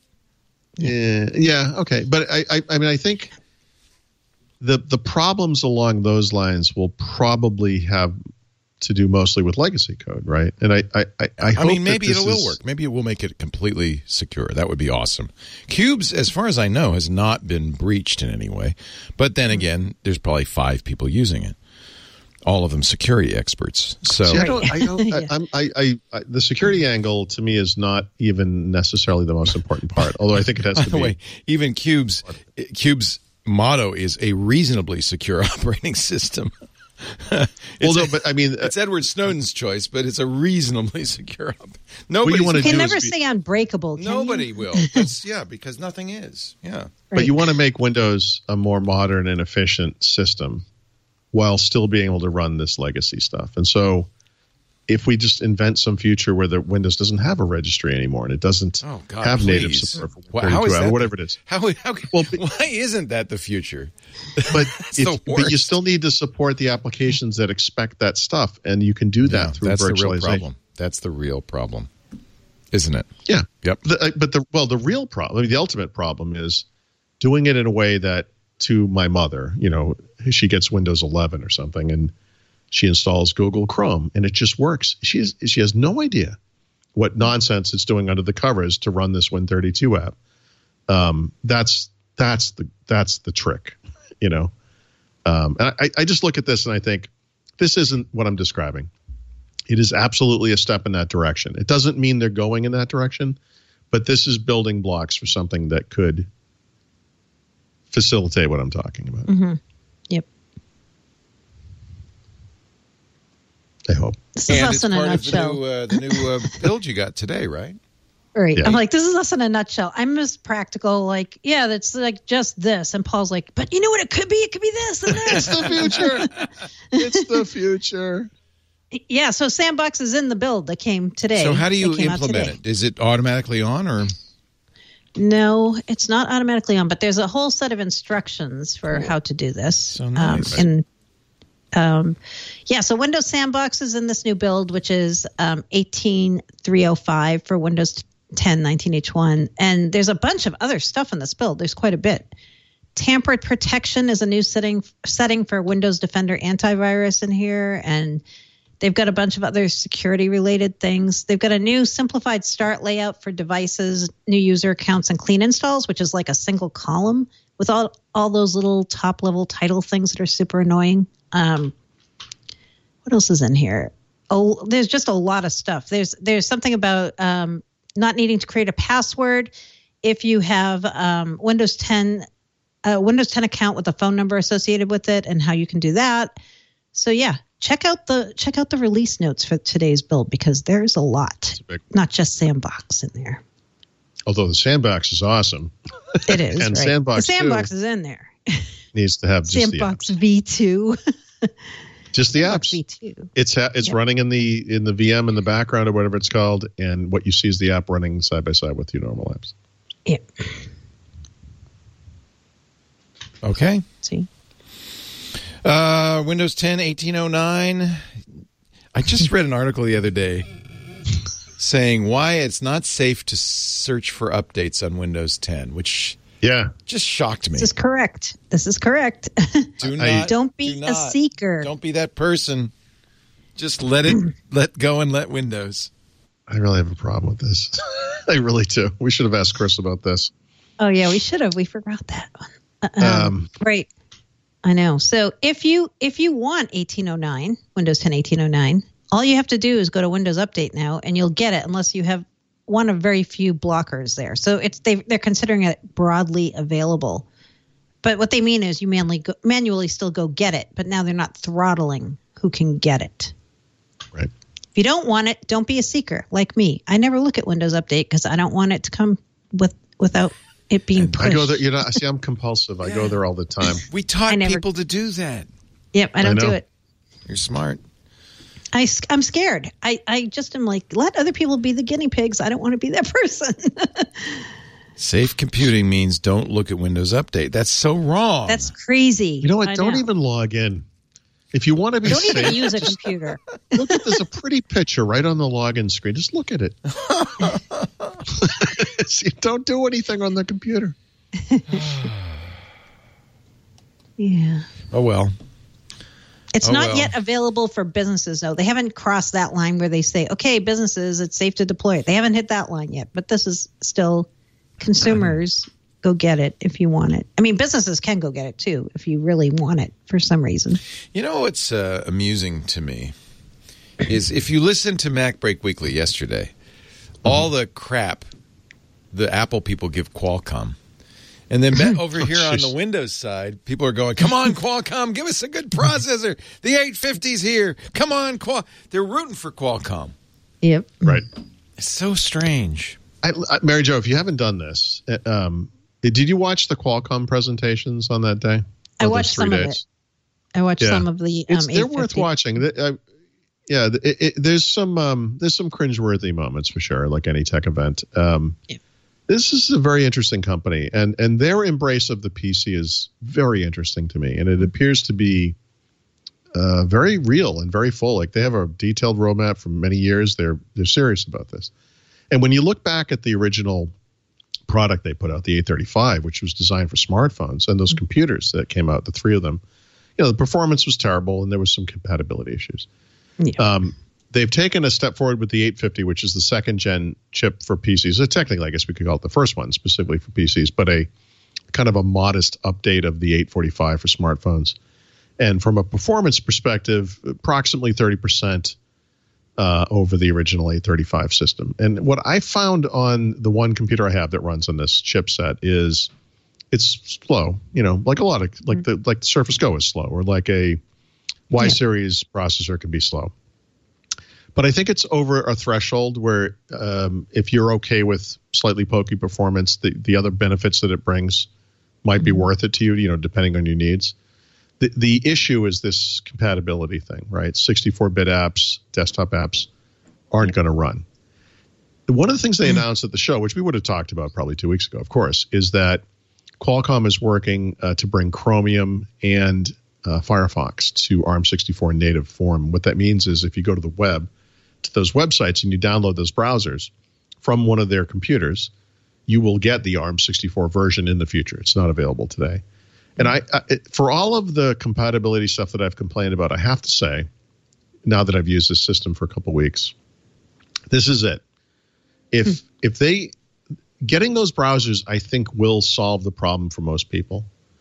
Yeah, yeah, okay. But I, I I mean I think the the problems along those lines will probably have to do mostly with legacy code, right? And I I, I, I hope I mean maybe it will is, work. Maybe it will make it completely secure. That would be awesome. Cubes, as far as I know, has not been breached in any way. But then again, there's probably five people using it. All of them security experts. So See, I don't, I don't, I, I'm, I, I, I, the security angle to me is not even necessarily the most important part. Although I think it has By to the be. way, even Cube's Cube's motto is a reasonably secure operating system. well, no, but I mean, it's Edward Snowden's choice, but it's a reasonably secure. Op- Nobody you can never say unbreakable. Can nobody you? will. That's, yeah, because nothing is. Yeah, right. But you want to make Windows a more modern and efficient system, while still being able to run this legacy stuff. And so if we just invent some future where the Windows doesn't have a registry anymore and it doesn't oh, God, have please. native support for well, how is that or whatever it is. How, how, well, why isn't that the future? But, if, but you still need to support the applications that expect that stuff, and you can do that yeah, through that's virtualization. The real problem. That's the real problem, isn't it? Yeah. Yep. The, but the well, the real problem, I mean, the ultimate problem is doing it in a way that, to my mother, you know, she gets Windows eleven or something, and she installs Google Chrome, and it just works. She has, she has no idea what nonsense it's doing under the covers to run this Win thirty-two app. Um, that's that's the that's the trick, you know. Um, and I, I just look at this and I think this isn't what I'm describing. It is absolutely a step in that direction. It doesn't mean they're going in that direction, but this is building blocks for something that could facilitate what I'm talking about. Mm-hmm. Yep. I hope. This is and us it's in a part nutshell. of the new, uh, the new uh, build you got today, right? Right. Yeah. I'm like, this is us in a nutshell. I'm just practical. Like, yeah, that's like just this. And Paul's like, but you know what it could be? It could be this and this. It's the future. It's the future. Yeah. So Sandbox is in the build that came today. So how do you it implement it? Is it automatically on or? No, it's not automatically on, but there's a whole set of instructions for how to do this. So nice. Um, and um, yeah, so Windows Sandbox is in this new build, which is um, eighteen point three oh five for Windows ten nineteen H one. And there's a bunch of other stuff in this build. There's quite a bit. Tamper protection is a new setting setting for Windows Defender antivirus in here, and they've got a bunch of other security-related things. They've got a new simplified start layout for devices, new user accounts, and clean installs, which is like a single column with all, all those little top-level title things that are super annoying. Um, what else is in here? Oh, there's just a lot of stuff. There's there's something about um, not needing to create a password if you have um, Windows ten, a Windows ten account with a phone number associated with it, and how you can do that. So yeah, check out the check out the release notes for today's build because there's a lot, a not just Sandbox in there. Although the Sandbox is awesome. It is. And right. Sandbox the Sandbox two is in there. Needs to have just Sandbox the apps. V two. Just the Sandbox apps. V two. It's ha- it's Yep. running in the in the V M in the background or whatever it's called, and what you see is the app running side by side with your normal apps. Yeah. Okay. See. Uh, Windows ten eighteen oh nine. I just read an article the other day saying why it's not safe to search for updates on Windows ten, which Yeah. just shocked me. This is correct. This is correct. Do I- not. Don't be do a not. seeker. Don't be that person. Just let it let go and let Windows. I really have a problem with this. I really do. We should have asked Chris about this. Oh yeah, we should have. We forgot that one. Uh, Um, Um, right. I know. So if you if you want eighteen oh nine, Windows ten eighteen oh nine, all you have to do is go to Windows Update now, and you'll get it unless you have one of very few blockers there. So it's they they're considering it broadly available. But what they mean is you manually go, manually still go get it, but now they're not throttling who can get it. Right. If you don't want it, don't be a seeker like me. I never look at Windows Update because I don't want it to come with without it being pushed. I go there. You know, see, I'm compulsive. I go there all the time. We taught I never- people to do that. Yep, I don't I do know. it. You're smart. I, I'm scared. I, I just am like, let other people be the guinea pigs. I don't want to be that person. Safe computing means don't look at Windows Update. That's so wrong. That's crazy. You know what? I Don't know. even log in. If you want to be Don't safe, even use a computer. look at there's a pretty picture right on the login screen. Just look at it. See, don't do anything on the computer. Yeah. oh well. It's Oh, not well. yet available for businesses, though. They haven't crossed that line where they say, okay, businesses, it's safe to deploy it. They haven't hit that line yet, but this is still consumers. Go get it if you want it. I mean, businesses can go get it, too, if you really want it for some reason. You know what's uh, amusing to me is if you listen to Mac Break Weekly yesterday, all the crap the Apple people give Qualcomm. And then bet over here on the Windows side, people are going, come on, Qualcomm, give us a good processor. The eight fifty's here. Come on, Qual. They're rooting for Qualcomm. Yep. Right. It's so strange. I, I, Mary Jo, if you haven't done this, uh, um, did you watch the Qualcomm presentations on that day? I Or those watched three some of days? it. I watched Yeah. some of the um, It's, they're worth eight fifty. watching. The- uh, yeah, it, it, there's some um, there's some cringeworthy moments for sure, like any tech event. Um, Yeah. This is a very interesting company, and and their embrace of the P C is very interesting to me, and it appears to be uh, very real and very full. Like they have a detailed roadmap for many years. They're they're serious about this. And when you look back at the original product they put out, the eight thirty-five, which was designed for smartphones, and those computers that came out, the three of them, you know, the performance was terrible, and there was some compatibility issues. Yeah. Um, they've taken a step forward with the eight fifty, which is the second gen chip for P Cs. So technically, I guess we could call it the first one specifically for P Cs, but a kind of a modest update of the eight forty-five for smartphones. And from a performance perspective, approximately thirty percent uh, over the original eight thirty-five system. And what I found on the one computer I have that runs on this chipset is it's slow, you know, like a lot of like the like the Surface Go is slow, or like a Y Yeah. series processor can be slow. But I think it's over a threshold where um, if you're okay with slightly pokey performance, the, the other benefits that it brings might be worth it to you, you know, depending on your needs. The, the issue is this compatibility thing, right? sixty-four bit apps, desktop apps aren't going to run. One of the things they announced at the show, which we would have talked about probably two weeks ago, of course, is that Qualcomm is working uh, to bring Chromium and uh, Firefox to ARM sixty-four native form. What that means is if you go to the web, to those websites, and you download those browsers from one of their computers, you will get the ARM sixty-four version in the future. It's not available today. And I, I it, for all of the compatibility stuff that I've complained about, I have to say, now that I've used this system for a couple weeks, this is it. If if they getting those browsers, I think, will solve the problem for most people.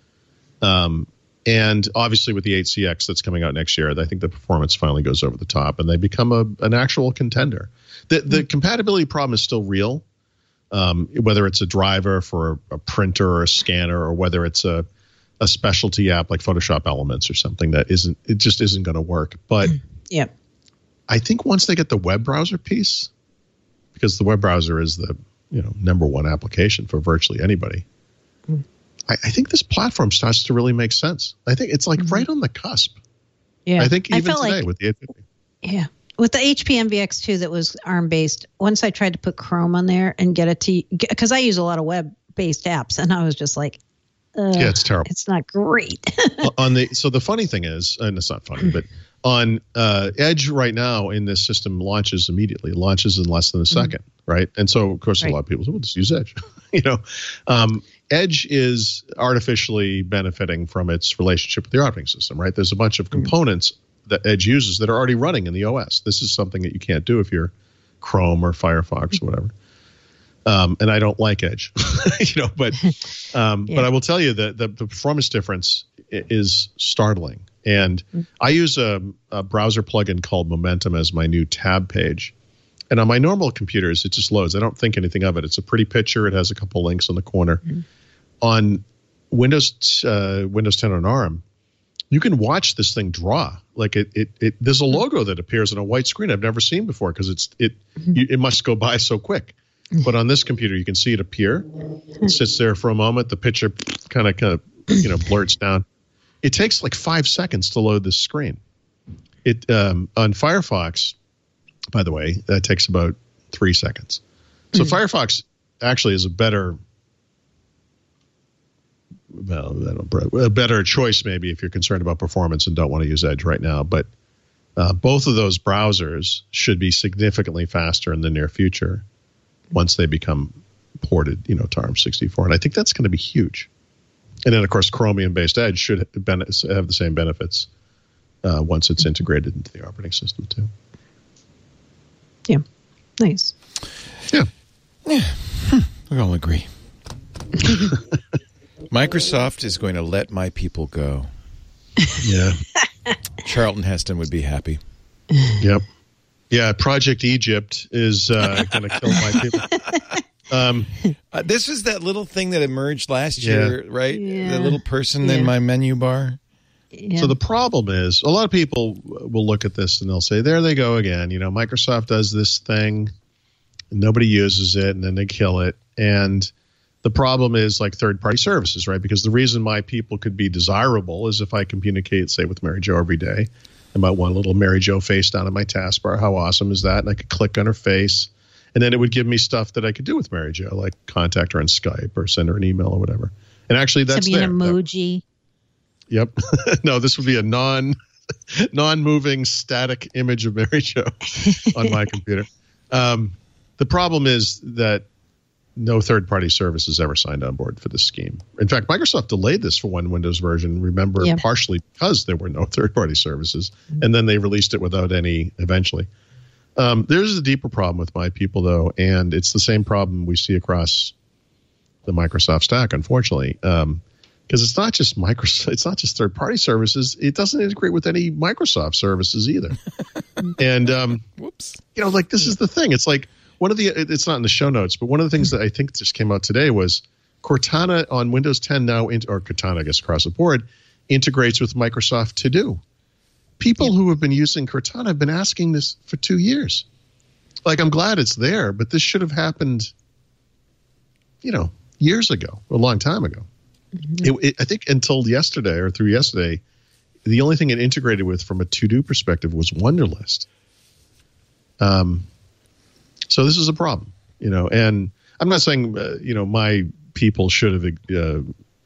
Um, and obviously with the eight C X that's coming out next year, I think the performance finally goes over the top, and they become a an actual contender. The the compatibility problem is still real. Um, whether it's a driver for a, a printer or a scanner, or whether it's a a specialty app like Photoshop Elements or something that isn't, it just isn't going to work. But yeah, I think once they get the web browser piece, because the web browser is the, you know, number one application for virtually anybody, mm. I, I think this platform starts to really make sense. I think it's like mm-hmm. right on the cusp. Yeah, I think even I today like, with the eight fifty. Yeah. With the H P M V X two that was ARM based, once I tried to put Chrome on there and get it to, because I use a lot of web based apps, and I was just like, uh, yeah, it's terrible. It's not great. on the so the funny thing is, and it's not funny, but on uh, Edge right now in this system launches immediately, it launches in less than a second, mm-hmm. right? And so of course right. a lot of people say, well, just use Edge, you know. Um, Edge is artificially benefiting from its relationship with the operating system, right? There's a bunch of components mm-hmm. that Edge uses that are already running in the O S. This is something that you can't do if you're Chrome or Firefox mm-hmm. or whatever. Um, and I don't like Edge, you know, but um, yeah. but I will tell you that the, the performance difference is startling. And mm-hmm. I use a, a browser plugin called Momentum as my new tab page. And on my normal computers, it just loads. I don't think anything of it. It's a pretty picture. It has a couple links on the corner. Mm-hmm. On Windows uh, Windows ten on ARM, you can watch this thing draw. Like it, it, it there's a logo that appears on a white screen I've never seen before because it's it mm-hmm. you, it must go by so quick. But on this computer, you can see it appear. It sits there for a moment. The picture kind of, kind of, you know, blurs down. It takes like five seconds to load this screen. It um, on Firefox, by the way, that takes about three seconds. So mm. Firefox actually is a better, well, I don't, a better choice maybe if you're concerned about performance and don't want to use Edge right now. But uh, both of those browsers should be significantly faster in the near future once they become ported, you know, to ARM sixty-four. And I think that's going to be huge. And then, of course, Chromium-based Edge should have the same benefits uh, once it's integrated into the operating system, too. Yeah. Nice. Yeah. Yeah. Hmm. We all agree. Microsoft is going to let my people go. Yeah. Charlton Heston would be happy. Yep. Yeah, Project Egypt is uh, going to kill my people. Um, uh, this is that little thing that emerged last yeah. year, right? Yeah. The little person yeah. in my menu bar. Yeah. So the problem is, a lot of people will look at this and they'll say, there they go again. You know, Microsoft does this thing, and nobody uses it, and then they kill it. And the problem is like third-party services, right? Because the reason my people could be desirable is if I communicate, say, with Mary Jo every day. I might want a little Mary Jo face down in my taskbar. How awesome is that? And I could click on her face, and then it would give me stuff that I could do with Mary Jo, like contact her on Skype or send her an email or whatever. And actually, that's there. An emoji. That, yep. No, this would be a non, non-moving static image of Mary Jo on my computer. Um, the problem is that no third-party services ever signed on board for this scheme. In fact, Microsoft delayed this for one Windows version, remember, yeah. partially because there were no third-party services, mm-hmm. and then they released it without any eventually. Um, there's a deeper problem with my people, though, and it's the same problem we see across the Microsoft stack, unfortunately, because um, it's not just Microsoft, it's not just third-party services. It doesn't integrate with any Microsoft services either. and um, whoops, you know, like this is the thing. It's like one of the. It's not in the show notes, but one of the things that I think just came out today was Cortana on Windows ten now, or Cortana, I guess, across the board, integrates with Microsoft To Do. People yeah. who have been using Cortana have been asking this for two years. Like, I'm glad it's there, but this should have happened, you know, years ago, a long time ago. Mm-hmm. It, it, I think until yesterday or through yesterday, the only thing it integrated with from a to-do perspective was Wunderlist. Um, so this is a problem, you know, and I'm not saying, uh, you know, my people should have, uh,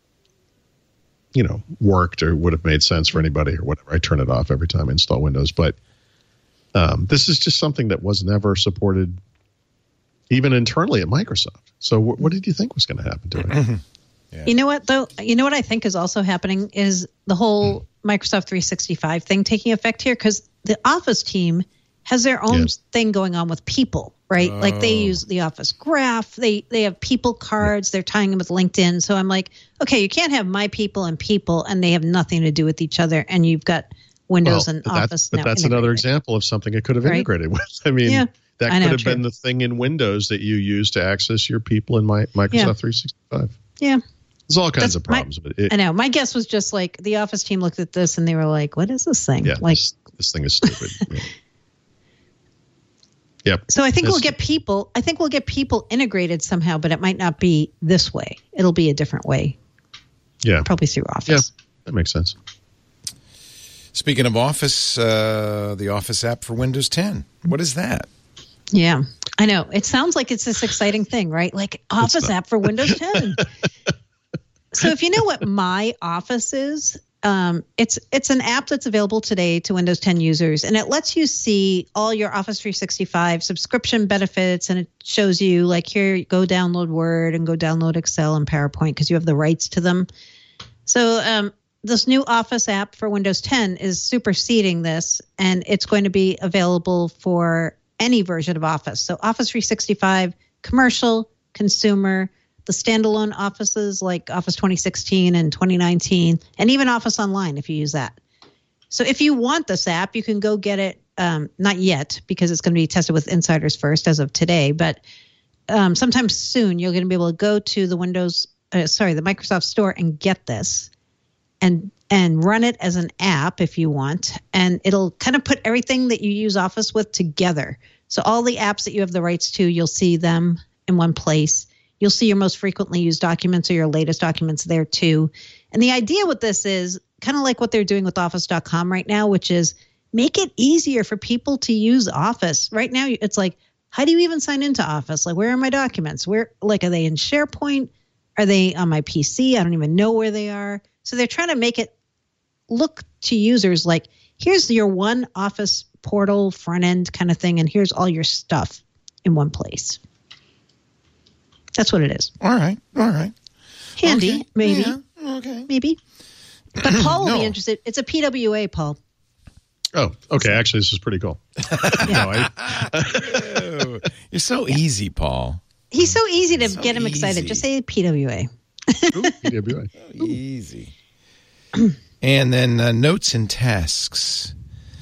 you know, worked or would have made sense for anybody or whatever. I turn it off every time I install Windows. But um, this is just something that was never supported even internally at Microsoft. So w- what did you think was going to happen to it? Yeah. You know what, though? You know what I think is also happening is the whole Microsoft three sixty-five thing taking effect here, because the Office team has their own yes. thing going on with people, right? Oh. Like they use the Office Graph. They they have people cards. Yeah. They're tying them with LinkedIn. So I'm like, okay, you can't have my people and people, and they have nothing to do with each other. And you've got Windows well, and but Office. But that's another example of something it could have right? integrated with. I mean, yeah. that could know, have true. been the thing in Windows that you use to access your people in my Microsoft yeah. three sixty-five. Yeah. There's all kinds That's of problems. my, but it, I know. My guess was just like the Office team looked at this and they were like, "What is this thing?" Yeah, like this, this thing is stupid. yeah. Yep. So I think It's, we'll get people. I think we'll get people integrated somehow, but it might not be this way. It'll be a different way. Yeah. Probably through Office. Yeah, that makes sense. Speaking of Office, uh, the Office app for Windows ten. What is that? Yeah, I know. It sounds like it's this exciting thing, right? Like Office app for Windows ten. So if you know what My Office is, um, it's it's an app that's available today to Windows ten users, and it lets you see all your Office three sixty-five subscription benefits, and it shows you like here, go download Word and go download Excel and PowerPoint because you have the rights to them. So um, this new Office app for Windows ten is superseding this, and it's going to be available for any version of Office. So Office three sixty-five, commercial, consumer, the standalone Offices like Office twenty sixteen and twenty nineteen, and even Office Online if you use that. So if you want this app, you can go get it. Um, not yet, because it's going to be tested with insiders first as of today, but um, sometime soon you're going to be able to go to the Windows, uh, sorry, the Microsoft Store and get this and and run it as an app if you want. And it'll kind of put everything that you use Office with together. So all the apps that you have the rights to, you'll see them in one place. You'll see your most frequently used documents or your latest documents there too. And the idea with this is kind of like what they're doing with Office dot com right now, which is make it easier for people to use Office. Right now, it's like, how do you even sign into Office? Like, where are my documents? Where, like, are they in SharePoint? Are they on my P C? I don't even know where they are. So they're trying to make it look to users like, here's your one Office portal front end kind of thing, and here's all your stuff in one place. That's what it is. All right. All right. Handy, okay. maybe. Yeah. Okay. Maybe. But Paul will No. be interested. It's a P W A, Paul. Oh, okay. Actually, this is pretty cool. no, I, Ew. You're so easy, Paul. He's so easy to So get him excited. easy. Just say P W A. P W A. So easy. And then uh, notes and tasks.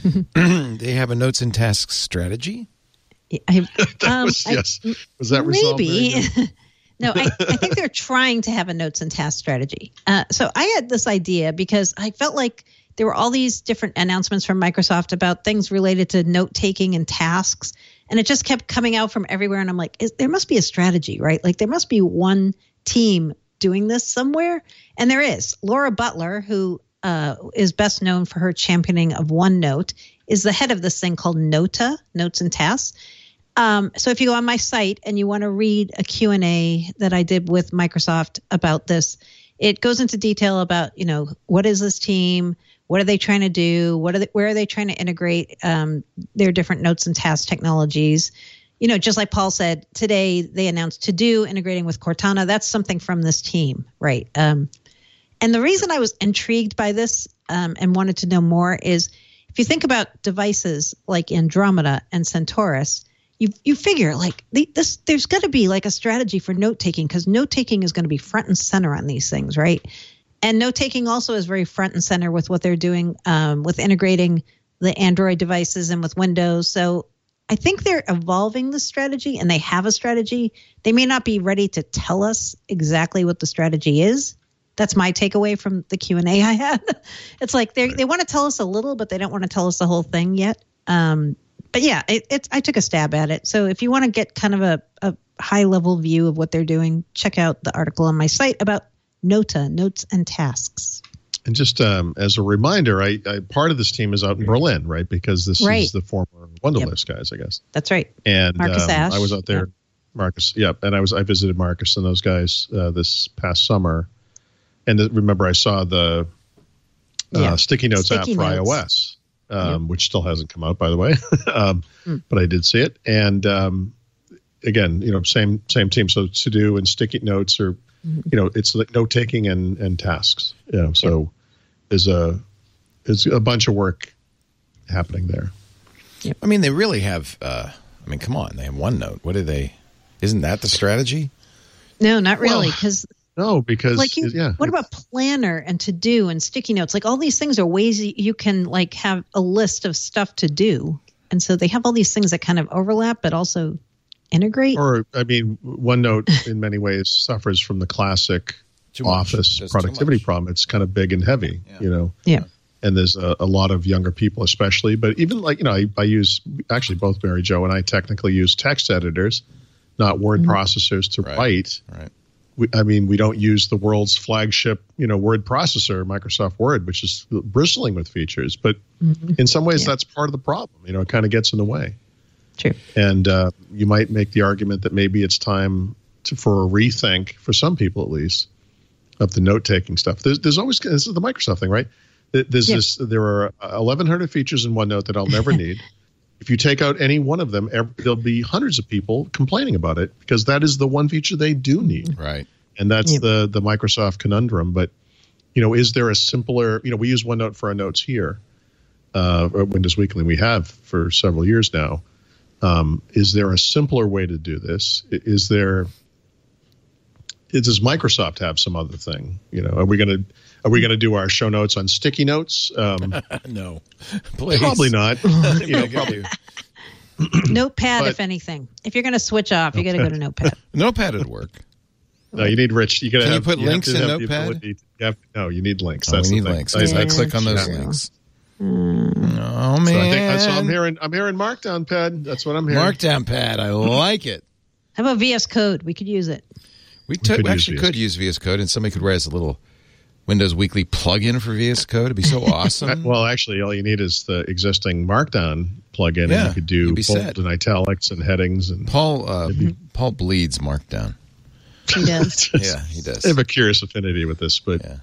They have a notes and tasks strategy. I, That um, was, I- yes. Was that resolved? maybe. very good? No, I, I think they're trying to have a notes and task strategy. Uh, so I had this idea because I felt like there were all these different announcements from Microsoft about things related to note taking and tasks. And it just kept coming out from everywhere. And I'm like, is, there must be a strategy, right? Like there must be one team doing this somewhere. And there is. Laura Butler, who uh, is best known for her championing of OneNote, is the head of this thing called Nota, Notes and Tasks. Um, so if you go on my site and you want to read a Q and A that I did with Microsoft about this, it goes into detail about, you know, what is this team? What are they trying to do? What are they, where are they trying to integrate um, their different notes and task technologies? You know, just like Paul said, today they announced To-Do integrating with Cortana. That's something from this team, right? Um, and the reason I was intrigued by this um, and wanted to know more is if you think about devices like Andromeda and Centaurus, you you figure like the, this, there's got to be like a strategy for note taking because note taking is going to be front and center on these things, right? And note taking also is very front and center with what they're doing um, with integrating the Android devices and with Windows. So I think they're evolving the strategy and they have a strategy. They may not be ready to tell us exactly what the strategy is. That's my takeaway from the Q and A I had. It's like they they want to tell us a little, but they don't want to tell us the whole thing yet. Um, but yeah, it, it's I took a stab at it. So if you want to get kind of a, a high level view of what they're doing, check out the article on my site about Nota, Notes and Tasks. And just um, as a reminder, I, I part of this team is out in Berlin, right? Because this Right. is the former Wunderlist guys, I guess. That's right. And Marcus um, Ash. I was out there, Yep. Marcus. Yep. And I was I visited Marcus and those guys uh, this past summer. And th- remember, I saw the uh, Yeah. Sticky Notes Sticky app for Notes. iOS, um, which still hasn't come out, by the way. um, Mm. But I did see it. And um, again, you know, same same team. So To Do and Sticky Notes are, Mm-hmm. you know, it's like note taking and and tasks. You know, so there's a there's a bunch of work happening there. I mean, they really have. Uh, I mean, come on, they have OneNote. What do they? Isn't that the strategy? No, not really, Well, because No, because like you, yeah. what about Planner and To Do and Sticky Notes? Like all these things are ways that you can like have a list of stuff to do, and so they have all these things that kind of overlap, but also integrate. Or I mean, OneNote in many ways suffers from the classic Too much. office Just too productivity much. problem. It's kind of big and heavy, Yeah. you know. Yeah. And there's a, a lot of younger people, especially. But even like, you know, I, I use, actually both Mary Jo and I technically use text editors, not word Mm-hmm. processors to Right. write. Right. We, I mean, we don't use the world's flagship, you know, word processor, Microsoft Word, which is bristling with features. But Mm-hmm. in some ways, Yeah. that's part of the problem. You know, it kind of gets in the way. True. And uh, you might make the argument that maybe it's time to, for a rethink, for some people at least, of the note-taking stuff. There's, there's always, this is the Microsoft thing, right? There's Yeah. this. There are eleven hundred features in OneNote that I'll never need. If you take out any one of them, ev- there'll be hundreds of people complaining about it because that is the one feature they do need, Right. and that's Yeah. the the Microsoft conundrum. But you know, is there a simpler? You know, we use OneNote for our notes here, uh, at Windows Weekly. We have for several years now. Um, is there a simpler way to do this? I- Is there? Does Microsoft have some other thing? You know, are we going to are we going to do our show notes on sticky notes? Um, No. Please. probably not. you know, probably. Notepad, But- if anything. If you're going to switch off, you got to go to Notepad. Notepad would work. No, you need rich. You got to Can you have. put have links to in have the Notepad? ability to- you have- no, you need links. Oh, That's we need the thing. links. I- I, I- click on those true. links. Mm. Oh man! So I think that's what I'm hearing. I'm hearing Markdown Pad. That's what I'm hearing. Markdown pad. I like it. How about V S Code? We could use it. We, took, could we use actually V S could use V S Code, and somebody could write us a little Windows Weekly plugin for V S Code. It'd be so Uh, awesome. Well, actually, all you need is the existing Markdown plugin, Yeah, and you could do you'd be bold set. and italics and headings. And Paul uh, Paul bleeds Markdown. He does. Yeah, he does. I have a curious affinity with this, but Yeah.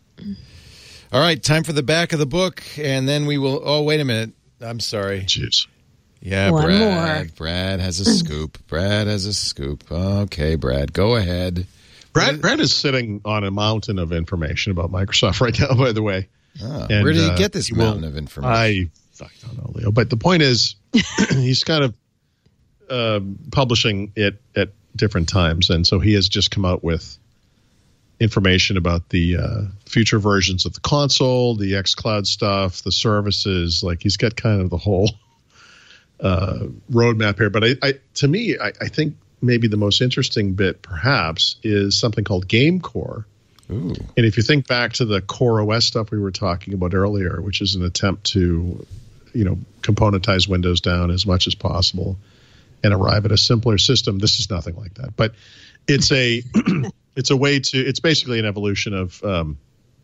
All right, time for the back of the book, and then we will. Oh, wait a minute. I'm sorry. jeez. Yeah, One Brad. more. Brad has a scoop. Brad has a scoop. Okay, Brad, go ahead. Brad, Brad is sitting on a mountain of information about Microsoft right now, by the way. Oh, And, where did he uh, get this he will- mountain of information? I, I don't know, Leo. But the point is, he's kind of uh, publishing it at different times. And so he has just come out with information about the uh, future versions of the console, the xCloud stuff, the services. Like he's got kind of the whole uh, roadmap here. But I, I to me, I, I think maybe the most interesting bit perhaps is something called GameCore. Ooh. And if you think back to the Core O S stuff we were talking about earlier, which is an attempt to, you know, componentize Windows down as much as possible and arrive at a simpler system, this is nothing like that. But it's a it's a way to it's basically an evolution of um,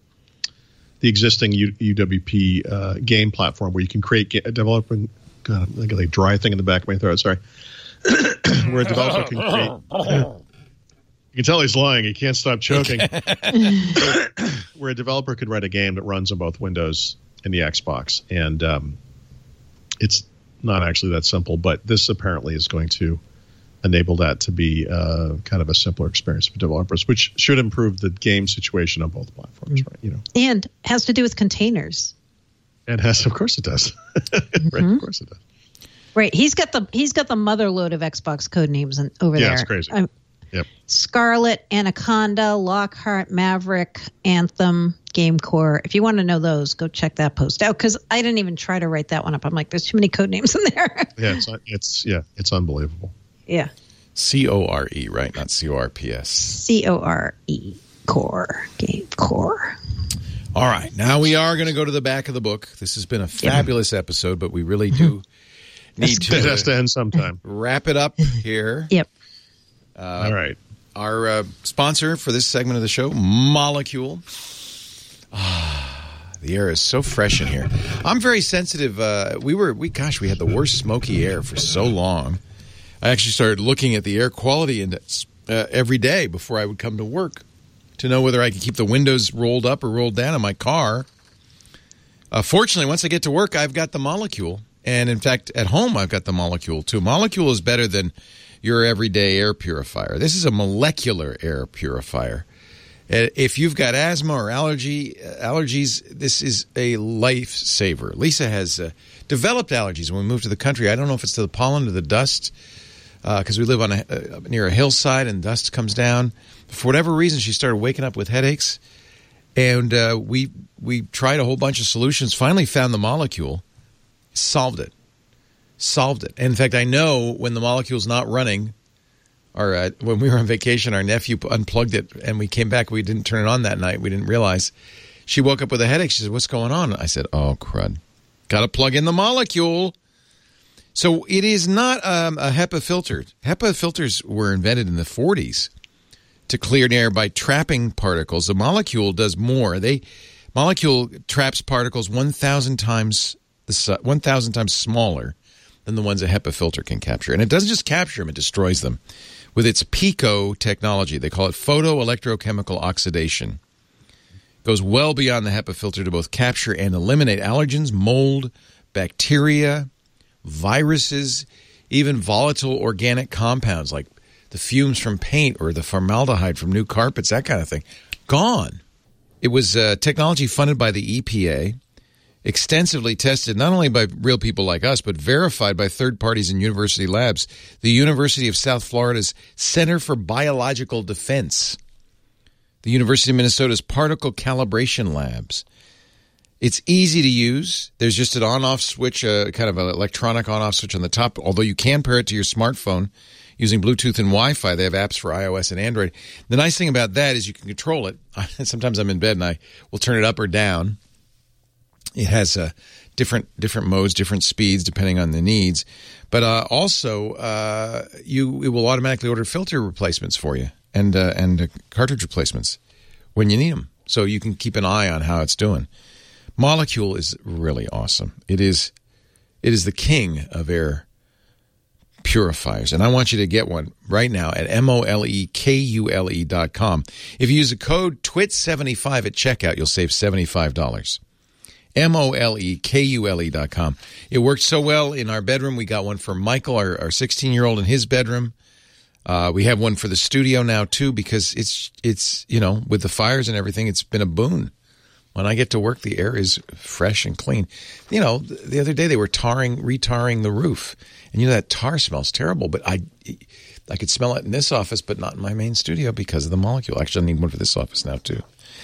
the existing U, UWP uh, game platform where you can create ga- developing. God, I got a dry thing in the back of my throat. Sorry, where a developer can create. You can tell he's lying. He can't stop choking. Where a developer could write a game that runs on both Windows and the Xbox. And um, it's not actually that simple, but this apparently is going to enable that to be uh, kind of a simpler experience for developers, which should improve the game situation on both platforms, right? You know, And has to do with containers. and has, of course it does. Right, of course it does. Right. He's got the he's got the mother load of Xbox code names in, over Yeah, there. it's crazy. Um, Yep. Scarlet, Anaconda, Lockhart, Maverick, Anthem, GameCore. If you want to know those, go check that post out because I didn't even try to write that one up. I'm like, there's too many code names in there. Yeah, it's it's yeah, it's unbelievable. Yeah. C O R E, right? Not C O R P S. C O R E, core, GameCore. All right. Now we are going to go to the back of the book. This has been a fabulous episode, but we really do need It has to to end sometime. wrap it up here. Yep. All right. Our uh, sponsor for this segment of the show, Molecule. Ah, the air is so fresh in here. I'm very sensitive. Uh, we were, we gosh, we had the worst smoky air for so long. I actually started looking at the air quality index uh, every day before I would come to work to know whether I could keep the windows rolled up or rolled down in my car. Uh, fortunately, once I get to work, I've got the Molecule. And in fact, at home, I've got the Molecule too. Molecule is better than your everyday air purifier. This is a molecular air purifier. If you've got asthma or allergy allergies, this is a lifesaver. Lisa has uh, developed allergies when we moved to the country. I don't know if it's to the pollen or the dust, because uh, we live on a, uh, near a hillside and dust comes down. For whatever reason, she started waking up with headaches, and uh, we we tried a whole bunch of solutions. Finally, found the Molecule, solved it. Solved it. In fact, I know when the Molecule's not running, our uh, when we were on vacation, our nephew unplugged it, and we came back. We didn't turn it on that night. We didn't realize. She woke up with a headache. She said, "What's going on?" I said, "Oh, crud. Got to plug in the molecule." So it is not um, a HEPA filter. HEPA filters were invented in the forties to clear air by trapping particles. The molecule does more. They molecule traps particles one thousand times the one thousand times smaller than the ones a HEPA filter can capture. And it doesn't just capture them, it destroys them. With its PICO technology, they call it photoelectrochemical oxidation. It goes well beyond the HEPA filter to both capture and eliminate allergens, mold, bacteria, viruses, even volatile organic compounds like the fumes from paint or the formaldehyde from new carpets, that kind of thing. Gone. It was uh, technology funded by the E P A, extensively tested not only by real people like us, but verified by third parties in university labs. The University of South Florida's Center for Biological Defense, the University of Minnesota's Particle Calibration Labs. It's easy to use. There's just an on-off switch, uh, kind of an electronic on-off switch on the top, although you can pair it to your smartphone using Bluetooth and Wi-Fi. They have apps for iOS and Android. The nice thing about that is you can control it. Sometimes I'm in bed and I will turn it up or down. It has uh, different different modes, different speeds depending on the needs. But uh, also, uh, you it will automatically order filter replacements for you and uh, and uh, cartridge replacements when you need them. So you can keep an eye on how it's doing. Molecule is really awesome. It is it is the king of air purifiers. And I want you to get one right now at M O L E K U L E dot com. If you use the code T W I T seventy-five at checkout, you'll save seventy-five dollars. M O L E K U L E dot com. It worked so well in our bedroom. We got one for Michael, our, our sixteen-year-old, in his bedroom. Uh, we have one for the studio now, too, because it's, it's you know, with the fires and everything, it's been a boon. When I get to work, the air is fresh and clean. You know, the other day they were tarring, retarring the roof. And, you know, that tar smells terrible. But I I could smell it in this office, but not in my main studio because of the molecule. Actually, I need one for this office now, too.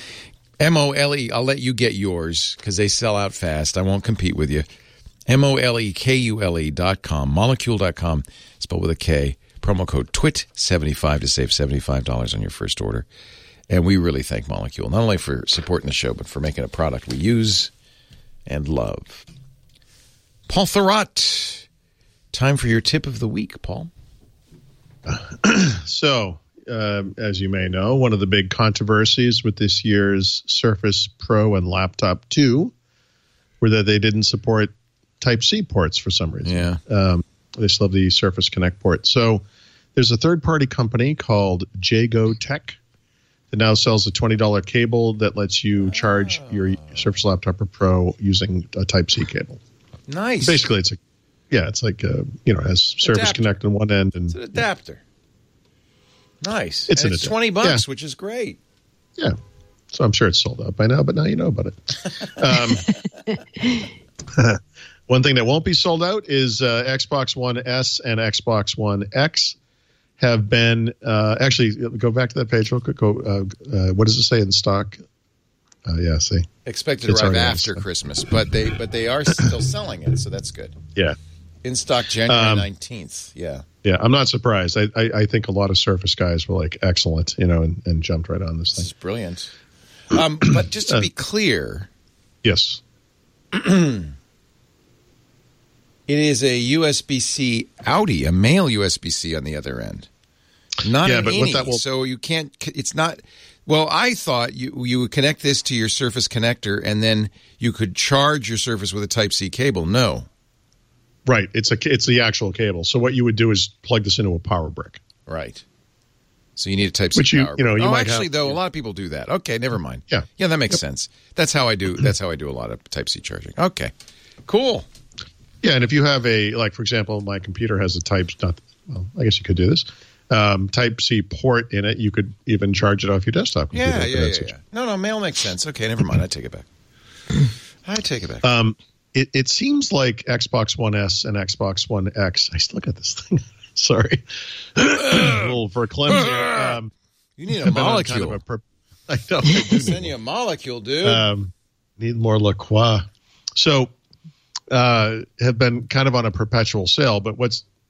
M O L E, I'll let you get yours because they sell out fast. I won't compete with you. M O L E K U L E dot com, molecule dot com, spelled with a K. Promo code T W I T seventy-five to save seventy-five dollars on your first order. And we really thank Molecule, not only for supporting the show, but for making a product we use and love. Paul Thurrott, time for your tip of the week, Paul. So, uh, as you may know, one of the big controversies with this year's Surface Pro and Laptop two were that they didn't support Type-C ports for some reason. Yeah. Um, they still have the Surface Connect port. So there's a third-party company called Jago Tech that now sells a twenty dollars cable that lets you charge oh. your Surface Laptop or Pro using a Type-C cable. Nice. Basically, it's a yeah, it's like a, you know, it has Surface adapter. Connect on one end and it's an adapter. Yeah. Nice. It's, and an it's adapter. twenty bucks, yeah. which is great. Yeah. So I'm sure it's sold out by now, but now you know about it. Um, one thing that won't be sold out is uh, Xbox One S and Xbox One X have been uh, actually go back to that page real quick. Go, uh, uh, what does it say in stock? Uh, yeah, see, expected to it's arrive after Christmas, but they but they are still selling it, so that's good. Yeah, in stock January nineteenth. Um, yeah, yeah. I'm not surprised. I, I I think a lot of Surface guys were like excellent, you know, and, and jumped right on this thing. This is brilliant. Um, but just to be clear, yes. It is a U S B C Audi, a male U S B C on the other end. Not yeah, an but innie, what that will... so you can't, it's not, well, I thought you you would connect this to your Surface connector and then you could charge your Surface with a Type-C cable. No. Right, it's a it's the actual cable. So what you would do is plug this into a power brick. Right. So you need a Type-C Which you, power you know, brick. you oh, might actually, have, though, yeah. a lot of people do that. Okay, never mind. Yeah. Yeah, that makes yep. sense. That's how I do, that's how I do a lot of Type-C charging. Okay, cool. Yeah, and if you have a, like, for example, my computer has a Type, not, well, I guess you could do this, um, Type-C port in it, you could even charge it off your desktop computer. Yeah, yeah, yeah, yeah. No, no, mail makes sense. Okay, never mind. I take it back. I take it back. Um, it, it seems like Xbox One S and Xbox One X, I still got this thing, sorry, a little verklempt here. Um, you need a molecule. Kind of a per- I know. I send you a molecule, dude. Um, need more La Croix. So, uh, have been kind of on a perpetual sale, but what's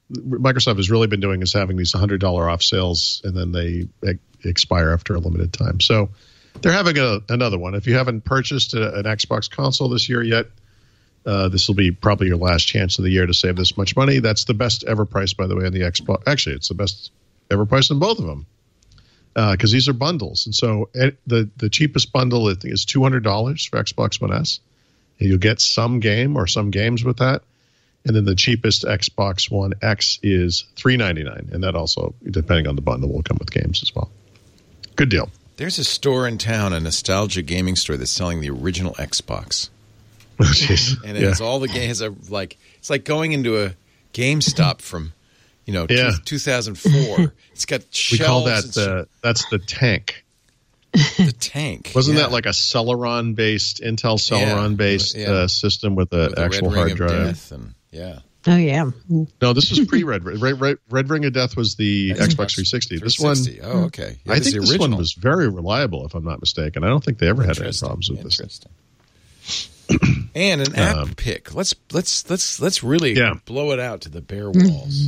Microsoft has really been doing is having these one hundred dollars off sales, and then they e- expire after a limited time. So they're having a, another one. If you haven't purchased a, an Xbox console this year yet, uh, this will be probably your last chance of the year to save this much money. That's the best ever price, by the way, on the Xbox. Actually, it's the best ever price on both of them because uh, these are bundles. And so it, the, the cheapest bundle I think is two hundred dollars for Xbox One S. And you'll get some game or some games with that. And then the cheapest Xbox One X is three ninety-nine, and that also, depending on the bundle, will come with games as well. Good deal. There's a store in town, a nostalgia gaming store that's selling the original Xbox. Oh, jeez. And it yeah. has all the games. Like it's like going into a GameStop from, you know, yeah. two thousand four. It's got shelves. We call that the that's the tank. The tank. Wasn't yeah. that like a Celeron-based, Intel Celeron-based yeah. uh, system with an actual Red Ring hard of drive? Death and, yeah. Oh, yeah. No, this was pre-Red. Red, Red, Red Ring of Death was the Xbox Xbox three sixty. This three sixty. one, oh, okay. Yeah, I this think is the this one original. was very reliable, if I'm not mistaken. I don't think they ever had any problems with this. Interesting. And an app um, pick. Let's let's let's let's really yeah. blow it out to the bare walls.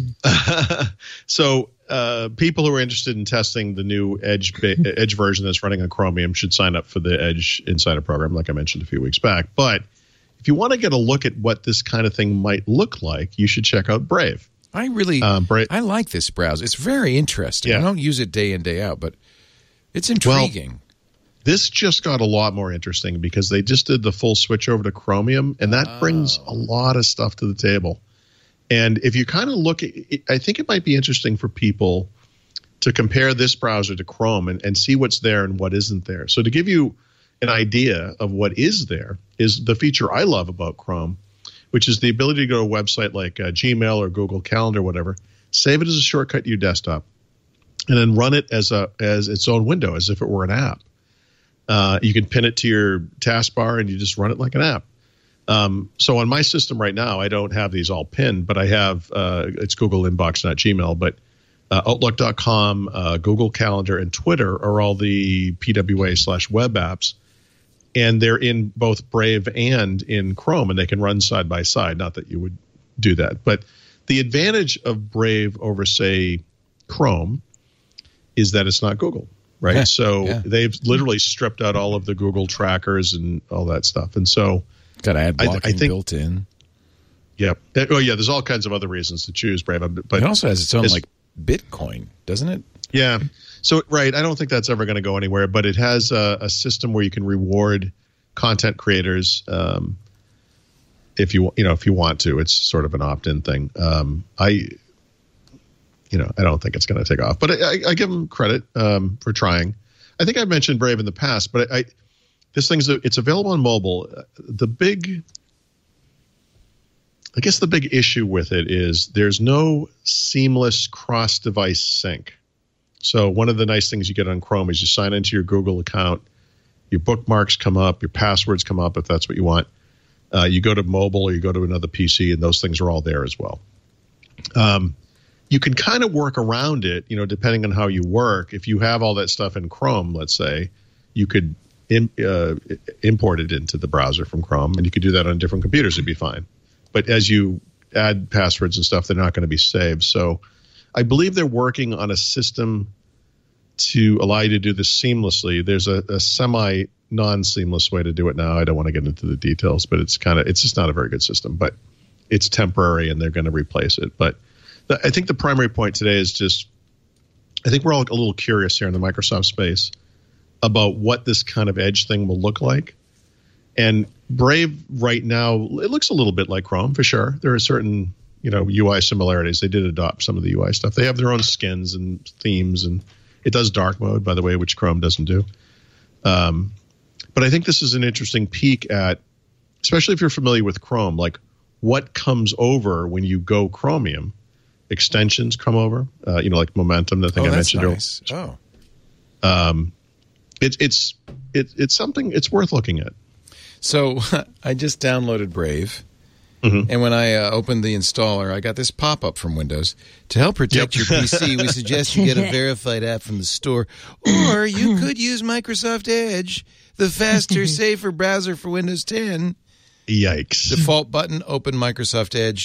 So, uh, people who are interested in testing the new Edge Edge version that's running on Chromium should sign up for the Edge Insider program, like I mentioned a few weeks back. But if you want to get a look at what this kind of thing might look like, you should check out Brave. I really, um, Brave. I like this browser. It's very interesting. Yeah. I don't use it day in, day out, but it's intriguing. Well, this just got a lot more interesting because they just did the full switch over to Chromium, and that oh. brings a lot of stuff to the table. And if you kind of look at it, I think it might be interesting for people to compare this browser to Chrome and, and see what's there and what isn't there. So to give you an idea of what is there is the feature I love about Chrome, which is the ability to go to a website like uh, Gmail or Google Calendar, whatever, save it as a shortcut to your desktop, and then run it as a as its own window, as if it were an app. Uh, you can pin it to your taskbar, and you just run it like an app. Um, so on my system right now, I don't have these all pinned, but I have uh, it's Google Inbox, not Gmail, but uh, Outlook dot com, uh, Google Calendar, and Twitter are all the P W A slash web apps. And they're in both Brave and in Chrome, and they can run side by side. Not that you would do that. But the advantage of Brave over, say, Chrome is that it's not Google, right? Yeah, so yeah. they've literally stripped out all of the Google trackers and all that stuff. And so got ad blocking I, I think, built in. Yeah. Oh, yeah. There's all kinds of other reasons to choose Brave. But it also has its own, as, like, Bitcoin, doesn't it? Yeah. So, right, I don't think that's ever going to go anywhere, but it has a, a system where you can reward content creators um, if you you know if you want to. It's sort of an opt-in thing. Um, I, you know, I don't think it's going to take off, but I, I, I give them credit um, for trying. I think I've mentioned Brave in the past, but I, I this thing's it's available on mobile. The big, I guess, the big issue with it is there's no seamless cross-device sync. So one of the nice things you get on Chrome is you sign into your Google account, your bookmarks come up, your passwords come up if that's what you want. Uh, you go to mobile or you go to another P C, and those things are all there as well. Um, you can kind of work around it, you know, depending on how you work. If you have all that stuff in Chrome, let's say, you could in, uh, import it into the browser from Chrome, and you could do that on different computers. It'd be fine. But as you add passwords and stuff, they're not going to be saved. So I believe they're working on a system to allow you to do this seamlessly. There's a, a semi non-seamless way to do it now. I don't want to get into the details, but it's kind of it's just not a very good system. But it's temporary, and they're going to replace it. But the, I think the primary point today is just I think we're all a little curious here in the Microsoft space about what this kind of Edge thing will look like. And Brave right now, it looks a little bit like Chrome for sure. There are certain you know U I similarities. They did adopt some of the U I stuff. They have their own skins and themes, and it does dark mode, by the way, which Chrome doesn't do. Um, but I think this is an interesting peek at, especially if you're familiar with Chrome, like what comes over when you go Chromium. Extensions come over, uh, you know, like Momentum, the thing oh, I that's mentioned. Nice. Oh, um, it's it's it, it's something it's worth looking at. So I just downloaded Brave. Mm-hmm. And when I uh, opened the installer, I got this pop-up from Windows. To help protect Yep. your P C, we suggest you get a verified app from the store. Or you could use Microsoft Edge, the faster, safer browser for Windows ten. Yikes. Default button, open Microsoft Edge.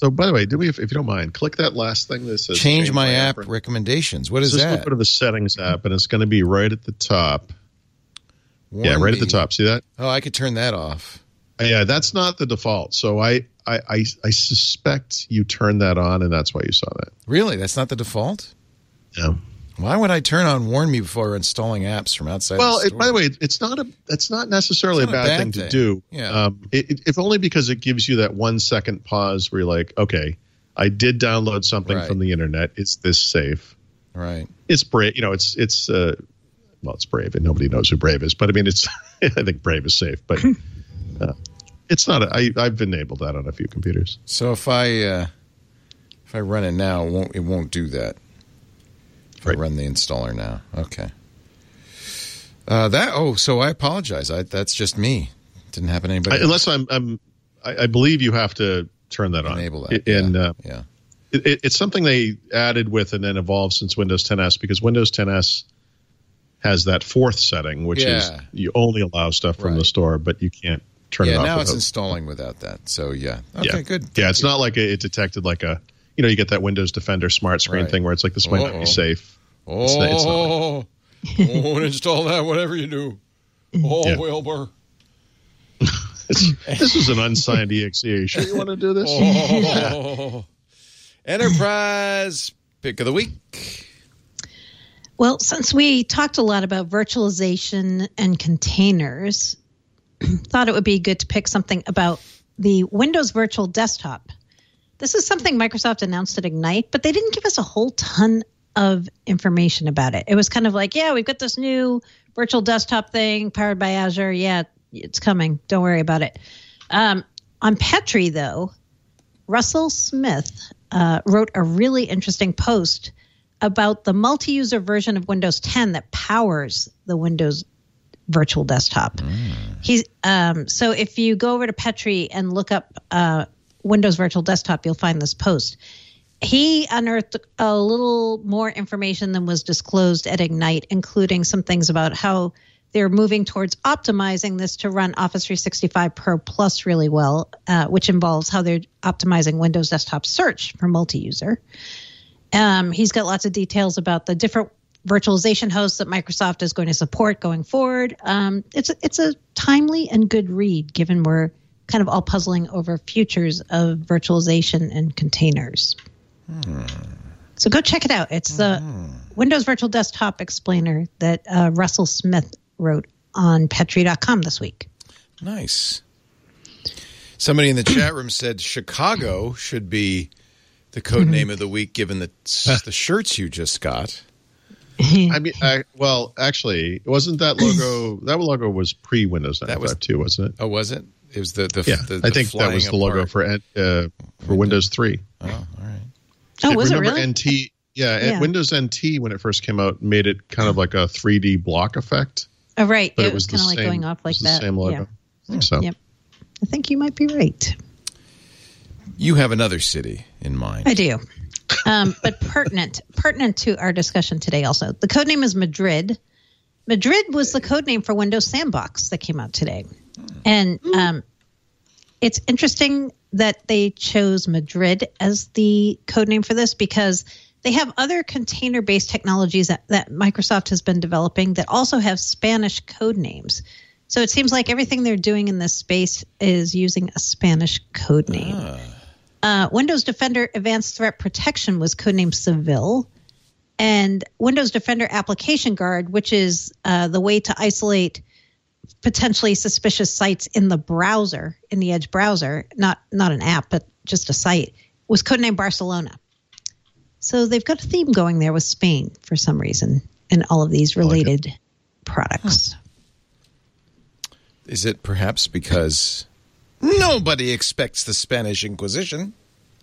So, by the way, do we, if, if you don't mind, click that last thing that says Change my app app recommendations. What is Just that? look to the settings app, and it's going to be right at the top. Warn yeah, right me. At the top. See that? Oh, I could turn that off. Uh, yeah, that's not the default. So I, I, I, I suspect you turned that on, and that's why you saw that. Really? That's not the default? Yeah. Why would I turn on Warn Me before installing apps from outside well, the store? Well, by the way, it's not a it's not necessarily it's not a, bad a bad thing, thing to do. Yeah. Um, it, it, if only because it gives you that one second pause where you're like, okay, I did download something right. from the internet. Is this safe? Right. It's Brave. You know, it's it's uh, well, it's Brave, and nobody knows who Brave is. But I mean, it's I think Brave is safe, but uh, it's not. A, I I've enabled that on a few computers. So if I uh, if I run it now, it won't it won't do that. Right. I run the installer now. Okay. Uh, that oh, so I apologize. I, that's just me. Didn't happen to anybody. I, unless I'm, I'm I, I believe you have to turn that on. Enable that. And yeah. Uh, yeah. It, it, it's something they added with and then evolved since Windows ten S because Windows ten S has that fourth setting, which yeah. is you only allow stuff from right. the store, but you can't turn yeah, it off. Yeah, now without. it's installing without that. So yeah. Okay, yeah. good. Yeah, it's not like a, it detected like a you know you get that Windows Defender smart screen right. thing where it's like this might Uh-oh. not be safe. Oh, it's not, it's not like won't install that, whatever you do. Oh, yeah. Wilbur. this, this is an unsigned E X E. Are you sure you want to do this? Oh. Enterprise pick of the week. Well, since we talked a lot about virtualization and containers, thought it would be good to pick something about the Windows Virtual Desktop. This is something Microsoft announced at Ignite, but they didn't give us a whole ton of information about it. It was kind of like, yeah, we've got this new virtual desktop thing powered by Azure. Yeah, it's coming. Don't worry about it. Um, on Petri, though, Russell Smith uh, wrote a really interesting post about the multi-user version of Windows ten that powers the Windows Virtual Desktop. Mm. He's um, so if you go over to Petri and look up uh, Windows Virtual Desktop, you'll find this post. He unearthed a little more information than was disclosed at Ignite, including some things about how they're moving towards optimizing this to run Office three sixty-five Pro Plus really well, uh, which involves how they're optimizing Windows Desktop Search for multi-user. Um, he's got lots of details about the different virtualization hosts that Microsoft is going to support going forward. Um, it's, a, it's a timely and good read, given we're kind of all puzzling over futures of virtualization and containers. Hmm. So go check it out. It's the hmm. Windows Virtual Desktop Explainer that uh, Russell Smith wrote on Petri dot com this week. Nice. Somebody in the chat room said Chicago should be the code name of the week, given the, the shirts you just got. I mean, I, well, actually, wasn't that logo? That logo was pre Windows ninety-five too, wasn't it? Oh, was it? It was the the. Yeah, the, I think the that was the logo apart. for uh, for Windows three. Oh, all right. Oh, was remember it really? N T? Yeah, yeah, Windows N T when it first came out made it kind of like a three D block effect. Oh, right. But it, it was, was kind of like same, going off like it was that. The same logo. Yeah. I think so. Yep. I think you might be right. You have another city in mind. I do. Um, but pertinent, pertinent to our discussion today also. The code name is Madrid. Madrid was the code name for Windows Sandbox that came out today. And um, it's interesting that they chose Madrid as the code name for this because they have other container-based technologies that, that Microsoft has been developing that also have Spanish code names. So it seems like everything they're doing in this space is using a Spanish code name. Ah. Uh, Windows Defender Advanced Threat Protection was codenamed Seville. And Windows Defender Application Guard, which is uh, the way to isolate potentially suspicious sites in the browser, in the Edge browser, not not an app, but just a site, was codenamed Barcelona. So they've got a theme going there with Spain for some reason in all of these related like products. Huh. Is it perhaps because nobody expects the Spanish Inquisition?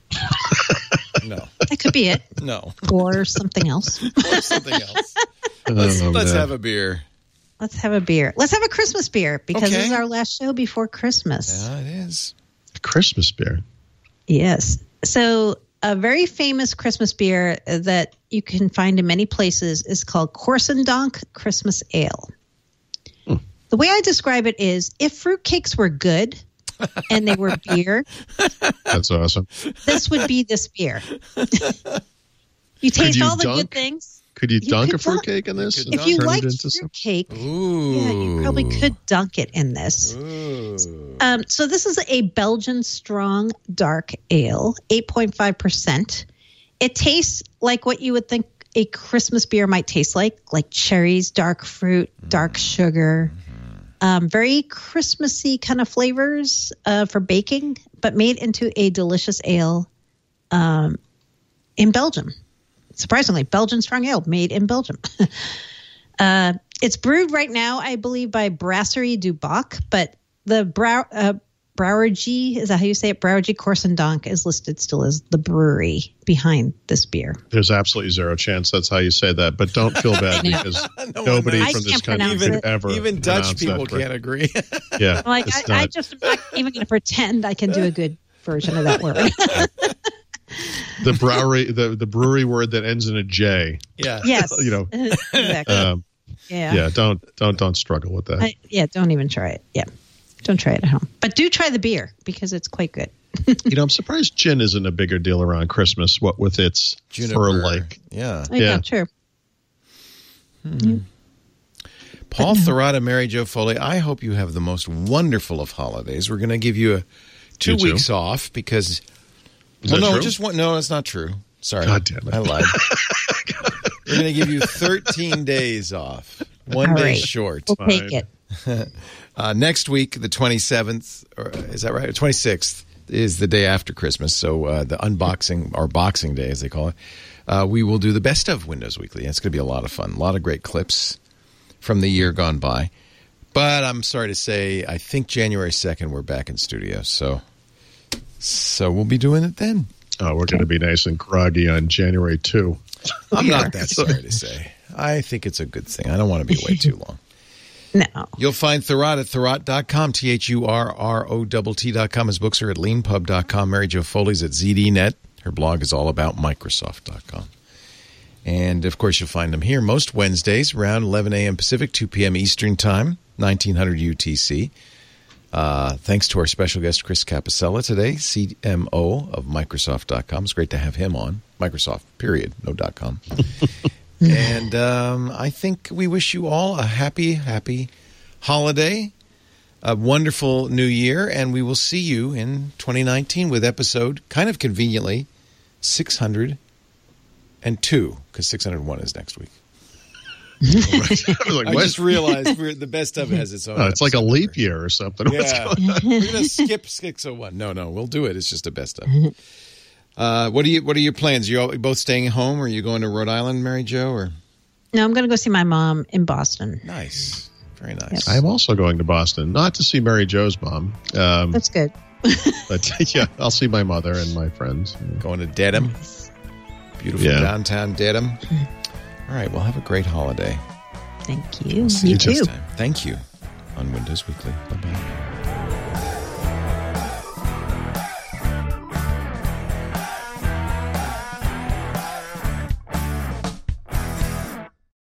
No. That could be it. No. Or something else. Or something else. Let's, oh, let's have a beer. Let's have a beer. Let's have a Christmas beer because okay. this is our last show before Christmas. Yeah, it is. Christmas beer. Yes. So a very famous Christmas beer that you can find in many places is called Corsendonk Christmas Ale. Hmm. The way I describe it is if fruitcakes were good, and they were beer, That's awesome. this would be this beer. You taste you all the dunk? good things. Could you, You dunk could a dunk- fruitcake in this? and If you turn like it into some- fruitcake, Ooh. yeah, you probably could dunk it in this. Ooh. Um, so this is a Belgian strong dark ale, eight point five percent. It tastes like what you would think a Christmas beer might taste like, like cherries, dark fruit, dark sugar. Um, very Christmassy kind of flavors uh, for baking, but made into a delicious ale um, in Belgium. Surprisingly, Belgian strong ale made in Belgium. uh, it's brewed right now, I believe, by Brasserie du Bac, but the Brau- uh, Brouwerij, is that how you say it? Brouwerij Corsendonk is listed still as the brewery behind this beer. There's absolutely zero chance that's how you say that, but don't feel bad No. because No one nobody knows. from I this can't country pronounce could it. ever Even Dutch pronounce people that correct. can't agree. Yeah, Like it's I, I not- just am not even going to pretend I can do a good version of that word. the brewery, the, the brewery word that ends in a J. Yeah. Yes, You know, exactly. Um, yeah, yeah, don't don't don't struggle with that. I, yeah. Don't even try it. Yeah, don't try it at home. But do try the beer because it's quite good. You know, I'm surprised gin isn't a bigger deal around Christmas. What with its Juniper. fur-like. Yeah. Oh, yeah, Yeah. true. Paul Thurrott and Mary Jo Foley, I hope you have the most wonderful of holidays. We're going to give you a two You too. weeks off because. Is well, that no, true? just one. No, that's not true. Sorry. God damn it. I lied. We're going to give you thirteen days off. One All day right. short. We'll take Fine. it. Uh, next week, the twenty-seventh, or is that right? twenty-sixth is the day after Christmas. So uh, the unboxing, or Boxing Day, as they call it, uh, we will do the best of Windows Weekly. It's going to be a lot of fun. A lot of great clips from the year gone by. But I'm sorry to say, I think January second, we're back in studio. So, so we'll be doing it then. Oh, we're going to be nice and groggy on January second. I'm We not are. that sorry to say. I think it's a good thing. I don't want to be away too long. No. You'll find Thurrott at Thurrott dot com, T H U R R O T T dot com. His books are at lean pub dot com. Mary Jo Foley's at Z D net. Her blog is all about Microsoft dot com. And, of course, you'll find them here most Wednesdays around eleven a.m. Pacific, two p.m. Eastern Time, nineteen hundred U T C. Uh, thanks to our special guest, Chris Capicella, today, C M O of Microsoft dot com. It's great to have him on. Microsoft, period, no dot com. And um, I think we wish you all a happy, happy holiday, a wonderful new year, and we will see you in twenty nineteen with episode, kind of conveniently, six hundred two, because six hundred one is next week. I was like, I what? just realized we're, the best of it has its own Oh, it's like a episode. leap year or something. What's Yeah. going on? We're going to skip six oh one. No, no, we'll do it. It's just a best of. Uh, what are you? What are your plans? You all both staying home, or are you going to Rhode Island, Mary Jo? Or No, I'm going to go see my mom in Boston. nice, very nice. I am also going to Boston, not to see Mary Jo's mom, um, That's good. but yeah, I'll see my mother and my friends. Going to Dedham, beautiful Yeah. downtown Dedham. All right, well, have a great holiday. Thank you. See You you too. next time. Thank you on Windows Weekly. Bye bye.